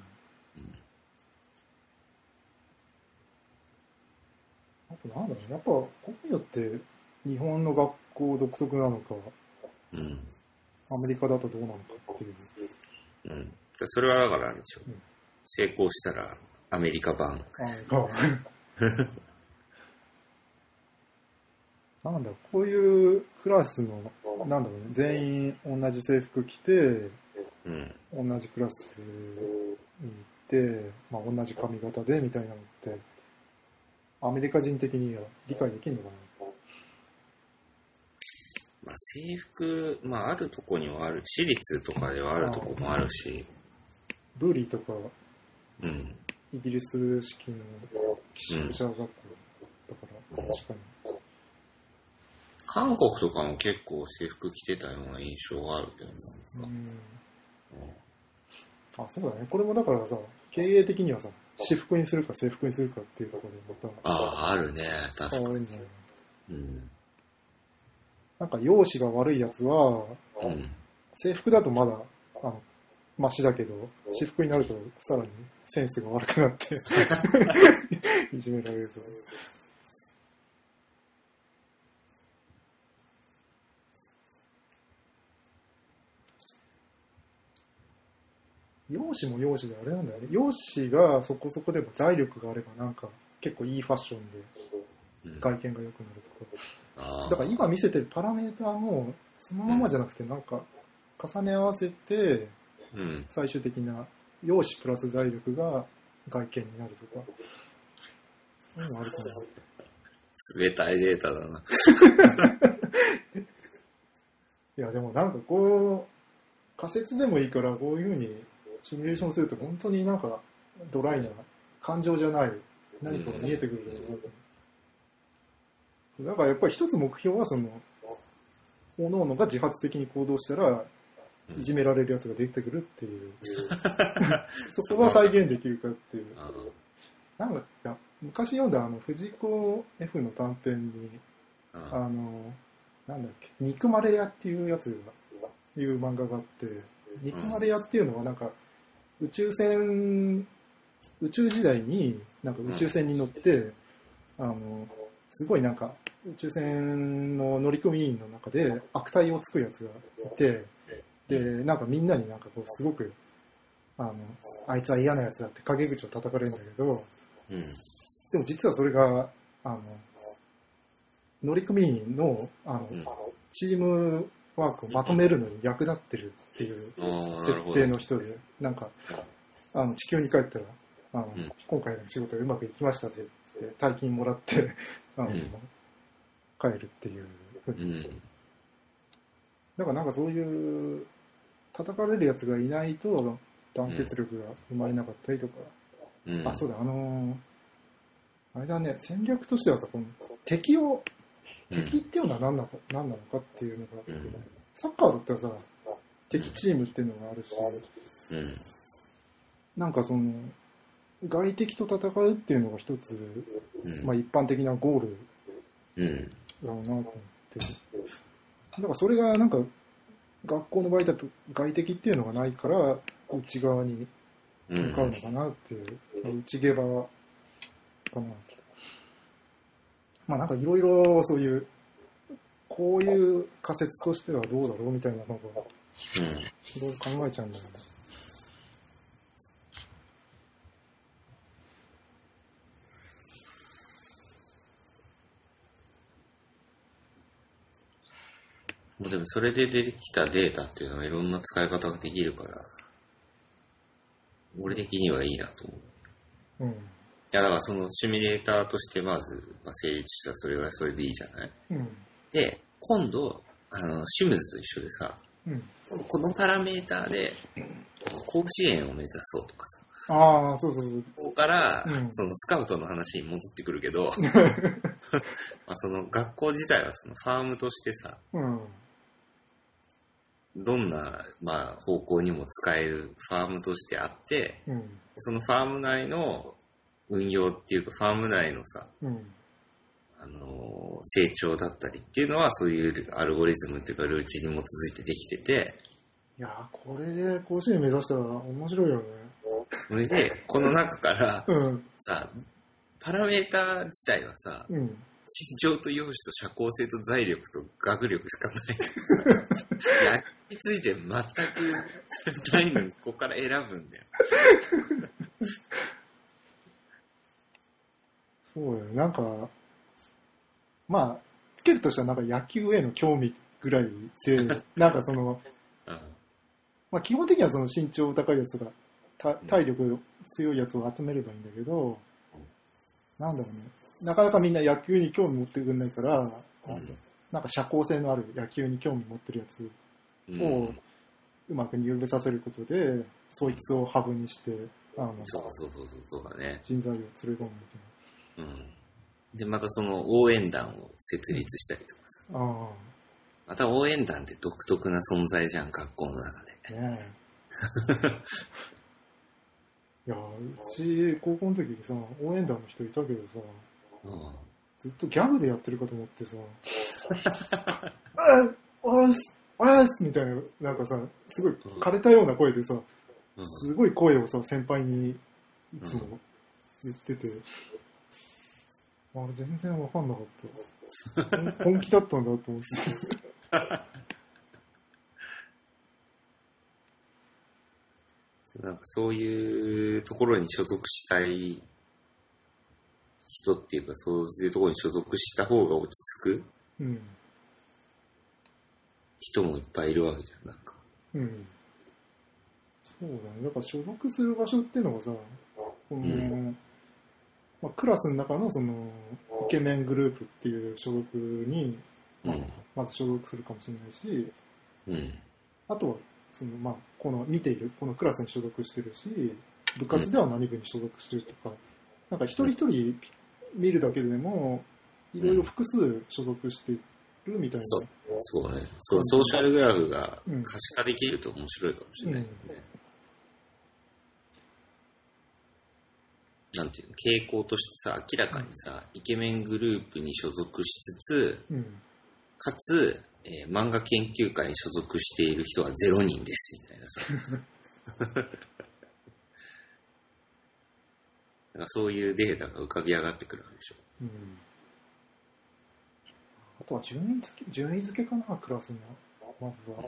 あとなんだろう、やっぱこういうのって日本の学校独特なのか、アメリカだとどうなのかっていう。 それはだからあれでしょ。成功したらアメリカ版。 なんだろう、こういうクラスの、なんだろうね、全員同じ制服着て、同じクラスに行って、まあ、同じ髪型でみたいなのって、アメリカ人的には理解できるのかな。 まあ、制服、まあ、あるとこにはある。私立とかではあるとこもあるし。 ブーリーとか、イギリス式の寄宿舎学校だから、確かに。 韓国とかも結構制服着てたような印象があるけどあ、そうだね。これもだからさ、経営的にはさ、私服にするか制服にするかっていうところでまた。あるね。確かに。 なんか容姿が悪いやつは、制服だとまだ、マシだけど、私服になるとさらにセンスが悪くなって、いじめられると。容姿も容姿であれなんだよね。容姿がそこそこでも財力があればなんか結構いいファッションで外見が良くなるとか。だから今見せてるパラメーターもそのままじゃなくてなんか重ね合わせて最終的な容姿プラス財力が外見になるとか。そういうのあるかな。 冷たいデータだな。 いやでもなんかこう仮説でもいいからこういう風にシミュレーションすると本当になんかドライな感情じゃない何かが見えてくるだろうなと。だからやっぱり一つ目標はその各々が自発的に行動したらいじめられるやつが出てくるっていう、そこが再現できるかっていう。なんかいや昔読んだ藤子 F の短編になんだっけ憎まれ屋っていうやつがいう漫画があって憎まれ屋っていうのはなんか宇宙時代になんか宇宙船に乗って、すごいなんか宇宙船の乗組員の中で悪態をつくやつがいて、で、なんかみんなになんかこうすごく、あいつは嫌なやつだって陰口を叩かれるんだけど、でも実はそれが、乗組員の、チームワークをまとめるのに役立ってるっていう設定の人で、なんか、地球に帰ったら、今回の仕事がうまくいきましたぜって大金もらって帰るっていう。だからなんかそういう叩かれるやつがいないと団結力が生まれなかったりとか、あ、そうだ、あれだね、戦略としてはさ、この敵っていうのは何なのかっていうのがあって、サッカーだったらさ、敵チームっていうのがあるし、なんかその、外敵と戦うっていうのが一つ、まあ一般的なゴールだろうなと思って。だからそれがなんか、学校の場合だと外敵っていうのがないから、内側に向かうのかなっていう、内ゲバかな。まあなんかいろいろそういう、こういう仮説としてはどうだろうみたいなのが、いろいろ考えちゃうんだよね。 でもそれで出てきたデータっていうのはいろんな使い方ができるから、俺的にはいいなと思う。いやだからそのシミュレーターとしてまず、成立したらそれぐらいそれでいいじゃない、で、今度、シムズと一緒でさ、このパラメーターで甲子園を目指そうとかさ、 そう。 ここから、そのスカウトの話に戻ってくるけど、その学校自体はそのファームとしてさ、どんな、方向にも使えるファームとしてあって、そのファーム内の運用っていうか、ファーム内のさ、成長だったりっていうのは、そういうアルゴリズムっていうか、ルーチに基づいてできてて、 いやー、これで甲子園目指したら面白いよね。 それで、この中から、さ、パラメーター自体はさ、身長と容姿と社交性と財力と学力しかないから野球について全くないのにここから選ぶんだよ。 そうだよ。なんかつけるとしたらなんか野球への興味ぐらいでなんかその基本的にはその身長高いやつとか体力強いやつを集めればいいんだけど、なんだろうね、なかなかみんな野球に興味持ってくんないから、なんか社交性のある野球に興味持ってるやつをうまく入部させることで、そいつをハブにして、 そうだね。 人材を連れ込むみたいな。 で、またその応援団を設立したりとかさ。また応援団って独特な存在じゃん、学校の中で。ねいや、うち、高校の時にさ、応援団の人いたけどさ、ずっとギャグでやってるかと思ってさ、おーすみたいな、なんかさ、すごい枯れたような声でさ、すごい声をさ、先輩にいつも言ってて、あれ全然わかんなかった。本気だったんだと思って。 なんかそういうところに所属したい人っていうか、そういうところに所属した方が落ち着く、人もいっぱいいるわけじゃん、なんか。 そうだね。だから所属する場所っていうのがさ、この、クラスの中のそのイケメングループっていう所属に、まず所属するかもしれないし、あとはそのこの見ているこのクラスに所属してるし、部活では何部に所属してるとか、なんか一人一人見るだけでもいろいろ複数所属してるみたいな。 そうね。そう、ソーシャルグラフが可視化できると面白いかもしれないね。なんていうの、傾向としてさ、明らかにさ、イケメングループに所属しつつ、かつ、漫画研究会に所属している人は0人ですみたいなさ。なんかそういうデータが浮かび上がってくるわけでしょ。 あとは順位付けかな、クラスの。まずは。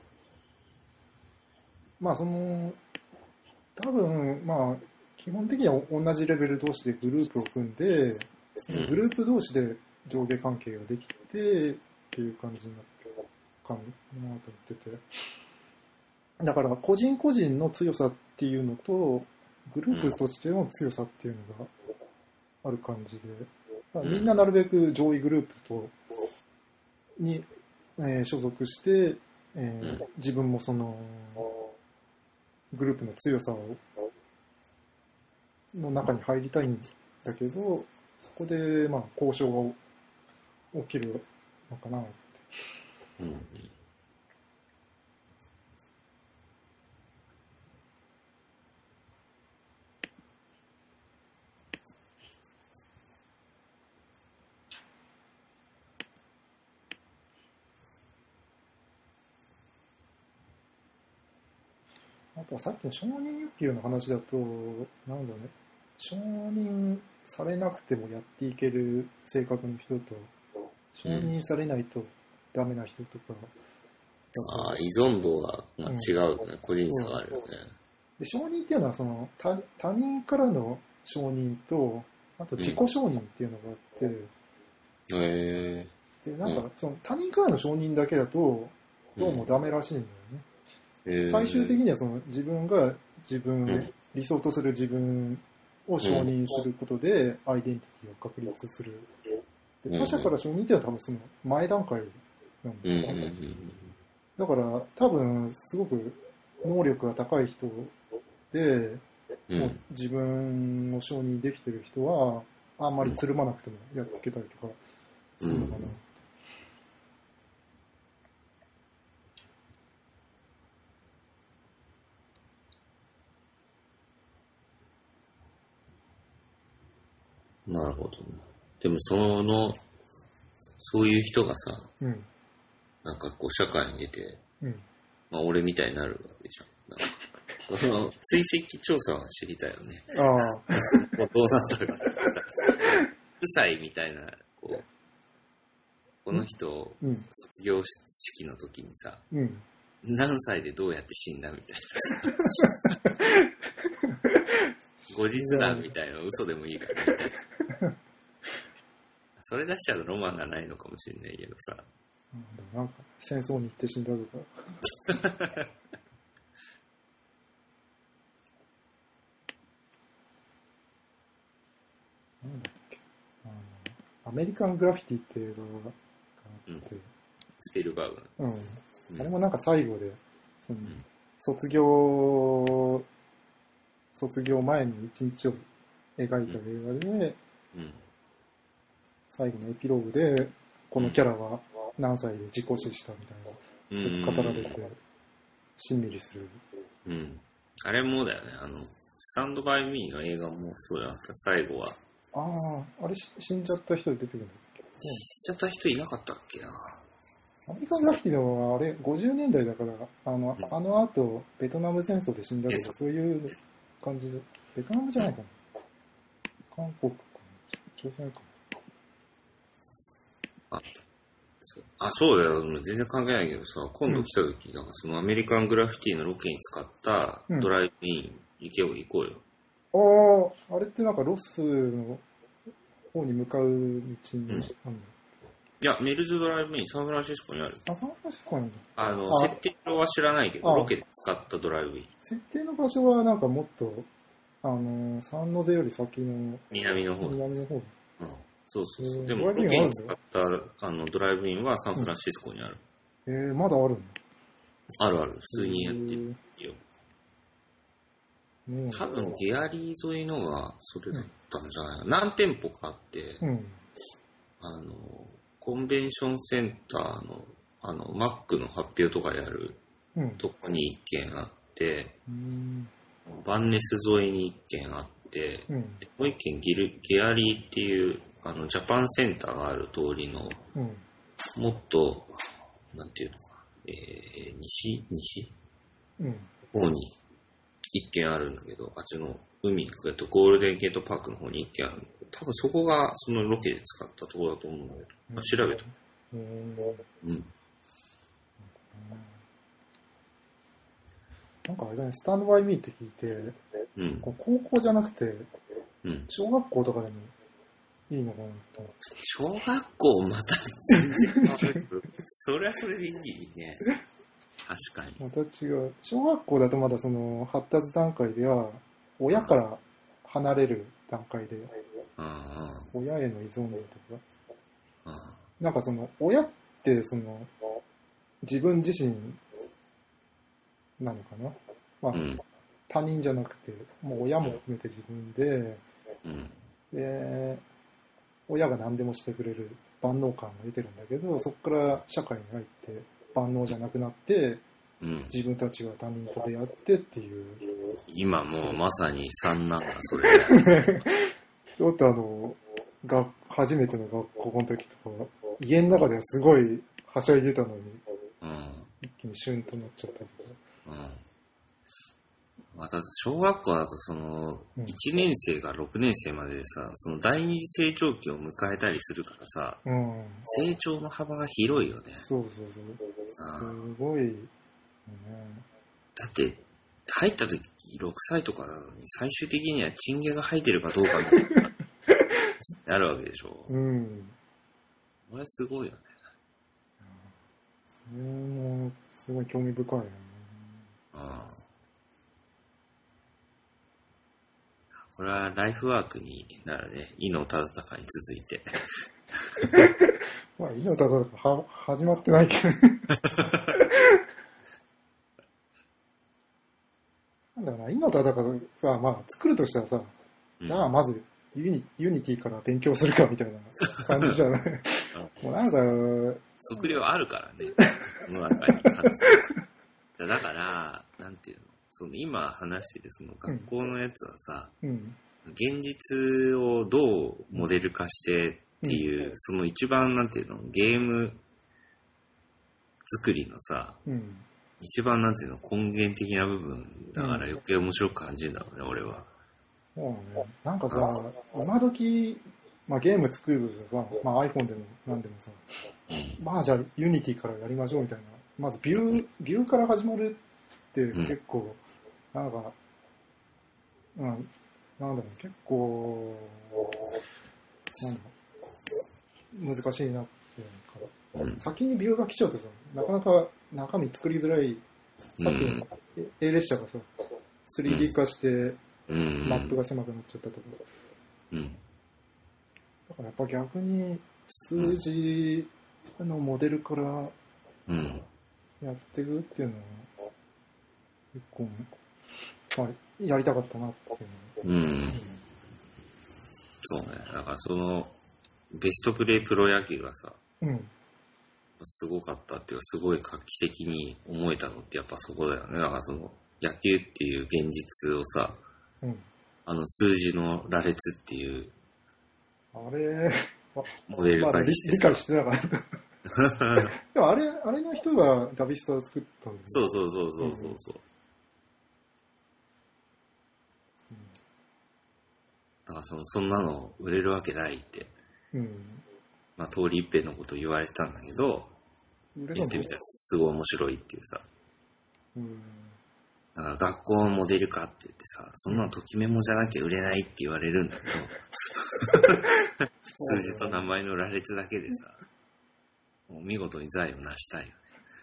その、多分、基本的には同じレベル同士でグループを組んで、そのグループ同士で上下関係ができてっていう感じになってるかなと思ってて。だから個人個人の強さっていうのと、グループとしての強さっていうのがある感じで、みんななるべく上位グループに、所属して、自分もそのグループの強さの中に入りたいんだけど、そこで交渉が起きるのかなって。あとはさっきの承認欲求の話だと、なんだろうね、承認されなくてもやっていける性格の人と、承認されないとダメな人とか。 依存度が違うね、個人差があるよね。 で、承認っていうのはその他人からの承認と、あと自己承認っていうのがあって、で、なんかその他人からの承認だけだと、どうもダメらしいんだよね。最終的にはその自分が理想とする自分を承認することでアイデンティティを確立する。で他者から承認っていうのは多分その前段階なんだよね。だから多分すごく能力が高い人で、もう自分を承認できてる人はあんまりつるまなくてもやっていけたりとかするのかな。 なるほど、ね。でもそういう人がさ、なんかこう社会に出て、俺みたいになるわけじゃん。なんかその追跡調査は知りたいよね。どうなったか。夫妻みたいな、この人、卒業式の時にさ、何歳でどうやって死んだみたいなさ。後日談みたいな嘘でもいいからみたいな。それ出しちゃうとロマンがないのかもしれないけどさ。 なんか戦争に行って死んだとか。なんだっけ。アメリカングラフィティっていう映画があって、 スピルバーグ。 あれもなんか最後で、その卒業前に一日を描いた映画で、 最後のエピローグで、このキャラは何歳で事故死したみたいな、ちょっと語られて、しんみりする。 うん。あれもだよね、スタンドバイミーの映画もそうだった、最後は。 ああ、あれ死んじゃった人出てくるんだっけ？ 死んじゃった人いなかったっけな。 アメリカン・グラフィティのあれ、50年代だから、あの後、ベトナム戦争で死んだけど、そういう感じで、ベトナムじゃないかな。韓国かな。朝鮮かな。そうだよ。全然関係ないけどさ、今度来た時、なんかそのアメリカン・グラフィティのロケに使ったドライブイン行こうよ。あれってなんかロスの方に向かう道にあるの？ いや、メルズドライブイン、サンフランシスコにある。 サンフランシスコなんだ。 設定上は知らないけど、ロケで使ったドライブイン。 設定の場所はなんかもっと、サンノゼより先の南の方。 うん。 そう。でも、ロケに使ったドライブインはサンフランシスコにある。 まだあるんだ。 ある。普通にやってるよ。多分、ゲアリー沿いのがそれだったんじゃないかな。何店舗かあって、コンベンションセンターの、マックの発表とかやるとこに一軒あって、バンネス沿いに一軒あって、もう一軒ゲアリーっていう、ジャパンセンターがある通りの、もっと、なんていうのかな、西方に一軒あるんだけど、あっちの海、ゴールデンゲートパークの方に一軒あるんだけど、多分そこがそのロケで使ったところだと思うんだけど、調べた。 なんかあれだね、スタンドバイミーって聞いて、高校じゃなくて、小学校とかでもいいのかなと。 小学校また全然それはそれでいいね。確かに。 また違う。小学校だとまだその発達段階では、親から離れる段階で、親への依存度とか、なんかその、親ってその、自分自身なのかな、他人じゃなくて、もう親も含めて自分で、で、親が何でもしてくれる万能感が出てるんだけど、そこから社会に入って万能じゃなくなって、自分たちは他人と出会ってっていう。 今もうまさに三男がそれ。 ちょっと初めての学校の時とか、家の中ではすごいはしゃいでたのに、一気にシュンとなっちゃったりとか。 また小学校だとその1年生が6年生まででさ、その第二次成長期を迎えたりするからさ、成長の幅が広いよね。 そう。すごい、 だって入った時6歳とかなのに最終的にはチンゲが生えてるかどうかみたいななるわけでしょ。これすごいよね。 それもすごい興味深いよね。 これはライフワークになるね。伊能忠敬に続いて。 伊能忠敬始まってないけど。なんだろうな、伊能忠敬さ、作るとしたらさ、じゃあまずユニティから勉強するかみたいな感じじゃない。もうなんか、 測量あるからね。世の中に。だから、なんていうの。その今話してるその学校のやつはさ、現実をどうモデル化してっていう、その一番なんていうの、ゲーム作りのさ、一番なんていうの、根源的な部分だから余計面白く感じるんだろうね、俺は。 そうね。なんかさ、今時、ゲーム作るとしてさ、iPhone でも何でもさ、じゃあユニティからやりましょうみたいな。まずビューから始まるって結構、なんか、なんだろう、結構、難しいなっていうか、先にビューが来ちゃうとさ、なかなか中身作りづらい、さっきの A 列車がさ、3D 化して、マップが狭くなっちゃったとか、だからやっぱ逆に数字のモデルからやっていくっていうのは、結構、やりたかったなっていう。 そうね。だからその、 ベストプレイプロ野球がさ、 うん。 すごかったっていうか、すごい画期的に思えたのってやっぱそこだよね。だからその、野球っていう現実をさ、 うん。 数字の羅列っていうあれ、 モデルまだ理化して解してなかった。でもあれの人がダビスタ作ったんだよね。 そうそうそうそうそう。だからそんなの売れるわけないって、 うん。 まあ通り一遍のこと言われてたんだけど、言ってみたらすごい面白いっていうさ。 うん。 だから学校のモデル化って言ってさ、そんなのときメモじゃなきゃ売れないって言われるんだけど、数字と名前の羅列だけでさ、もう見事に財を成したいよね。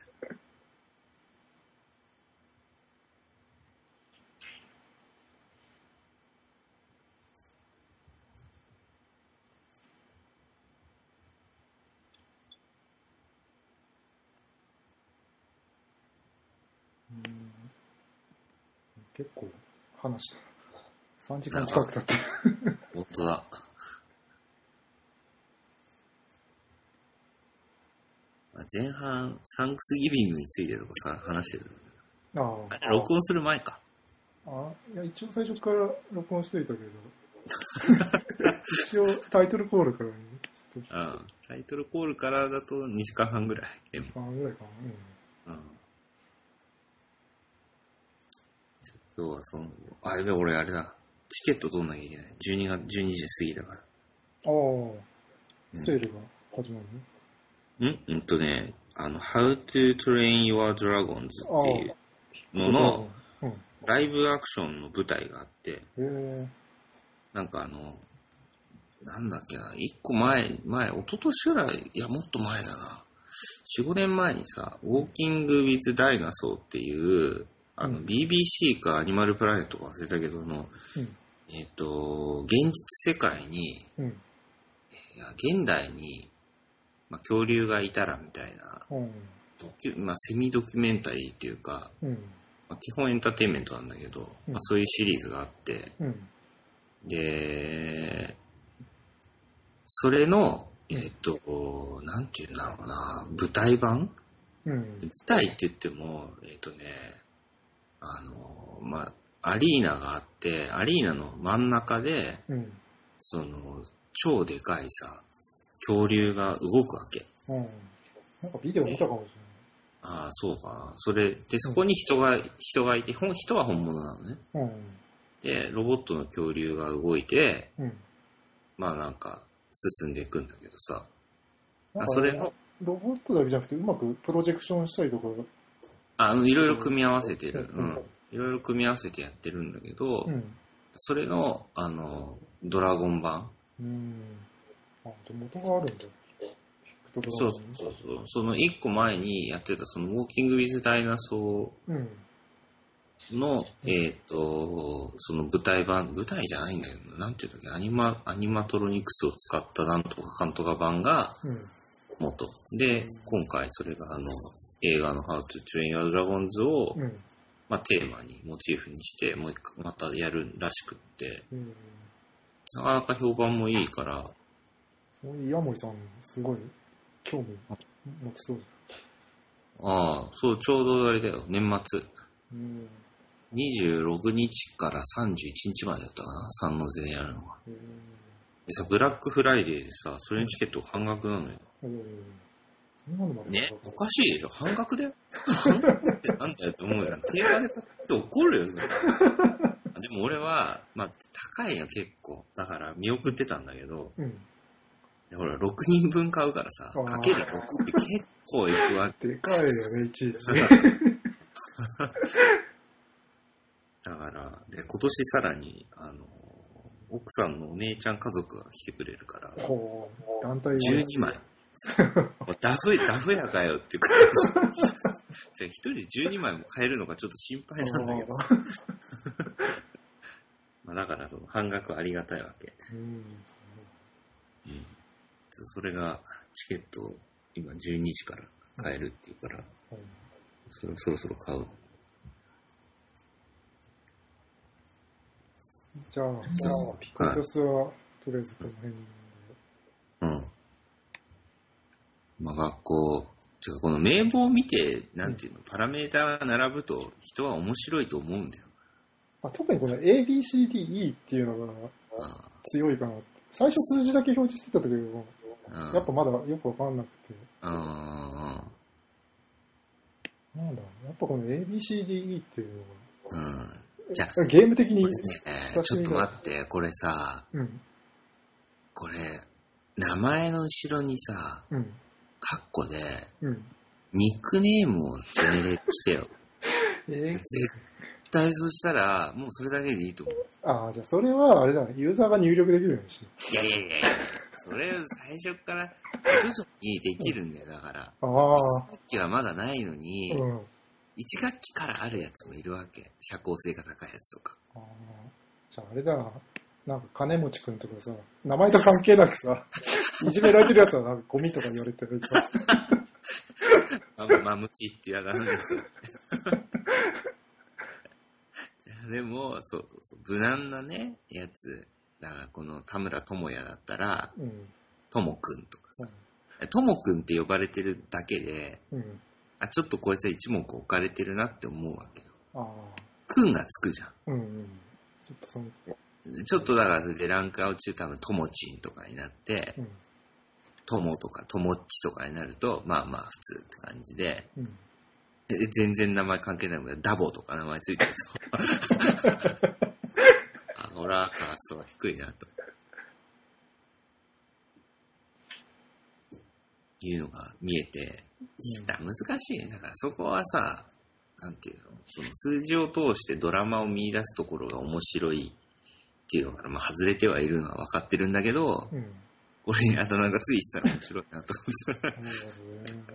結構話した。3時間近く経ってる。 本当だ。前半、サンクスギビングについてとかさ、話してる。あれ、録音する前か。 いや、一応最初から録音しといたけど。一応タイトルコールからに。 タイトルコールからだと2時間半ぐらい。 2時間半ぐらいかな。 今日はあれだ、俺あれだ。チケット取んなきゃいけない。12時過ぎだから。 セールが始まるね。 How to Train Your Dragons っていうのの、ライブアクションの舞台があって、なんかなんだっけな、一個前、一昨年ぐらい、いや、もっと前だな。4、5年前にさ、ウォーキング・ウィズ・ダイナソーっていう、BBC かアニマルプラネットか忘れたけど現実世界に、現代に、恐竜がいたらみたいな、セミドキュメンタリーっていうか、基本エンターテインメントなんだけど、そういうシリーズがあって、で、それの、なんていうんだろうな、舞台版、舞台って言っても、アリーナがあって、アリーナの真ん中で、超でかいさ、恐竜が動くわけ。 なんかビデオ見たかもしれない。 そうかな。それで、そこに人がいて、人は本物なのね。で、ロボットの恐竜が動いて、なんか進んでいくんだけどさ。それのロボットだけじゃなくて、うまくプロジェクションしたりとか。 いろいろ組み合わせてる。いろいろ組み合わせてやってるんだけど、それの、ドラゴン版。 元があるんだ。 そう。その一個前にやってた、そのウォーキング・ウィズ・ダイナソーの、その舞台じゃないんだけど、なんていうんだっけ、アニマトロニクスを使ったなんとかかんとか版が元。で、今回それが映画の How to Train Your Dragons を、テーマに、モチーフにして、もう一回またやるらしくって、なかなか評判もいいから。 そういうヤモリさん、すごい興味持ちそうそう、ちょうどあれだよ、年末。26日から31日までだったかな、サンノゼでやるのが。でさ、ブラックフライデーでさ、それのチケット半額なのよ。ね、おかしいでしょ、半額だよ。半額ってなんだよって思うじゃん。定価で買って怒るよ、それ。でも俺は、高いよ、結構。だから見送ってたんだけど、ほら、6人分買うからさ、かける6って結構いくわけ。 でかいよね、いちいち。 だから、で、今年さらに、奥さんのお姉ちゃん家族が来てくれるから、 団体 12枚。ダフやかよっていう感じ。じゃあ一人で12枚も買えるのかちょっと心配なんだけど。だからその半額はありがたいわけ。それがチケットを今12時から買えるっていうから、そろそろ買う。 じゃあピコタスはとりあえずこの辺で。 まあ学校、てかこの名簿を見て、なんていうの、パラメーターが並ぶと人は面白いと思うんだよ。 特にこの ABCDE っていうのが強いかなって。最初数字だけ表示してたけど、やっぱまだよくわかんなくて。なんだ、やっぱこの ABCDE っていうのが、 じゃあゲーム的に、 ね、ちょっと待って、これさ、これ、名前の後ろにさ、カッコで、ニックネームをジェネレートしてよ。絶対そしたら、もうそれだけでいいと思う。 じゃあそれはあれだ、ユーザーが入力できるようにしよう。いや、それ最初から徐々にできるんだよ、だから。1学期はまだないのに、1学期からあるやつもいるわけ。社交性が高いやつとか。 じゃああれだ、なんか金持ちくんとかさ、名前と関係なくさ、いじめられてるやつはなんかゴミとか言われてるさ。 マムチってやだなんですよ。でも、そう、無難なね、やつ。だからこの田村智也だったら、ともくんとかさ。ともくんって呼ばれてるだけで、ちょっとこいつは一目置かれてるなって思うわけよ。くんがつくじゃん。ちょっとだからでランクアウト中多分ともちんとかになって、ともとかともっちとかになると、まあまあ普通って感じで、全然名前関係ないので、ダボとか名前ついてると。ホラーカーストは低いなと。いうのが見えて、難しいね。だからそこはさ、なんていうの、その数字を通してドラマを見出すところが面白いっていうのから、まあ外れてはいるのは分かってるんだけど、これにあだ名がついてたら面白いなと思って。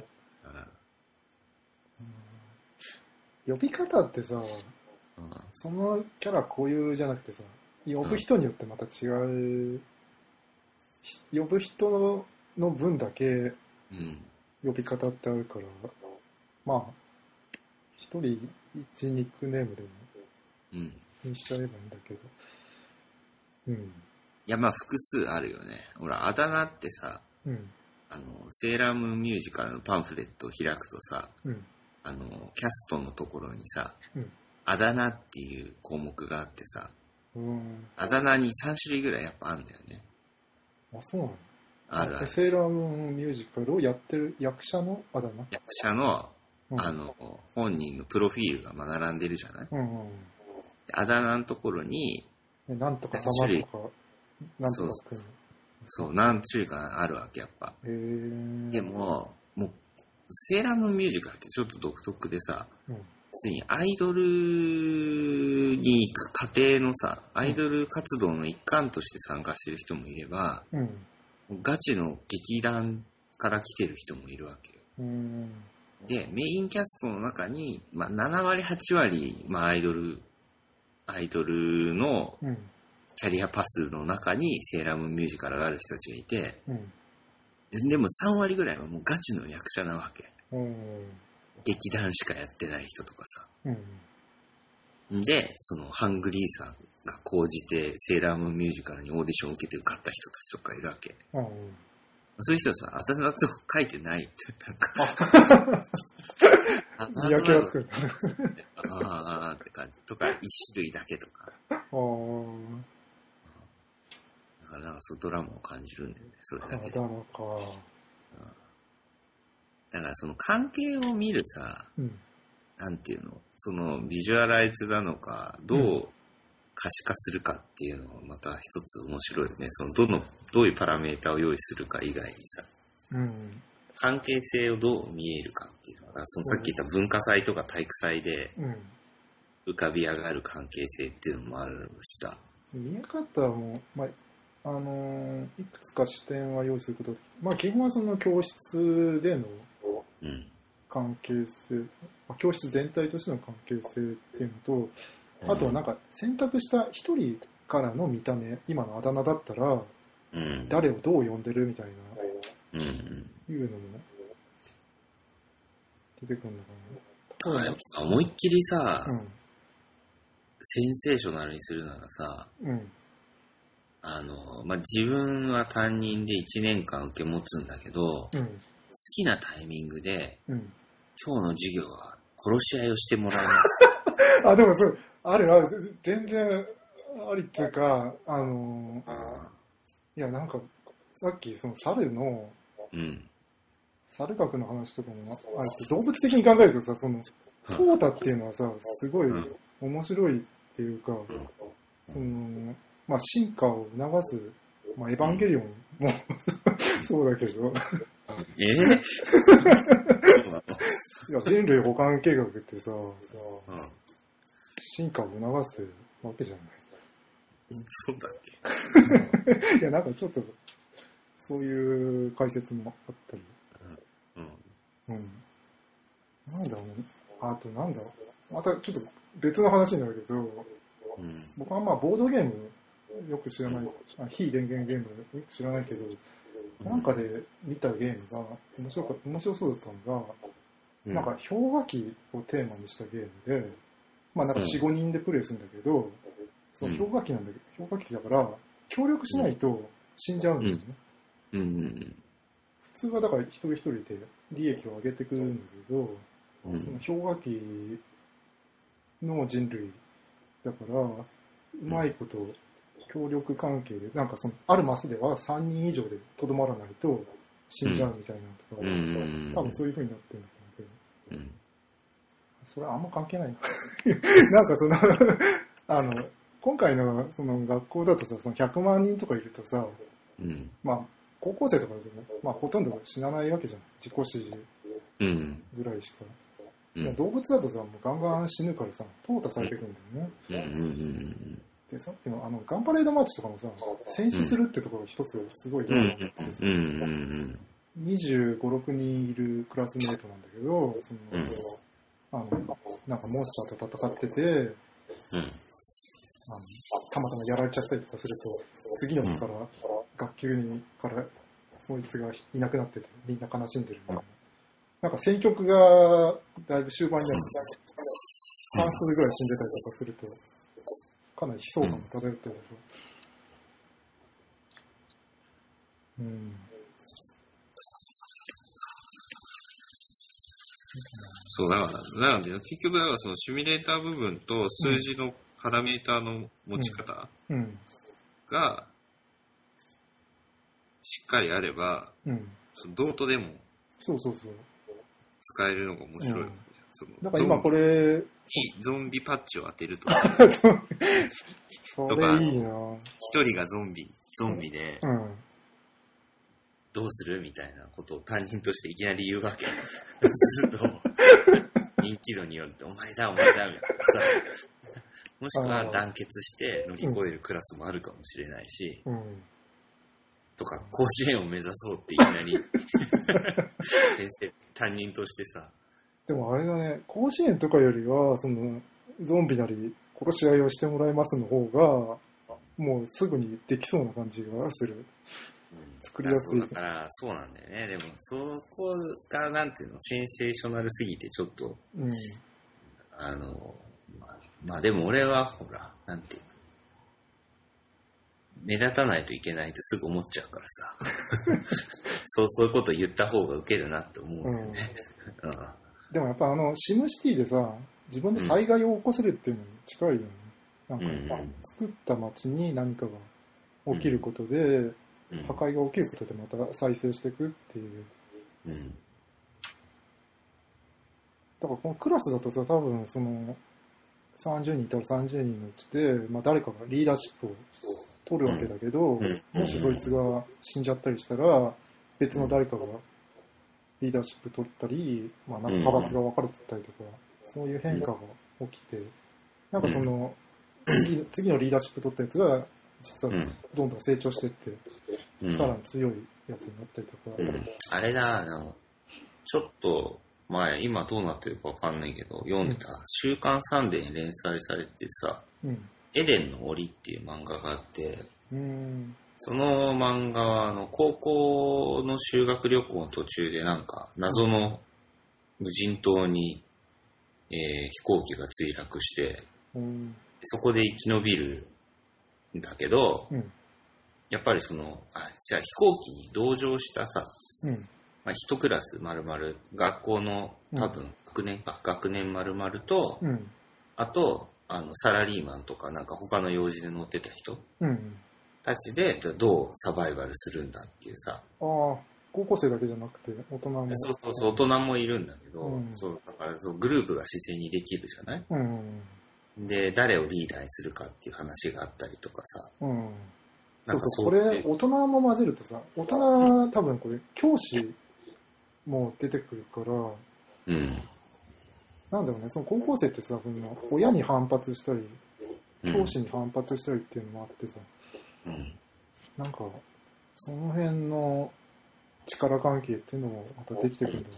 呼び方ってさ、そのキャラ固有じゃなくてさ、呼ぶ人によってまた違う、呼ぶ人の分だけ呼び方ってあるから、まあ、一人一ニックネームでもにしちゃえばいいんだけど。 いや、まあ複数あるよね。ほら、あだ名ってさ、セーラームーンミュージカルのパンフレットを開くとさ、キャストのところにさ、あだ名っていう項目があってさ、あだ名に3種類ぐらいやっぱあるんだよね。 そうなの？ あるある。 セーラームーンミュージカルをやってる役者のあだ名？ 役者の、本人のプロフィールが並んでるじゃない？あだ名のところに、 なんとか様とか、なんとかくん。 そう、何種類かあるわけ、やっぱ。でも、もう、セーラームーンミュージカルってちょっと独特でさ、ついにアイドルに行く過程のさ、アイドル活動の一環として参加してる人もいれば、ガチの劇団から来てる人もいるわけよ。で、メインキャストの中に、まあ、7割、8割、まあ、アイドルのキャリアパスの中にセーラームーンミュージカルがある人たちがいて、でも3割ぐらいはもうガチの役者なわけ。劇団しかやってない人とかさ。で、そのハングリーさが高じてセーラームーンミュージカルにオーディションを受けて受かった人たちとかいるわけ。そういう人はさ、あだ名と書いてないって、なんか。 見分けがつく。 って感じ。とか、一種類だけとか。だからなんかそうドラマを感じるんだよね、それだけで。だからその関係を見るさ、なんていうの、そのビジュアライズなのか、どう可視化するかっていうのはまた一つ面白いよね。そのどういうパラメータを用意するか以外にさ、関係性をどう見えるかっていうのは、そのさっき言った文化祭とか体育祭で浮かび上がる関係性っていうのもあるしさ。 見え方も、まあいくつか視点は用意することができて、まあ基本はその教室での関係性、教室全体としての関係性っていうのと、あとはなんか選択した一人からの見た目、今のあだ名だったら、誰をどう呼んでるみたいな、いうのも出てくるのかな。 思いっきりさ、センセーショナルにするならさ、まあ、自分は担任で1年間受け持つんだけど、 きなタイミングで、 うん、 今日の授業は殺し合いをしてもらいます。 あ、でもそう、ある、全然ありっていうか、いや、なんか、さっきその猿の、猿学の話とかもあるけど、動物的に考えるとさ、その、トータっていうのはさ、すごい面白いっていうか、その、まあ、進化を促す、まあ、エヴァンゲリオンもそうだけど、 いや人類保管計画ってさ、進化を促すわけじゃない。 そうだっけいや、なんかちょっと、そういう解説もあったり。なんだろうね。あとなんだろう。またちょっと別の話になるけど、僕はまあボードゲームよく知らない、非電源ゲームよく知らないけど、なんかで見たゲームが面白そうだったのが、なんか氷河期をテーマにしたゲームで、まあなんか4、5人でプレイするんだけど、その氷河期なんだけど、氷河期だから協力しないと死んじゃうんですよね。普通はだから一人一人で利益を上げてくるんだけど、その氷河期の人類だから、うまいこと協力関係で、なんかその、あるマスでは3人以上でとどまらないと死んじゃうみたいなとか、多分そういう風になってるんだけど、それはあんま関係ないな。なんかその、今回のその学校だとさ、その100万人とかいるとさ、まあ、高校生とかだとね、まあほとんど死なないわけじゃん。自己死ぐらいしか。動物だとさ、もうガンガン死ぬからさ、淘汰されていくんだよね。で、さっきのガンパレードマーチとかもさ、戦死するってところが一つすごい大事なんですよ。25、6人いるクラスメートなんだけど、その、なんかモンスターと戦ってて、たまたまやられちゃったりとかすると、次の日から学級からそいつがいなくなってて、みんな悲しんでるみたいな。なんか選曲がだいぶ終盤になって、半数ぐらい死んでたりとかすると、かなり悲壮感が漂ってるけど。 そう、だから結局だからそのシミュレーター部分と数字のパラメーターの持ち方がしっかりあれば、どうとでも使えるのが面白い。 だから今これ、 ゾンビパッチを当てるとか。 それいいな。 一人がゾンビで、どうするみたいなことを担任としていきなり言うわけ。ずっと人気度によってお前だみたいなさ。もしくは団結して乗り越えるクラスもあるかもしれないし、とか甲子園を目指そうっていきなり先生担任としてさ。 でもあれだね、甲子園とかよりはそのゾンビなり殺し合いをしてもらいますの方がもうすぐにできそうな感じがする。作りやすい。 だからそうなんだよね。でもそこがなんていうのセンセーショナルすぎてちょっと、まあでも俺はほらなんていうの目立たないといけないってすぐ思っちゃうからさそういうこと言った方がウケるなって思うんだよね、 でもやっぱシムシティでさ自分で災害を起こせるっていうのに近いよね。なんか、作った街に何かが起きることで、破壊が起きることでまた再生していくっていう、だからこのクラスだとさ多分その30人いたら30人のうちで、まあ、誰かがリーダーシップを取るわけだけど、もしそいつが死んじゃったりしたら別の誰かがリーダーシップ取ったり、まあ、なんか派閥が分かれてたりとか、そういう変化が起きて、なんかその、次のリーダーシップ取ったやつが実はどんどん成長していって、さらに強いやつになったりとか。 あれだ、ちょっと前、今どうなってるかわかんないけど、読んでた、週刊サンデーに連載されてさ、エデンの檻っていう漫画があって、その漫画は高校の修学旅行の途中でなんか謎の無人島に、飛行機が墜落して、そこで生き延びるんだけど、やっぱりじゃあ飛行機に同乗したさ、 まあ、一クラス丸々、学校の多分学年丸々と、あと、サラリーマンとかなんか他の用事で乗ってた人たちでどうサバイバルするんだっていうさ。 高校生だけじゃなくて大人も。 そう、大人もいるんだけど、そうだからグループが自然にできるじゃない、で、誰をリーダーにするかっていう話があったりとかさ。 これ大人も混ぜるとさ、大人多分これ教師も出てくるから、なんだろうね、その高校生ってさ、その親に反発したり、教師に反発したりっていうのもあってさ、なんかその辺の力関係っていうのもまたできてくるんだろ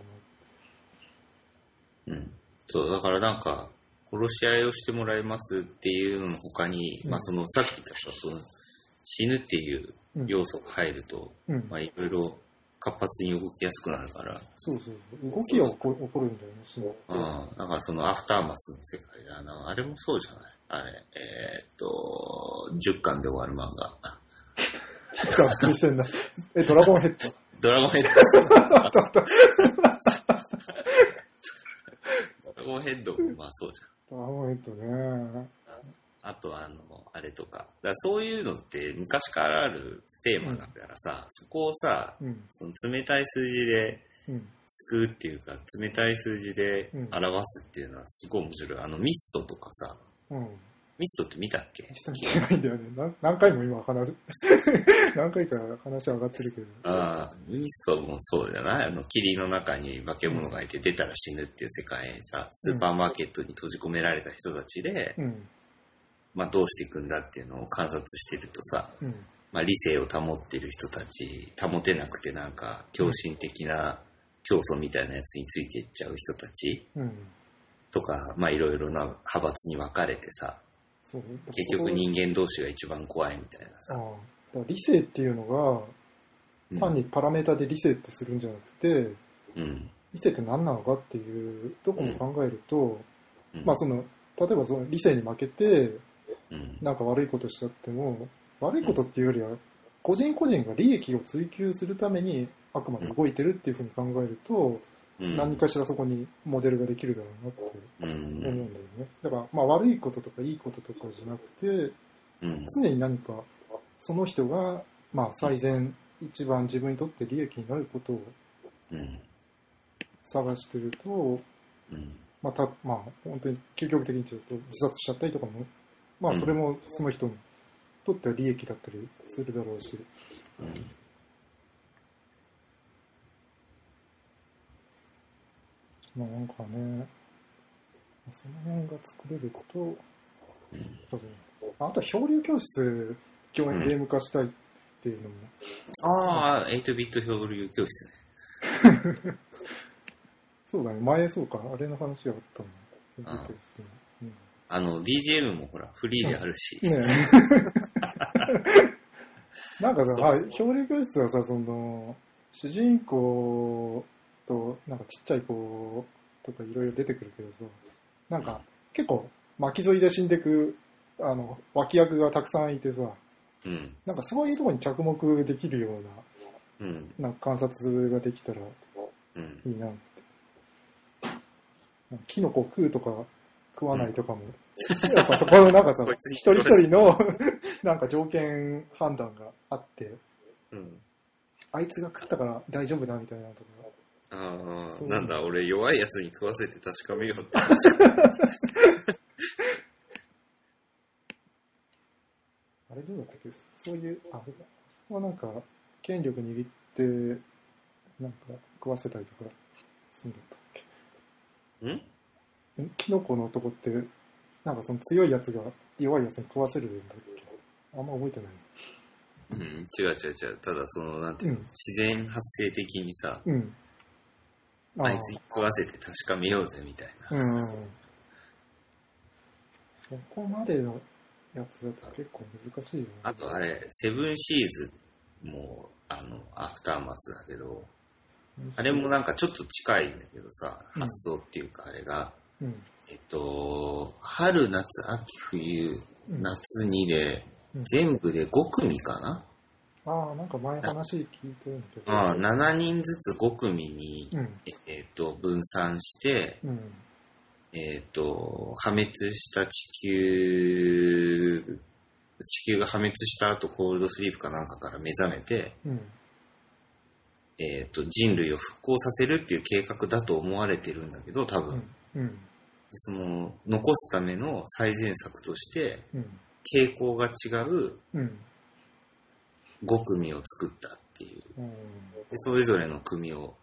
うな。そう、だからなんか殺し合いをしてもらいますっていうのの他に、まあそのさっき言ったその死ぬっていう要素が入ると、まあいろいろ活発に動きやすくなるから。 そう。動きが起こるんだよね、死ぬ。 だからそのアフターマスの世界で、あれもそうじゃないあれ、10巻で終わる漫画。 ざっくりしてんだ。ドラゴンヘッド。 ドラゴンヘッド。ドラゴンヘッドもまあそうじゃん。 ドラゴンヘッドね。 あとあれとか。だからそういうのって昔からあるテーマだからさ、そこをさ、その冷たい数字で救うっていうか、冷たい数字で表すっていうのはすごい面白い。ミストとかさ、ミストって見たっけ？ 見てないんだよね。何回も今何回か話上がってるけど。 ミストもそうじゃない？霧の中に化け物がいて出たら死ぬっていう世界にさ、スーパーマーケットに閉じ込められた人たちで、まあどうしていくんだっていうのを観察してるとさ、まあ理性を保ってる人たち、保てなくてなんか狂信的な教祖みたいなやつについていっちゃう人たちとか、まあいろいろな派閥に分かれてさ、結局人間同士が一番怖いみたいなさ。 理性っていうのが、単にパラメータで理性ってするんじゃなくて、理性って何なのかっていうところも考えると、まあ例えばその理性に負けて、なんか悪いことしちゃっても、悪いことっていうよりは、個人個人が利益を追求するためにあくまで動いてるっていうふうに考えると、何かしらそこにモデルができるだろうなって思うんだよね。だから、まあ悪いこととかいいこととかじゃなくて、常に何かその人が、まあ最善、一番自分にとって利益になることを探してると、まあ本当に究極的に言うと自殺しちゃったりとかも、まあそれもその人にとっては利益だったりするだろうし、まあなんかね、その辺が作れると、あとは漂流教室ゲーム化したいっていうのも。 8ビット漂流教室ね。 そうだね、前そうか、あれの話があったの。漂流教室ね。 BGM もほら、フリーであるし。 なんかさ、漂流教室はさ、主人公と、なんかちっちゃい子とかいろいろ出てくるけどさ、なんか結構巻き添いで死んでく、脇役がたくさんいてさ、なんかそういうところに着目できるような、なんか観察ができたらいいなって。キノコ食うとか食わないとかも、やっぱそこのなんかさ、一人一人のなんか条件判断があって、あいつが食ったから大丈夫だみたいなとか。 なんだ、俺弱いやつに食わせて確かめようって話。 あれどうだったっけ？そういう、そこはなんか、権力握って、なんか食わせたりとかするんだったっけ？キノコの男って、なんかその強いやつが弱いやつに食わせるんだっけ？あんま覚えてない。 違う。ただなんていうの、自然発生的にさ、あいつに食わせて確かめようぜみたいな。 そこまでのやつだと結構難しいよね。 あとあれ、セブンシーズもアフターマスだけど、あれもなんかちょっと近いんだけどさ、発想っていうかあれが、春、夏、秋、冬、夏にで、全部で5組かなああ、なんか前話聞いてるんだけど。 7人ずつ5組に、分散して、破滅した地球が破滅した後コールドスリープかなんかから目覚めて、人類を復興させるっていう計画だと思われてるんだけど、多分。その残すための最善策として、傾向が違う5組を作ったっていう。でそれぞれの組を、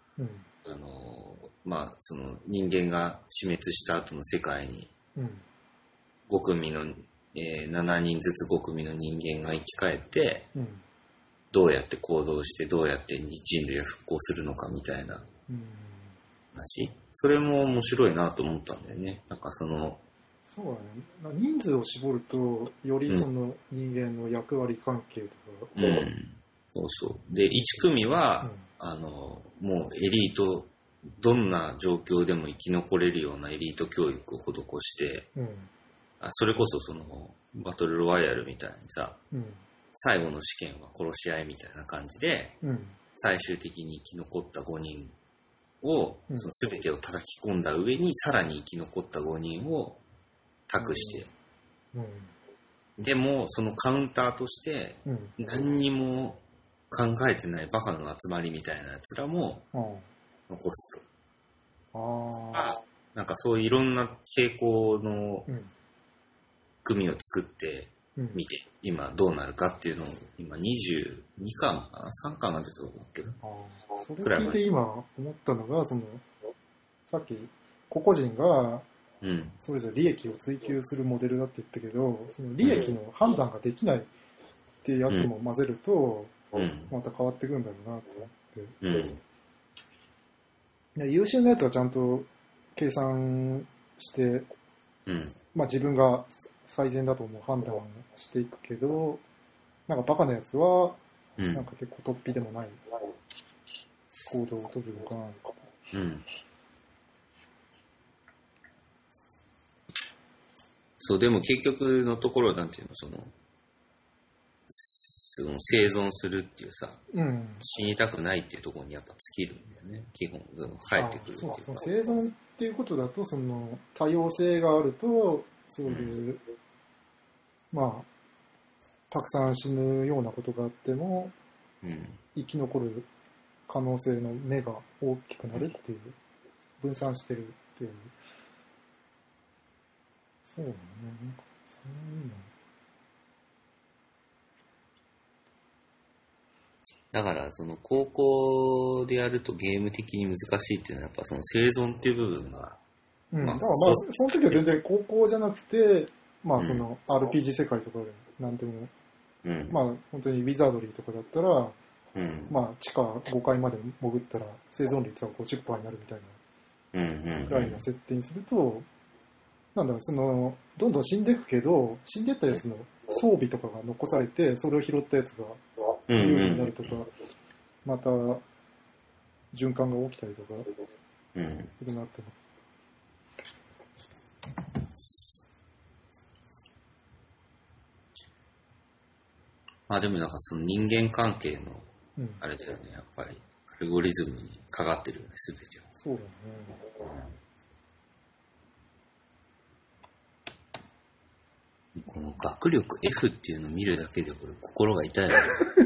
その人間が死滅した後の世界に、5組の、7人ずつ5組の人間が生き返って、どうやって行動してどうやって人類が復興するのかみたいな話。それも面白いなと思ったんだよね。なんかそうだね。人数を絞るとよりその人間の役割関係とか、 そうそう。で1組は、もうエリート、どんな状況でも生き残れるようなエリート教育を施して、それこそそのバトルロワイヤルみたいにさ、最後の試験は殺し合いみたいな感じで、最終的に生き残った5人を、その全てを叩き込んだ上にさらに生き残った5人を託して、でもそのカウンターとして何にも考えてないバカの集まりみたいなやつらも残すと。なんかそういういろんな傾向の組を作ってみて、今どうなるかっていうのを今22巻かな3巻が出てたんだけど、 それを聞いて今思ったのが、そのさっき個々人がそれぞれ利益を追求するモデルだって言ったけど、その利益の判断ができないっていうやつも混ぜると、また変わってくんだろうなと思って、優秀なやつはちゃんと計算して、自分が最善だと思う判断をしていくけど、なんかバカなやつは、なんか結構突飛でもない行動を取るのかな。 そう、でも結局のところなんていうの、その生存するっていうさ、死にたくないっていうところにやっぱ尽きるんだよね。基本、帰ってくるっていうか。 そう、生存っていうことだと、その多様性があると、そういう、たくさん死ぬようなことがあっても、生き残る可能性の目が大きくなるっていう、分散してるっていう。そうだね。なんかそういうの。 だからその高校でやるとゲーム的に難しいっていうのはやっぱその生存っていう部分が、 だからその時は全然高校じゃなくて、その RPG 世界とかでなんでも、本当にウィザードリーとかだったら、地下5階まで潜ったら生存率は 50% になるみたいなぐらいの設定にすると、どんどん死んでいくけど、死んでったやつの装備とかが残されて、それを拾ったやつが有利になるとか、また循環が起きたりとかするなって。 でもなんかその人間関係のあれだよね、やっぱりアルゴリズムにかかってるよね、全ては。 そうだね。 この学力 F っていうのを見るだけでこれ心が痛いな。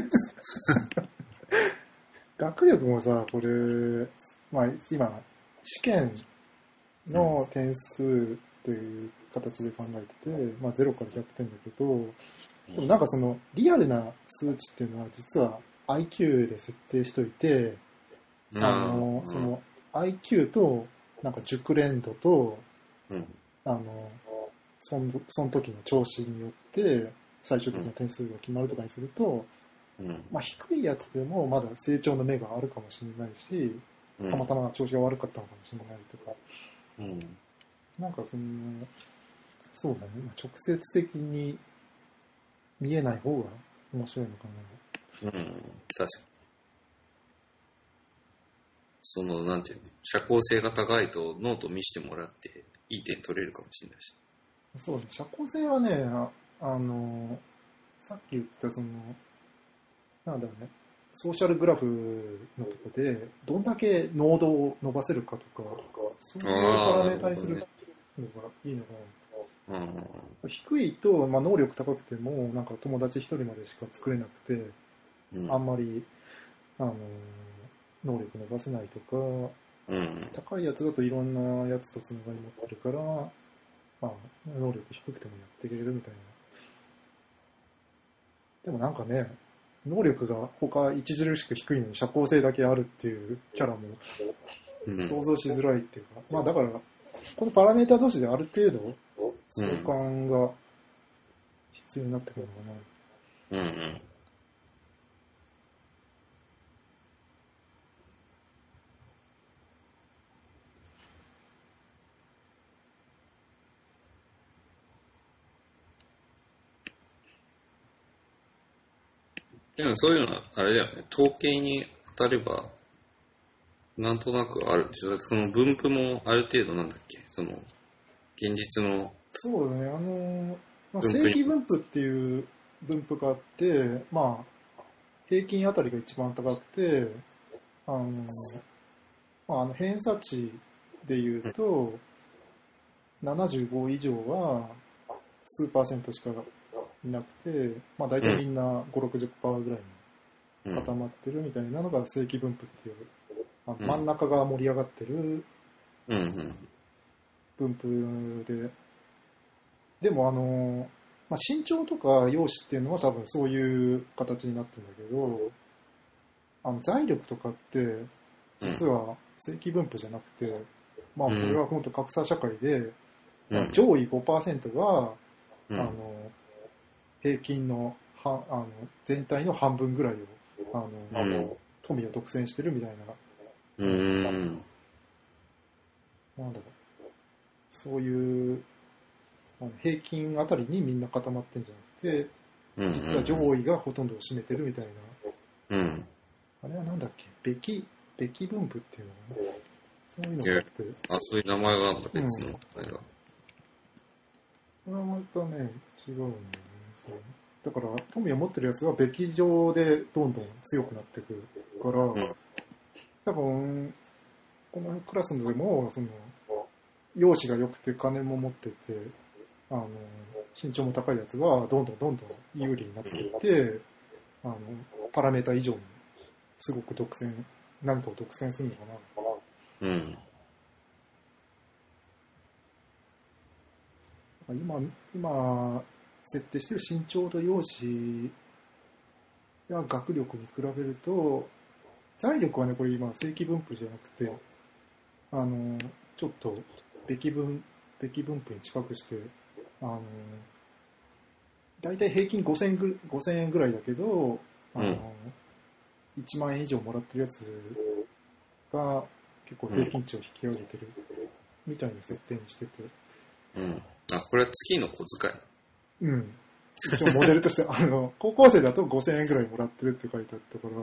学力もさ、これ、今試験の点数という形で考えてて、0から100点だけど、でもなんかそのリアルな数値っていうのは実は IQ で設定しといて、その IQ となんか熟練度と、その時の調子によって最終的な点数が決まるとかにすると、低いやつでもまだ成長の目があるかもしれないし、たまたま調子が悪かったのかもしれないとか、なんかそうだね、直接的に見えない方が面白いのかな。 確かに。なんていうの、社交性が高いとノート見せてもらっていい点取れるかもしれないし。 そうね、社交性はね、さっき言ったなんだろうね、ソーシャルグラフのとこで、どんだけ濃度を伸ばせるかとか、そういうパラメータにするのがいいのかな。低いと、まあ、能力高くても、なんか友達一人までしか作れなくて、あんまり、能力伸ばせないとか、高いやつだといろんなやつとつながり持ってるから、まあ、能力低くてもやっていけれるみたいな。でもなんかね、能力が他著しく低いのに社交性だけあるっていうキャラも想像しづらいっていうか、まあだから、このパラメータ同士である程度相関が必要になってくるのかな。 でもそういうのは、あれだよね、統計に当たれば、なんとなくあるでしょ。だってその分布もある程度なんだっけ、その、現実の。 そうだね、まあ、正規分布っていう分布があって、まあ、平均あたりが一番高くて、まあ、偏差値で言うと、75以上は数パーセントしかいなくて、まあ大体みんな5、60% ぐらいに固まってるみたいなのが正規分布っていう、真ん中が盛り上がってる分布で、でもまあ、身長とか容姿っていうのは多分そういう形になってるんだけど、財力とかって実は正規分布じゃなくて、まあこれは本当格差社会で、上位 5% が、平均の全体の半分ぐらいを富を独占してるみたいな、なんだろう、そういう平均あたりにみんな固まってんじゃなくて、実は上位がほとんどを占めてるみたいな、あれはなんだっけ、べき分布っていうのがね、そういうのがあって、 そういう名前があるんだ、別のあれが。 これはまたね、違うんだよね。だから、富を持ってるやつは、べき上でどんどん強くなってくるから、多分、このクラスでも、容姿が良くて金も持ってて、身長も高いやつは、どんどん有利になっていって、パラメータ以上に、すごく何かを独占するのかな。今、設定している身長と容姿や学力に比べると、財力はね、これ今、正規分布じゃなくて、ちょっと、べき分布に近くして、だいたい平均5000円ぐらいだけど、1万円以上もらってるやつが、結構平均値を引き上げてる、みたいな設定にしてて、 これは月の小遣い。 一応モデルとして、高校生だと5000円ぐらいもらってるって書いてあったから、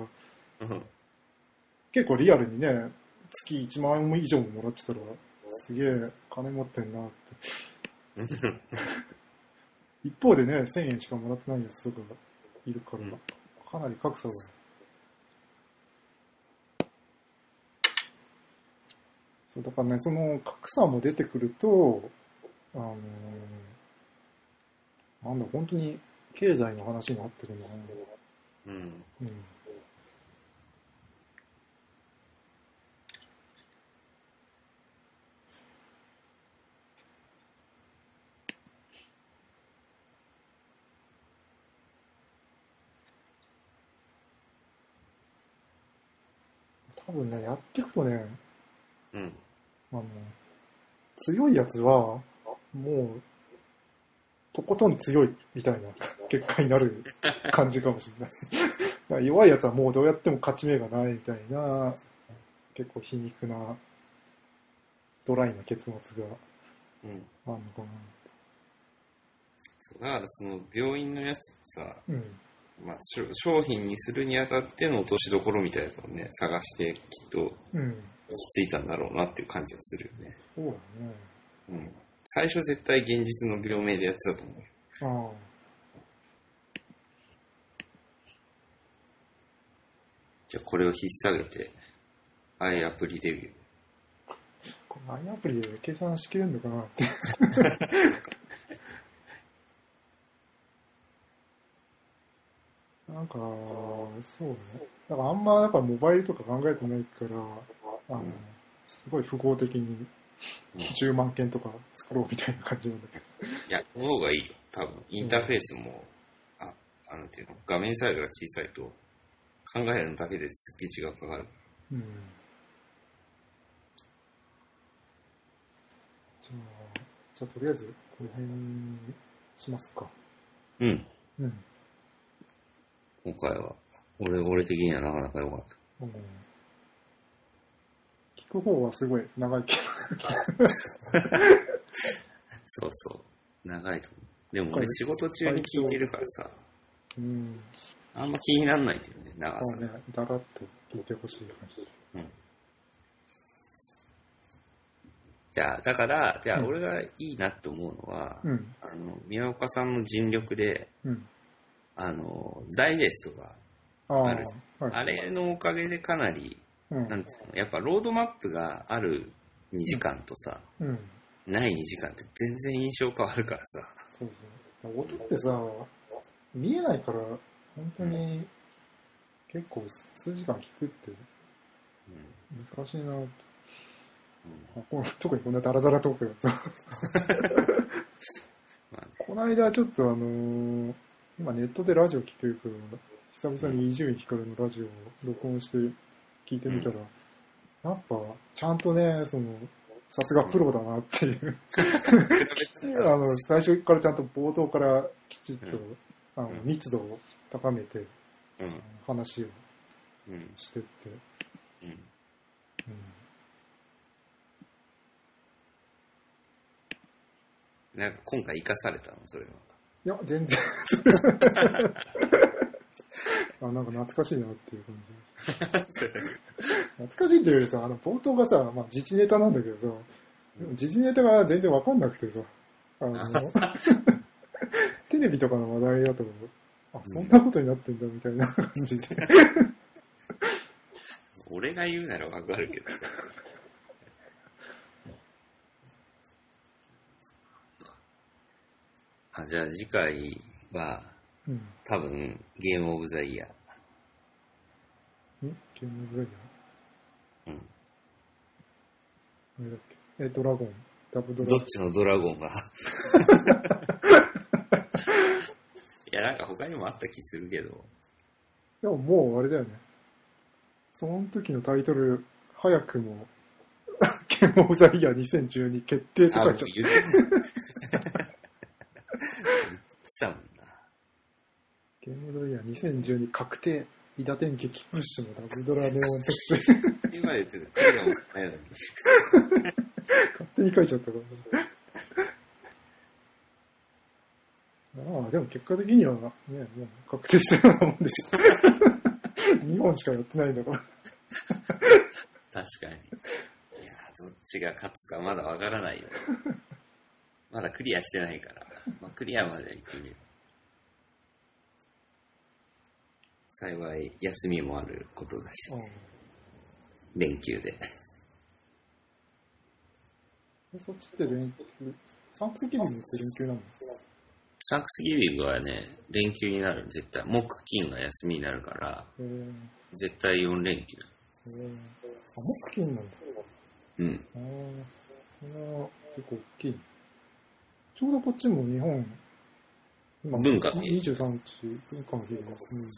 結構リアルにね、月1万円以上ももらってたら、すげえ金持ってんなって。一方でね、1000円しかもらってないやつとかがいるから、かなり格差が。そう、だからね、その格差も出てくると、なんだ、本当に経済の話になってるんだな。多分ね、やっていくとね、強いやつは、もう、とことん強いみたいな結果になる感じかもしれない。弱いやつはもうどうやっても勝ち目がないみたいな、結構皮肉な、ドライな結末があるのかな。 そう、だからその病院のやつもさ、まあ、商品にするにあたっての落としどころみたいなのをね、探してきっと行き着いたんだろうなっていう感じがするよね。 そうだね。 最初絶対現実の病名でやってたと思うよ。 じゃあこれを引っ提げて、i アプリデビュー。 この i アプリで計算しきれるのかなって。なんか、そうね。だからあんま、だからモバイルとか考えてないから、すごい符号的に10万件とか作ろうみたいな感じなんだけど。 いや、の方がいいよ。多分、インターフェースも、なんていうの、画面サイズが小さいと、考えるのだけですっげえ時間かかる。 うん。じゃあとりあえず、この辺にしますか。 うん。 うん。 今回は、俺的にはなかなか良かった。 聞く方はすごい長いけど。 そうそう。長いと思う。でも俺仕事中に聞いてるからさ、あんま気にならないけどね、長さ。 ね、だらっと聞いてほしい感じ。 うん。じゃあ俺がいいなって思うのは、宮岡さんの尽力で、ダイジェストがある。あれのおかげでかなり、なんていうの、やっぱロードマップがある2時間とさ、ない2時間って全然印象変わるからさ。 そうそう。音ってさ、見えないから、本当に結構数時間聞くって難しいなと。特にこんなダラダラトークだと。この間ちょっと今ネットでラジオ聞くから久々に伊集院光のラジオを録音して聞いてみたら、やっぱちゃんとね、さすがプロだなっていう最初からちゃんと冒頭からきちっと、密度を高めて、話をしてって、 なんか今回生かされたのそれは。 いや、全然。なんか懐かしいなっていう感じ。懐かしいっていうよりさ、冒頭がさ、自治ネタなんだけどさ、時事ネタが全然わかんなくてさ、テレビとかの話題だと、そんなことになってんだみたいな感じで。 俺が言うならわかるけどさ。じゃあ次回は、多分ゲームオブザイヤー。 ゲームオブザイヤー？あれだっけ？ドラゴン。ダブドラゴン。 どっちのドラゴンがいや、なんか他にもあった気するけど。 でももうあれだよね。その時のタイトル、早くも、ゲームオブザイヤー2012決定とか言っちゃった。 言ってたもんな。 ゲームオブザイヤー2012確定。伊田天激プッシュのダブドラネオン特集。 今言ってた。これがもうないのに。 勝手に書いちゃったから。でも結果的にはね、もう確定したようなもんですよ。2本しかやってないんだから。 確かに。いや、どっちが勝つかまだわからないよ。まだクリアしてないから。クリアまで行ってみる。幸い休みもあることだし、連休で。 そっちって連休、サンクスギビングって連休なの？ サンクスギビングはね、連休になる、絶対。木金が休みになるから、絶対4連休。 木金なんだ。それは結構大きい。ちょうどこっちも日本、今文化の日。 23日、文化の日で休み。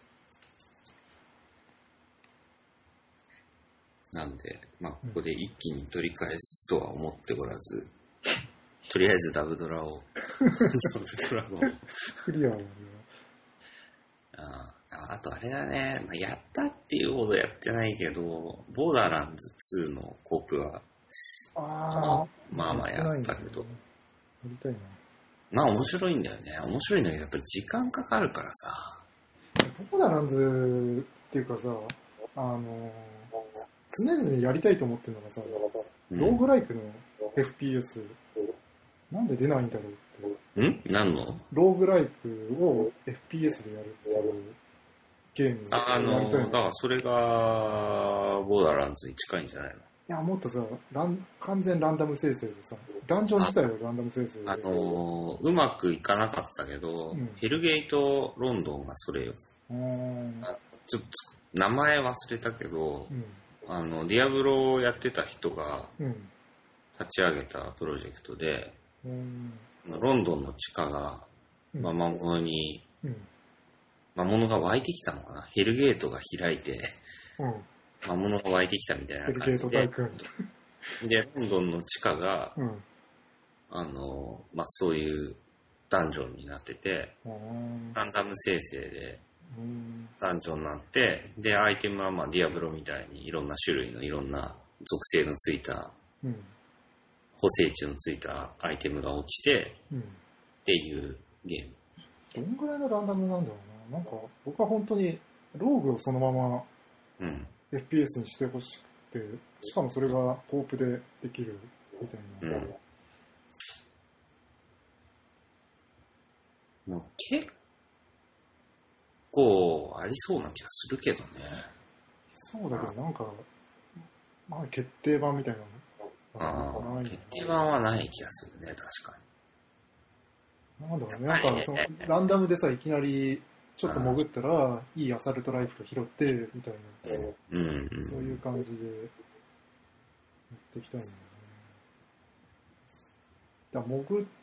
なんで、ここで一気に取り返すとは思っておらず、とりあえずダブドラを、ダブドラゴン。 クリアはね。 あとあれだね、やったっていうほどやってないけど、ボーダーランズ2のコープは、まあやったけど。やりたいな。面白いんだよね。面白いんだけど、やっぱり時間かかるからさ。 ボーダーランズっていうかさ、常々やりたいと思ってるのがさ、ローグライクの FPS、なんで出ないんだろうって。 何の？ ローグライクを FPS でやるっていう。 ゲームだからそれが、ボーダーランズに近いんじゃないの？ いや、もっとさ、完全ランダム生成でさ、ダンジョン自体はランダム生成で。 うまくいかなかったけど、ヘルゲートロンドンがそれよ。ちょっと、名前忘れたけど、ディアブロをやってた人が、立ち上げたプロジェクトで、ロンドンの地下が、魔物が湧いてきたのかな。ヘルゲートが開いて、魔物が湧いてきたみたいな感じで。ヘルゲート大君。で、ロンドンの地下が、そういうダンジョンになってて、ランダム生成でダンジョンになって、で、アイテムはディアブロみたいにいろんな種類のいろんな属性のついた、補正値のついたアイテムが落ちて、っていうゲーム。 どんぐらいのランダムなんだろうな。なんか、僕は本当にローグをそのまま、FPS にしてほしくて、しかもそれがコープでできるみたいな。 もう結構ありそうな気がするけどね。 そうだけど、なんか、決定版みたいなの。決定版はない気がするね、確かに。なんだろうね、なんかランダムでさ、いきなり、ちょっと潜ったら、いいアサルトライフル拾って、みたいな。そういう感じで、やっていきたいんだよね。だから潜って、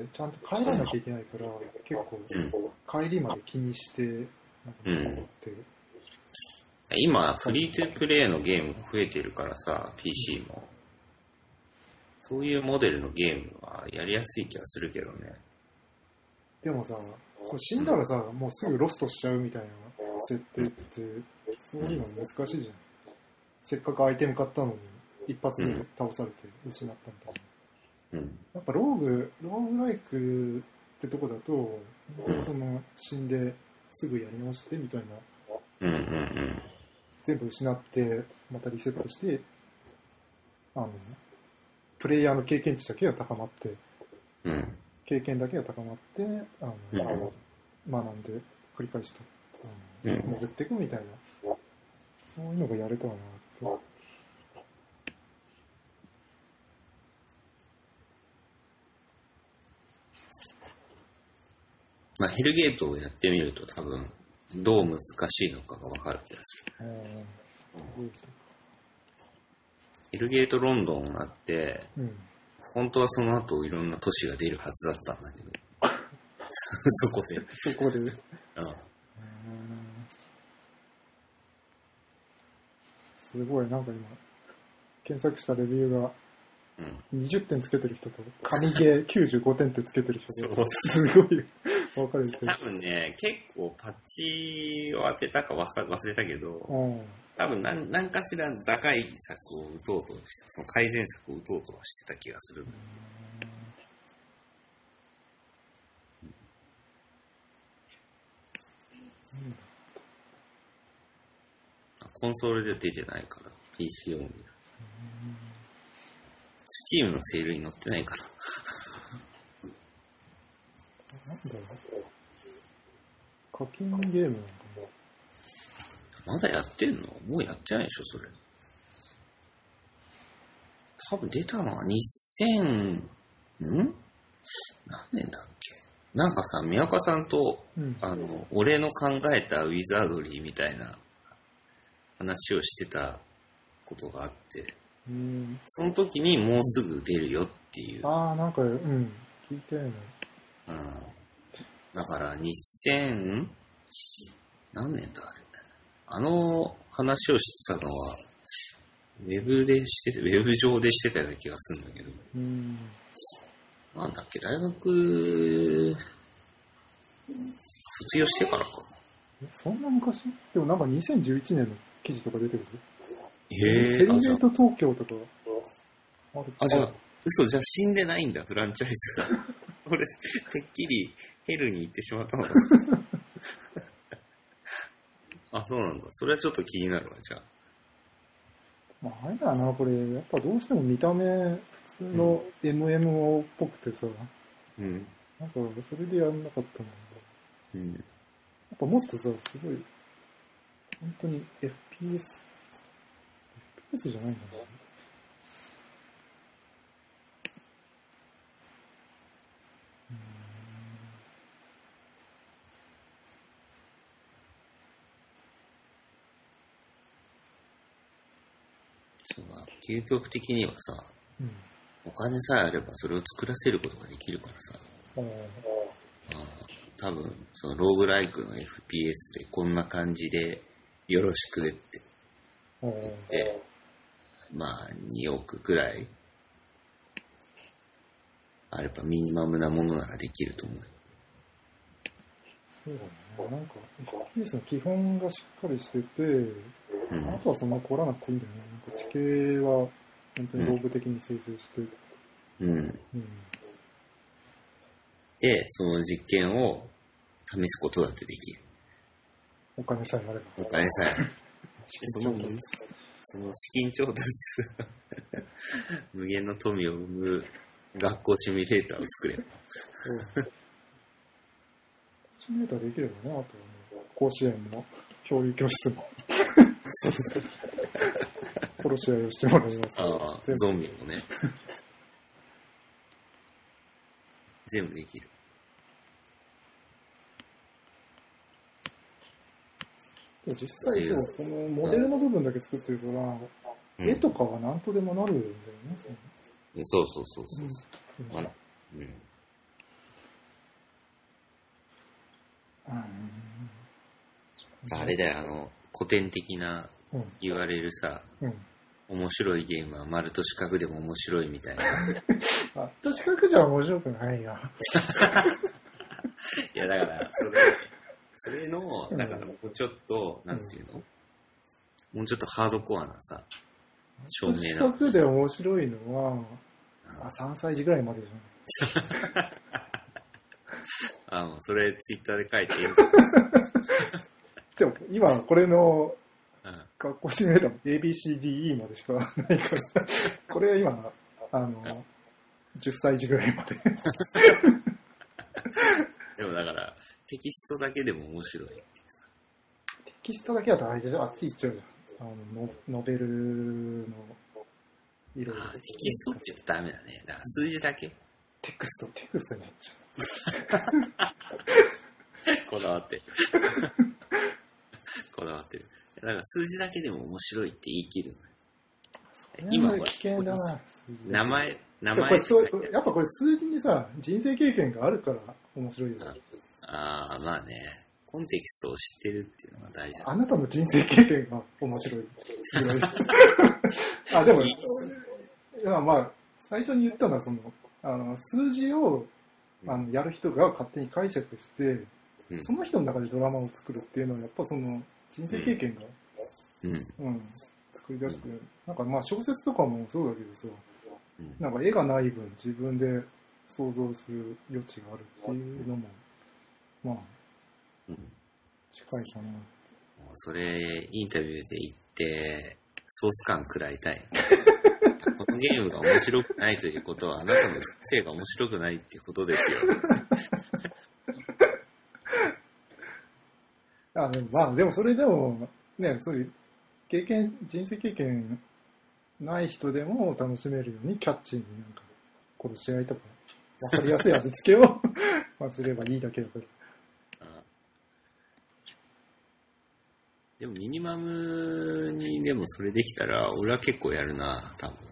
ちゃんと帰らなきゃいけないから、結構、帰りまで気にして、なんかって。 今、フリートゥープレイのゲームが増えてるからさ、PC も。そういうモデルのゲームはやりやすい気がするけどね。 でもさ、死んだらさ、もうすぐロストしちゃうみたいな設定って、そういうの難しいじゃん。せっかくアイテム買ったのに、一発で倒されて失ったみたいな。やっぱローグライクってとこだと、死んですぐやり直してみたいな。全部失って、またリセットして、プレイヤーの経験値だけが高まって、経験だけが高まって、学んで繰り返した。潜っていくみたいな。そういうのがやれたらなって。 ヘルゲートをやってみると多分、どう難しいのかがわかる気がする。ヘルゲートロンドンがあって、本当はその後いろんな都市が出るはずだったんだけど。そこで。 すごい、なんか今、検索したレビューが、20点つけてる人と、神ゲー95点ってつけてる人と、すごい分かれてる。 多分ね、結構パッチを当てたか忘れたけど、多分何かしら打開策を打とうとして、その改善策を打とうとしてた気がする。コンソールで出てないから、PC オンリー。Steam のセールに載ってないから。 なんだろう。課金ゲームなんかも。 まだやってんの？もうやってないでしょ、それ。多分出たのは何年だっけ？なんかさ、宮岡さんと、俺の考えたウィザードリーみたいな話をしてたことがあって、その時にもうすぐ出るよっていう。 なんか、聞いてるね。 だから2000、何年だあれ。あの話をしてたのは、ウェブ上でしてたような気がするんだけど。なんだっけ、大学、卒業してからかな。 そんな昔？でもなんか2011年の記事とか出てくる。 ヘルゲート東京とかじゃあ、嘘、じゃあ死んでないんだ、フランチャイズが。俺、てっきりヘルに行ってしまったのか。そうなんだ。それはちょっと気になるわ、じゃあ。 あれだな、これ、やっぱどうしても見た目、普通の MMO っぽくてさ、なんか、それでやんなかったんだけど、やっぱもっとさ、すごい、 本当に FPS じゃないんだね。 究極的にはさ、お金さえあればそれを作らせることができるからさ、多分そのローグライクの FPS でこんな感じでよろしくって言ってまあ2億くらいあればミニマムなものならできると思う。 そうだね。なんか FPS の基本がしっかりしてて、あとはそんな凝らなくていいんだよね。なんか地形は本当に道具的に生成して、 で、その実験を試すことだってできる。 お金さえあれば。 お金さえあれば。その資金調達無限の富を生む学校シミュレーターを作れば。 シミュレーターできればね、あとはね、甲子園の教育教室も。殺し合いをしてもらいます。 ゾンビもね。全部できる。 でも実際そう、このモデルの部分だけ作ってるから、絵とかは何とでもなるんだよね。 そう。あれだよ、古典的な言われるさ、面白いゲームは丸と四角でも面白いみたいな。 丸と四角じゃ面白くないよ。 いや、だから、それの、だからもうちょっと、なんていうの、もうちょっとハードコアなさ、 照明な。四角で面白いのは、3歳児ぐらいまでじゃん。もうそれツイッターで書いていいんじゃないですか。 でも、今これの、学校シミュレーターも ABCDE までしかないから、これは今、10歳児ぐらいまで。 でもだから、テキストだけでも面白いってさ。 テキストだけは大事じゃん。あっち行っちゃうじゃん。ノベルのいろいろ。 テキストって言ったらダメだね。だから数字だけ。 テクストになっちゃう。こだわってる。こだわってる。だから数字だけでも面白いって言い切る。 今危険だな。 名前やっぱこれ数字にさ、人生経験があるから面白いよ。 まあね。コンテキストを知ってるっていうのが大事。 あなたの人生経験が面白い。でも、まあ、最初に言ったのは、数字をやる人が勝手に解釈して、その人の中でドラマを作るっていうのは、やっぱその人生経験が、作り出して、なんかまあ小説とかもそうだけどさ、なんか絵がない分自分で想像する余地があるっていうのも、まあ、近いかな。 それ、インタビューで言って、ソース感食らいたい。このゲームが面白くないということは、あなたの人生が面白くないっていうことですよ。 でもそれでも、ね、そういう人生経験ない人でも楽しめるようにキャッチーになんか殺し合いとか分かりやすい味付けをすればいいだけだから。 でもミニマムにでもそれできたら俺は結構やるな、多分。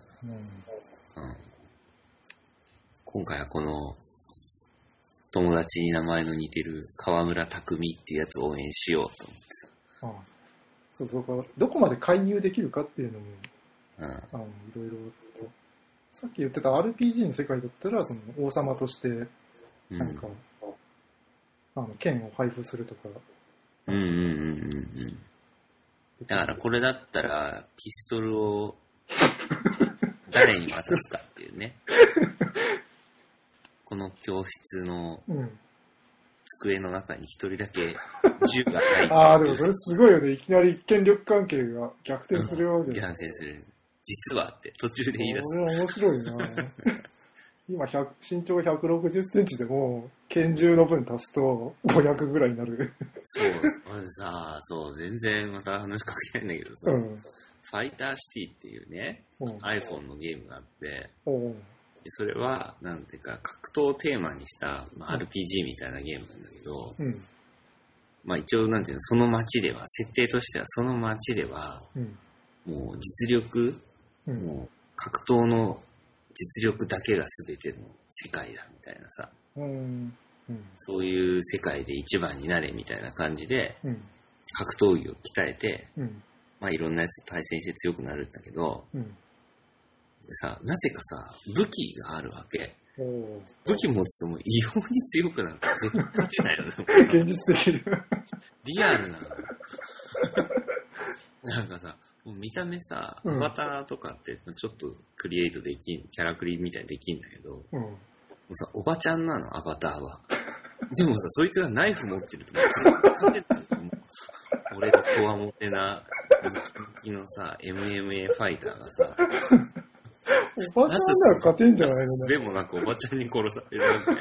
今回はこの友達に名前の似てる川村匠っていうやつを応援しようと思ってさ。そうか、どこまで介入できるかっていうのも、いろいろと。さっき言ってた RPG の世界だったら、その王様として、なんか、剣を配布するとか。 だからこれだったら、ピストルを誰に渡すかっていうね。この教室の机の中に一人だけ銃が入ってる。 でもそれすごいよね。いきなり権力関係が逆転するわけ逆転する。実はって途中で言い出す。 これは面白いな。 今身長160センチでも、拳銃の分足すと500ぐらいになる。 そう、まずさ、そう、全然また話かけないんだけどさ、ファイターシティっていうね、iPhone のゲームがあって、それは、なんていうか、格闘をテーマにした、RPG みたいなゲームなんだけど、一応、なんていうの、その街では、設定としては、その街では、もう実力、もう格闘の実力だけが全ての世界だみたいなさ、そういう世界で一番になれみたいな感じで、格闘技を鍛えて、いろんなやつと対戦して強くなるんだけど、でさ、なぜかさ、武器があるわけ。武器持つともう異様に強くなるから絶対勝てないよね。 現実的リアルなの。なんかさ、もう見た目さ、アバターとかってちょっとクリエイトできん、キャラクリみたいにできんだけど、もうさ、おばちゃんなの、アバターは。でもさ、そいつがナイフ持ってるともう絶対勝てないの。もう俺のこわもてな、ムキムキのさ、MMA ファイターがさ、 おばちゃんなら勝てんじゃないのでもなんかおばちゃんに殺されるわけ。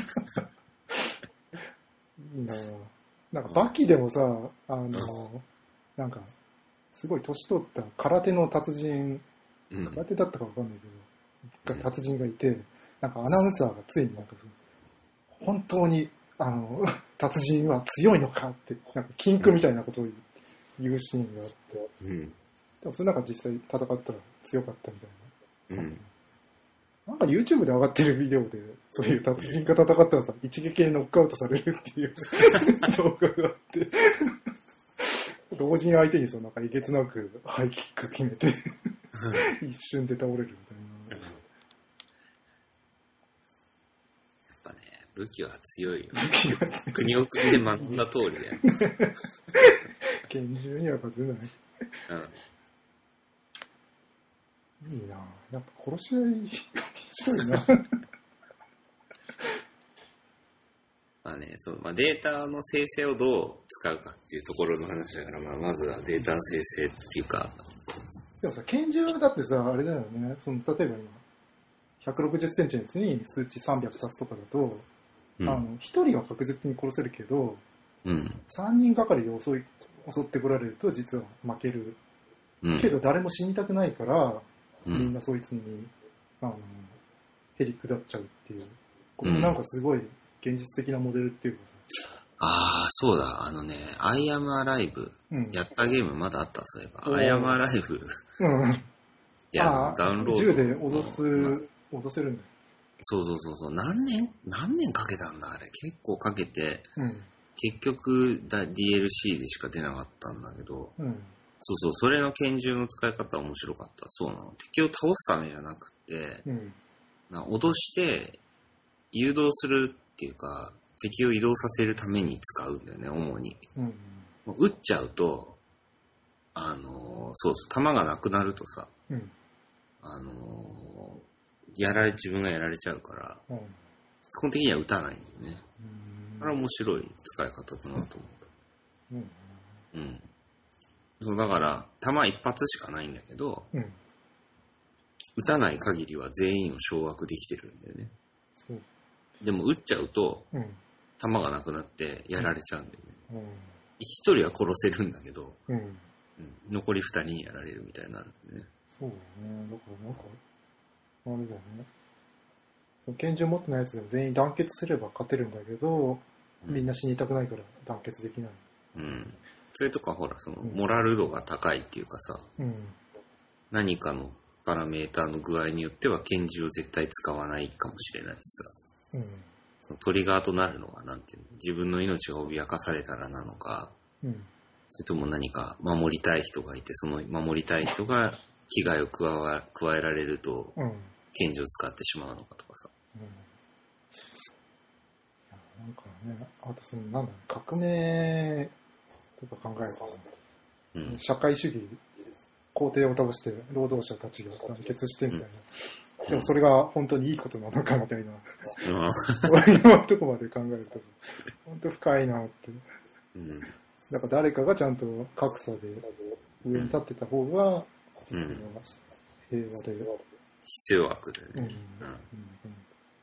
いいなぁ。なんかバキでもさ、なんか、すごい年取った空手の達人、空手だったかわかんないけど、達人がいて、なんかアナウンサーがついになんか、本当に、達人は強いのかって、なんか禁句みたいなことを言うシーンがあって、でもそれなんか実際戦ったら強かったみたいな。なんか YouTube で上がってるビデオで、そういう達人が戦ったらさ、一撃でノックアウトされるっていう動画があって、同人相手になんかえげつなくハイキック決めて、一瞬で倒れるみたいな。やっぱね、武器は強いよ。国を組んで学んだ通りだよ。 拳銃には勝てない。いいなぁ。やっぱ殺し合い、面白いな。 データの生成をどう使うかっていうところの話だから、まずはデータ生成っていうか。 でもさ、拳銃だってさ、あれだよね。例えば今、160センチのやつに数値300足すとかだと、1人は確実に殺せるけど、3人がかりで襲ってこられると実は負ける。けど誰も死にたくないから、みんなそいつに、へりくだっちゃうっていう。これなんかすごい現実的なモデルっていうかさ。 そうだ。I am Alive、やったゲームまだあった、そういえば。I am Alive。で、ダウンロード。 銃で脅せるんだよ。 そう。何年かけたんだ、あれ。結構かけて、結局、DLC でしか出なかったんだけど、それの拳銃の使い方は面白かった。そうなの。敵を倒すためじゃなくて、脅して誘導するっていうか、敵を移動させるために使うんだよね、主に。撃っちゃうと、弾がなくなるとさ、自分がやられちゃうから、基本的には撃たないんだよね。あれは面白い使い方だなと思った。だから、弾一発しかないんだけど、撃たない限りは全員を掌握できてるんだよね。でも撃っちゃうと、弾がなくなってやられちゃうんだよね。一人は殺せるんだけど、残り二人にやられるみたいになるんだよね。 そうだね。だからなんか、あれだよね。拳銃持ってないやつでも全員団結すれば勝てるんだけど、みんな死にたくないから団結できない。 それとかほら、モラル度が高いっていうかさ、何かのパラメーターの具合によっては拳銃を絶対使わないかもしれないしさ、そのトリガーとなるのはなんていうの、自分の命が脅かされたらなのか、それとも何か守りたい人がいて、その守りたい人が危害を加えられると、拳銃を使ってしまうのかとかさ。 なんかね、あと革命とか考えるとさ、社会主義、皇帝を倒して労働者たちが団結してみたいな。でもそれが本当にいいことなのかみたいな。そういうとこまで考えると、本当深いなって。だから誰かがちゃんと格差で上に立ってた方が、実は平和で。 必要悪だよね。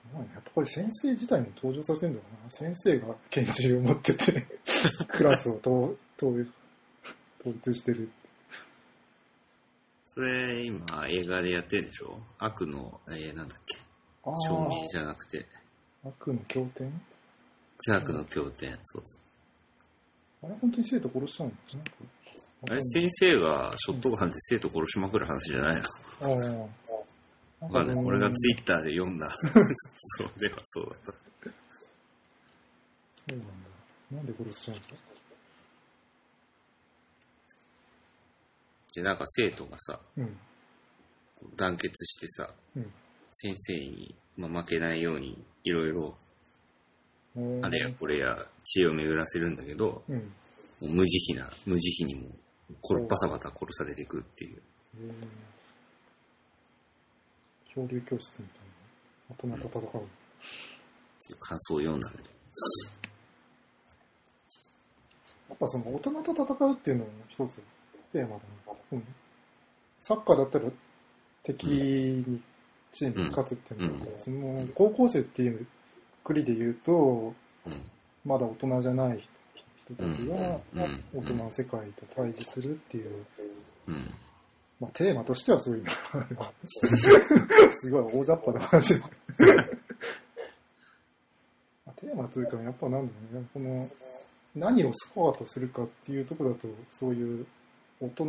やっぱり先生自体も登場させるんだろうな。先生が拳銃を持ってて、クラスを統一してる。 それ、今、映画でやってるでしょ？悪の、なんだっけ。証明じゃなくて。 悪の経典？ 悪の経典、そうそう。 あれ、本当に生徒殺しちゃうの？ あれ、先生がショットガンで生徒殺しまくる話じゃないの？まあね、俺がツイッターで読んだ。そうではそうだった。 そうなんだ。なんで殺しちゃうんですか？ で、なんか生徒がさ、 うん、 団結してさ、 うん、 先生に、負けないようにいろいろあれやこれや知恵を巡らせるんだけど、 うん、 もう無慈悲にもバタバタ殺されていくっていう。 恐竜教室みたいな大人と戦う、っていう感想を読んだけど、 やっぱその大人と戦うっていうのも一つテーマだな。サッカーだったら敵にチームに勝つっていうのだけど、その高校生っていうくりで言うと、まだ大人じゃない人たちが大人の世界と対峙するっていう、テーマとしてはそういうのがすごい大雑把な話だ。テーマというか、やっぱなんだろうね、この何をスコアとするかっていうところだと、そういう大人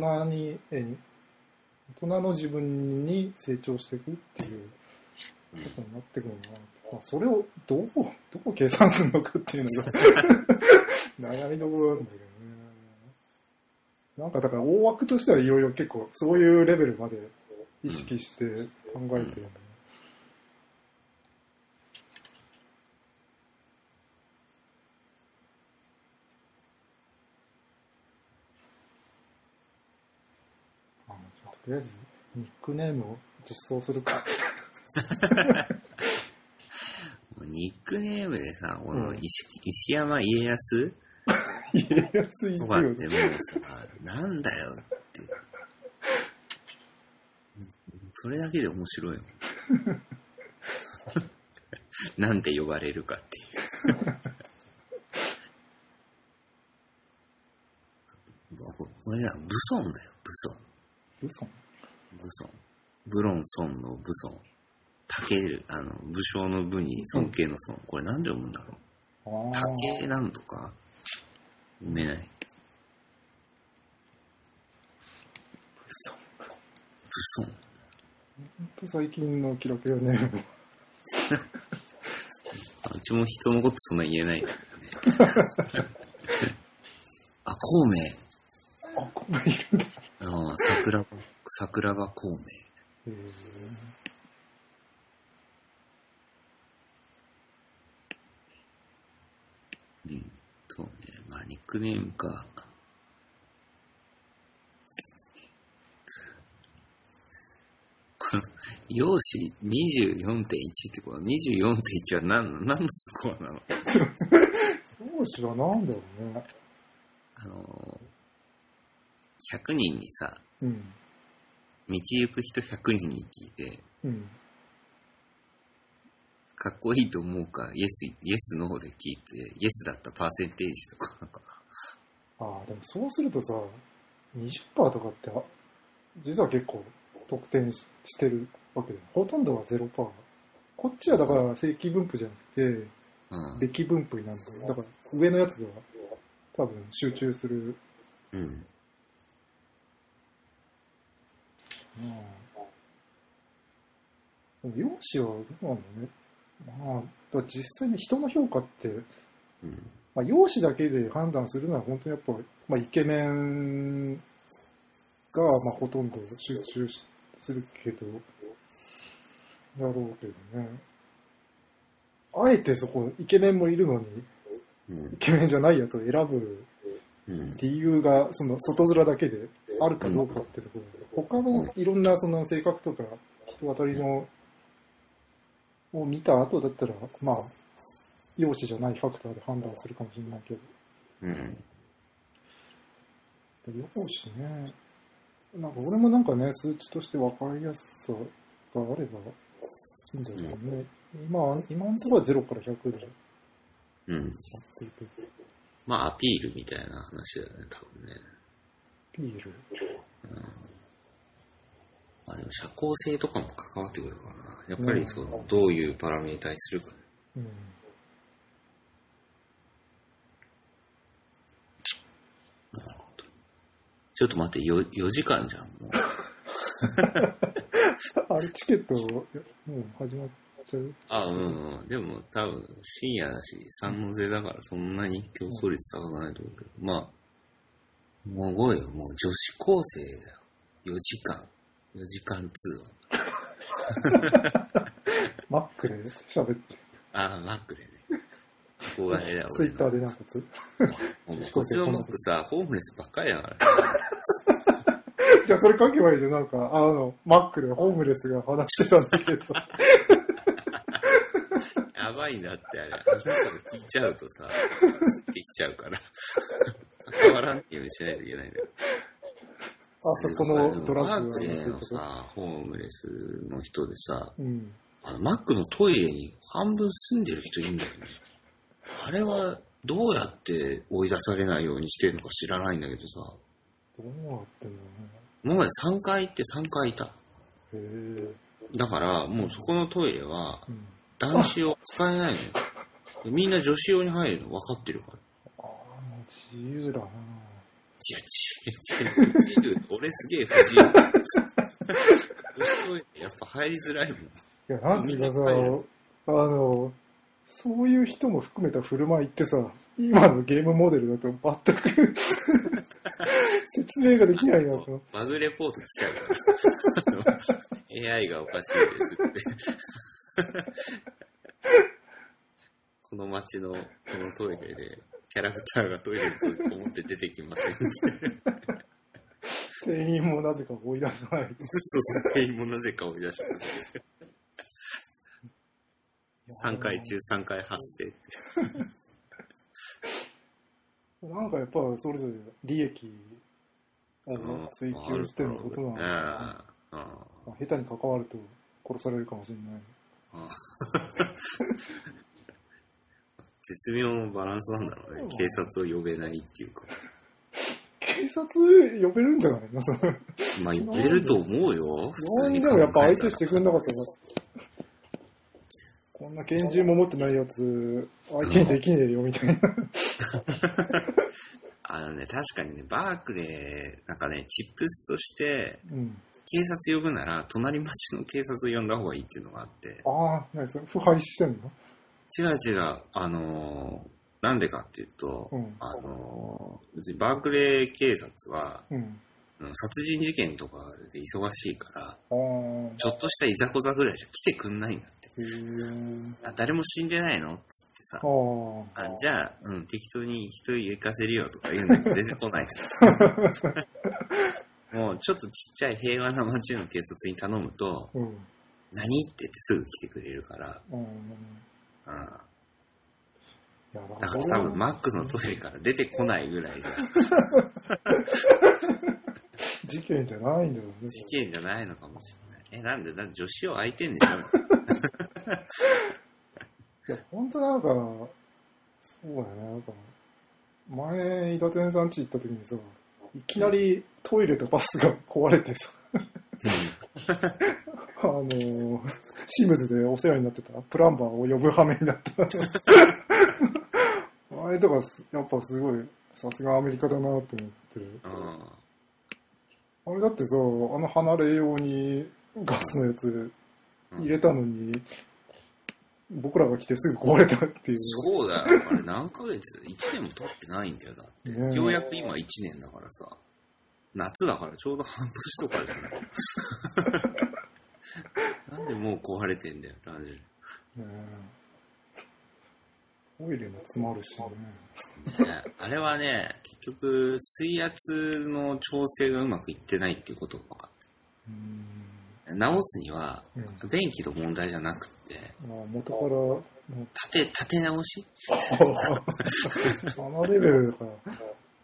の自分に成長していくっていうことになってくるのかな。それをどう計算するのかっていうのが悩みどころなんだけどね。なんかだから大枠としてはいろいろ結構そういうレベルまで意識して考えてるんだね。とりあえずニックネームを実装するか。 ニックネームでさ、この石山家康家康とかってもうさ、なんだよっていう。それだけで面白いもん。なんて呼ばれるかっていう。これは武尊だよ、武尊。ブロンソンの武尊。武将の武に尊敬の尊。これなんで読むんだろう。竹なんとか読めない。武尊。 ほんと最近のキラキラね。 うちも人のことそんな言えないんだけどね。孔明。 孔明いるんだ。 桜庭孔明。そうね。ニックネームか。容姿 24.1 ってことは 24.1 は何のスコアなの？ 容姿は何だろうね。 100人にさ、道行く人100人に聞いて、かっこいいと思うか、イエスノーで聞いて、イエスだったパーセンテージとかなんか。 でもそうするとさ、20% とかって実は結構得点してるわけで、ほとんどは 0%。こっちはだから正規分布じゃなくて、歴分布になるんだよ。だから上のやつが多分集中する。でも容姿はどうなんだね。だ実際に人の評価って、容姿だけで判断するのは本当にやっぱ、イケメンがほとんど集中するけど、だろうけどね。あえてそこ、イケメンもいるのに、イケメンじゃないやつを選ぶ理由が、その外面だけであるかどうかってところで、他のいろんなその性格とか人当たりのを見た後だったら、容姿じゃないファクターで判断するかもしれないけど。容姿ね。俺も数値として分かりやすさがあればいいんだけどね。 今のところは0から100で。 うん。まあ、アピールみたいな話だよね、多分ね。 アピール。 うん。まあでも、社交性とかも関わってくるからな。やっぱりどういうパラメータにするかね。うん。なるほど。ちょっと待って、4時間じゃん、もう。 あれ、チケット、もう始まっちゃう？ うん。でも、多分、深夜だし、三の瀬だからそんなに競争率高くないと思うけど、まあ、もうごいよ、もう女子高生だよ。4時間通話。マックで喋って。 マックでね。ここがね、 ツイッターでなんかこっちのマックさ、ホームレスばっかりだから。 じゃあそれ書けばいいじゃん。なんか、マックでホームレスが話してたんだけど。 やばいなってあれ。話したの聞いちゃうとさ、できちゃうから。関わらんっていうようにしないといけないんだよ。 あそこのドラッグマックでのさ、ホームレスの人でさ、マックのトイレに半分住んでる人いるんだよね。あれはどうやって追い出されないようにしてるのか知らないんだけどさ。 どうやってんのね。 今まで3回行って3回いた。だから、もうそこのトイレは、男子用使えないのよ。みんな女子用に入るの分かってるから。 ああ、もう自由だな。 自由。俺すげえ不自由。女子トイレやっぱ入りづらいもん。いや、なんていうかさ、そういう人も含めた振る舞いってさ、今のゲームモデルだと全く説明ができないなと。 バグレポート来ちゃうから。AI がおかしいですって。この街のこのトイレでキャラクターがトイレにこもって出てきませんって。 店員もなぜか追い出さない。 そう、店員もなぜか追い出します。3回中3回発生ってなんかやっぱそれぞれ利益を追求してることなのかな。下手に関わると殺されるかもしれない。 絶妙のバランスなんだろうね。警察を呼べないっていうか。 警察呼べるんじゃないの？ まあ呼べると思うよ。普通に。 でもやっぱ相手してくんなかったら。こんな拳銃も持ってないやつ、相手にできねえよ、みたいな。 確かにね、バークで、なんかね、チップスとして、警察呼ぶなら、隣町の警察呼んだ方がいいっていうのがあって。 ああ、何それ、腐敗してんの？ 違う。なんでかっていうと、別にバークレー警察は、殺人事件とかで忙しいから、ちょっとしたいざこざぐらいじゃ来てくんないんだって。誰も死んでないのっつってさ、じゃあ、適当に人行かせるよとか言うんだけど全然来ないしもうちょっとちっちゃい平和な街の警察に頼むと、何って言ってすぐ来てくれるから、だから多分マックのトイレから出てこないぐらいじゃ事件じゃないんだよね。 事件じゃないのかもしれない。なんで女子を空いてんでしょいや、ほんとなんか、そうだね、なんか、前、伊達さん家行った時にさ、いきなりトイレとバスが壊れてさ、シムズでお世話になってたプランバーを呼ぶ羽目になった。あれとか、やっぱすごい、さすがアメリカだなと思って。あれだってさ、離れ用にガスのやつ入れたのに、僕らが来てすぐ壊れたっていう。 そうだよ。あれ何ヶ月 ?1 年も経ってないんだよ、だって。ようやく今1年だからさ。夏だからちょうど半年とかじゃない。なんでもう壊れてんだよ、単純に。 トイレも詰まるしね。 あれはね、結局、水圧の調整がうまくいってないっていうことが分かった。直すには、電気の問題じゃなくて、 元から立て直しそのレベルだから。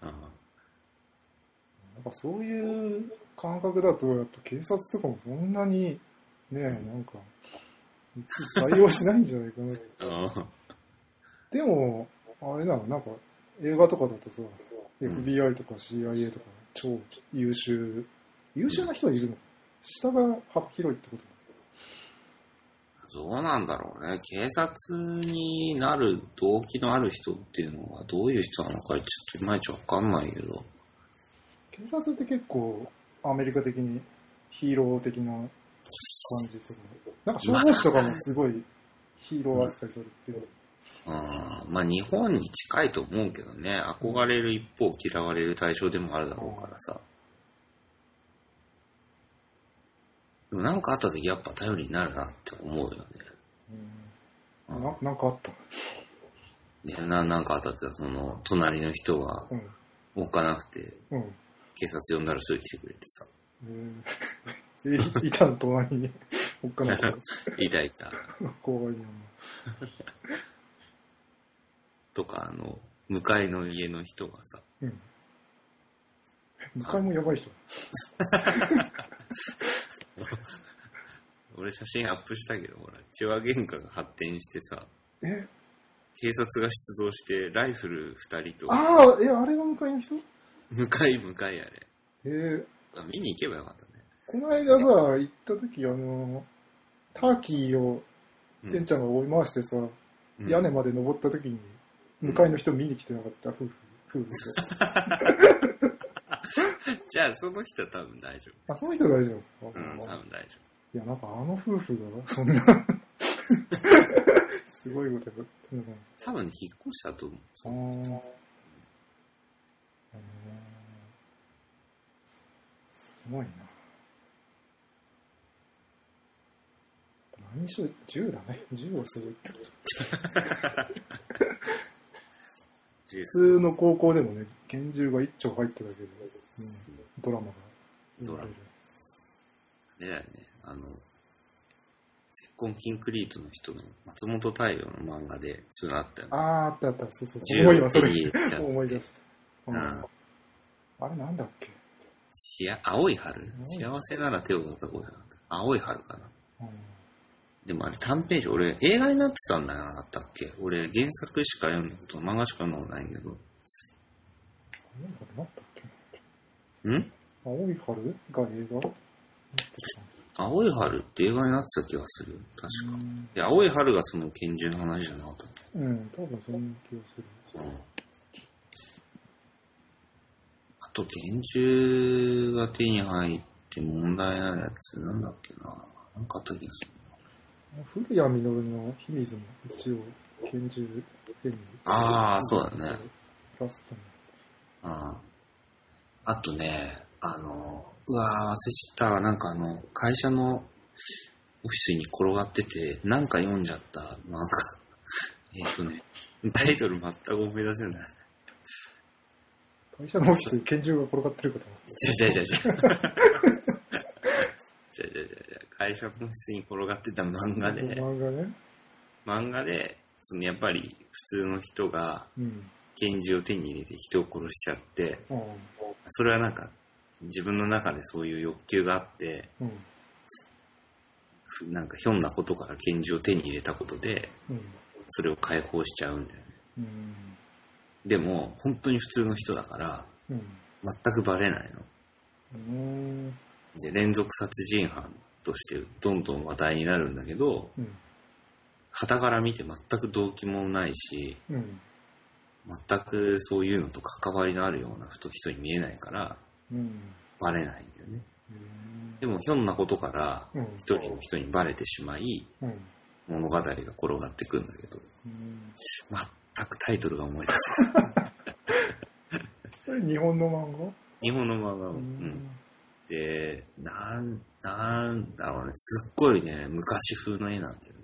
なんかそういう感覚だと、やっぱ警察とかもそんなに、ね、なんか、 採用しないんじゃないかな。 あでも、あれなの、なんか、映画とかだとさ、FBI とか CIA とか、超優秀な人いるの？下が幅広いってこと？ どうなんだろうね。警察になる動機のある人っていうのはどういう人なのかちょっといまいちわかんないけど。 警察って結構アメリカ的にヒーロー的な感じとか、なんか消防士とかもすごいヒーロー扱いされてる。 まあ日本に近いと思うけどね。憧れる一方嫌われる対象でもあるだろうからさ。でもなんかあった時やっぱ頼りになるなって思うよね。 なんかあった？ いや、なんかあったってその隣の人がおっかなくて、警察呼んだらすぐ来てくれてさ。 いたの隣におっかなくて。 いた。 怖いな。 とか向かいの家の人がさ。 向かいもやばい人。 俺写真アップしたけど、ほら、血話喧嘩が発展してさ、警察が出動してライフル2人と。 あれが向かいの人？ 向かいあれ。見に行けばよかったね。 この間さ、行った時、ターキーを、てんちゃんが追い回してさ、屋根まで登った時に、向かいの人見に来てなかった、夫婦で。 じゃあ、その人は多分大丈夫。 その人は大丈夫。 多分大丈夫。 いや、なんか夫婦が、そんな、すごいことやってるのかな。 多分引っ越したと思う。 すごいな。何しろ銃だね。銃をするってこと。普通の高校でもね、拳銃が1丁入ってたけど、ドラマが。 だよね。鉄痕キンクリートの人の松本太陽の漫画でそういうのあったよね。 あった。そう。 思い出した。あれなんだっけ？ 青い春？幸せなら手を叩こうじゃなくて。青い春かな。でもあれ短編集、俺映画になってたんだよなかったっけ？俺原作しか読んだこと、漫画しか読んだことないけど。 青い春が映画？ 青い春って映画になってた気がする。確か。で、青い春がその拳銃の話じゃなかったっけ？ 多分そんな気がする。 あと、拳銃が手に入って問題なやつ、なんだっけな。なんかあった気がする。 古谷実の秘密も一応拳銃手に。 そうだね。 ラストに。 あとね、忘れちゃった。なんか会社のオフィスに転がってて、なんか読んじゃった。なんか、タイトル全く思い出せない。 会社のオフィスに拳銃が転がってること？ 会社のオフィスに転がってた漫画で、やっぱり普通の人が拳銃を手に入れて人を殺しちゃって、それはなんか自分の中でそういう欲求があって、なんかひょんなことから拳銃を手に入れたことで、それを解放しちゃうんだよね。でも本当に普通の人だから、全くバレないの。で、連続殺人犯としてどんどん話題になるんだけど、傍から見て全く動機もないし、全くそういうのと関わりのあるような人に見えないから、バレないんだよね。でもひょんなことから一人の人にバレてしまい、物語が転がってくんだけど、全くタイトルが思い出せない。 それ日本の漫画？ 日本の漫画。で、なんだろうね、すっごいね、昔風の絵なんだよね。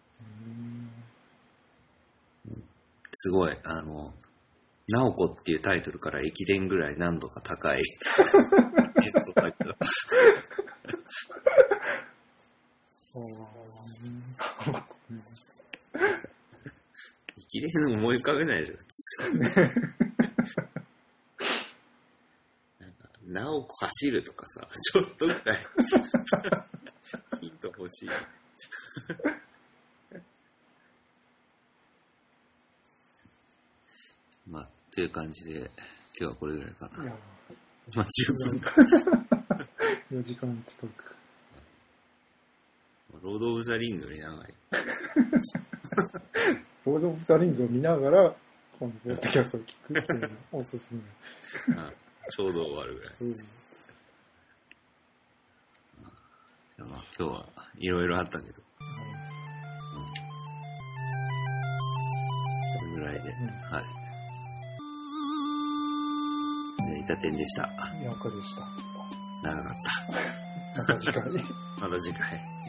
すごい、なおこっていうタイトルから駅伝ぐらい難度が高い。駅伝思い浮かべないでしょ、普通。なおこ走るとかさ、ちょっとぐらいヒント欲しい。 という感じで、今日はこれぐらいかな。 いやまあ十分。 4時間近く。 ロード・オブ・ザ・リングより長い。 ロード・オブ・ザ・リングを見ながら、このポッドキャストを聞くっていうのがおすすめ。 ちょうど終わるぐらい。まあ、今日はいろいろあったけど。それぐらいで、はい。いた点でした。 よかでした。 長かった。 また次回。 また次回。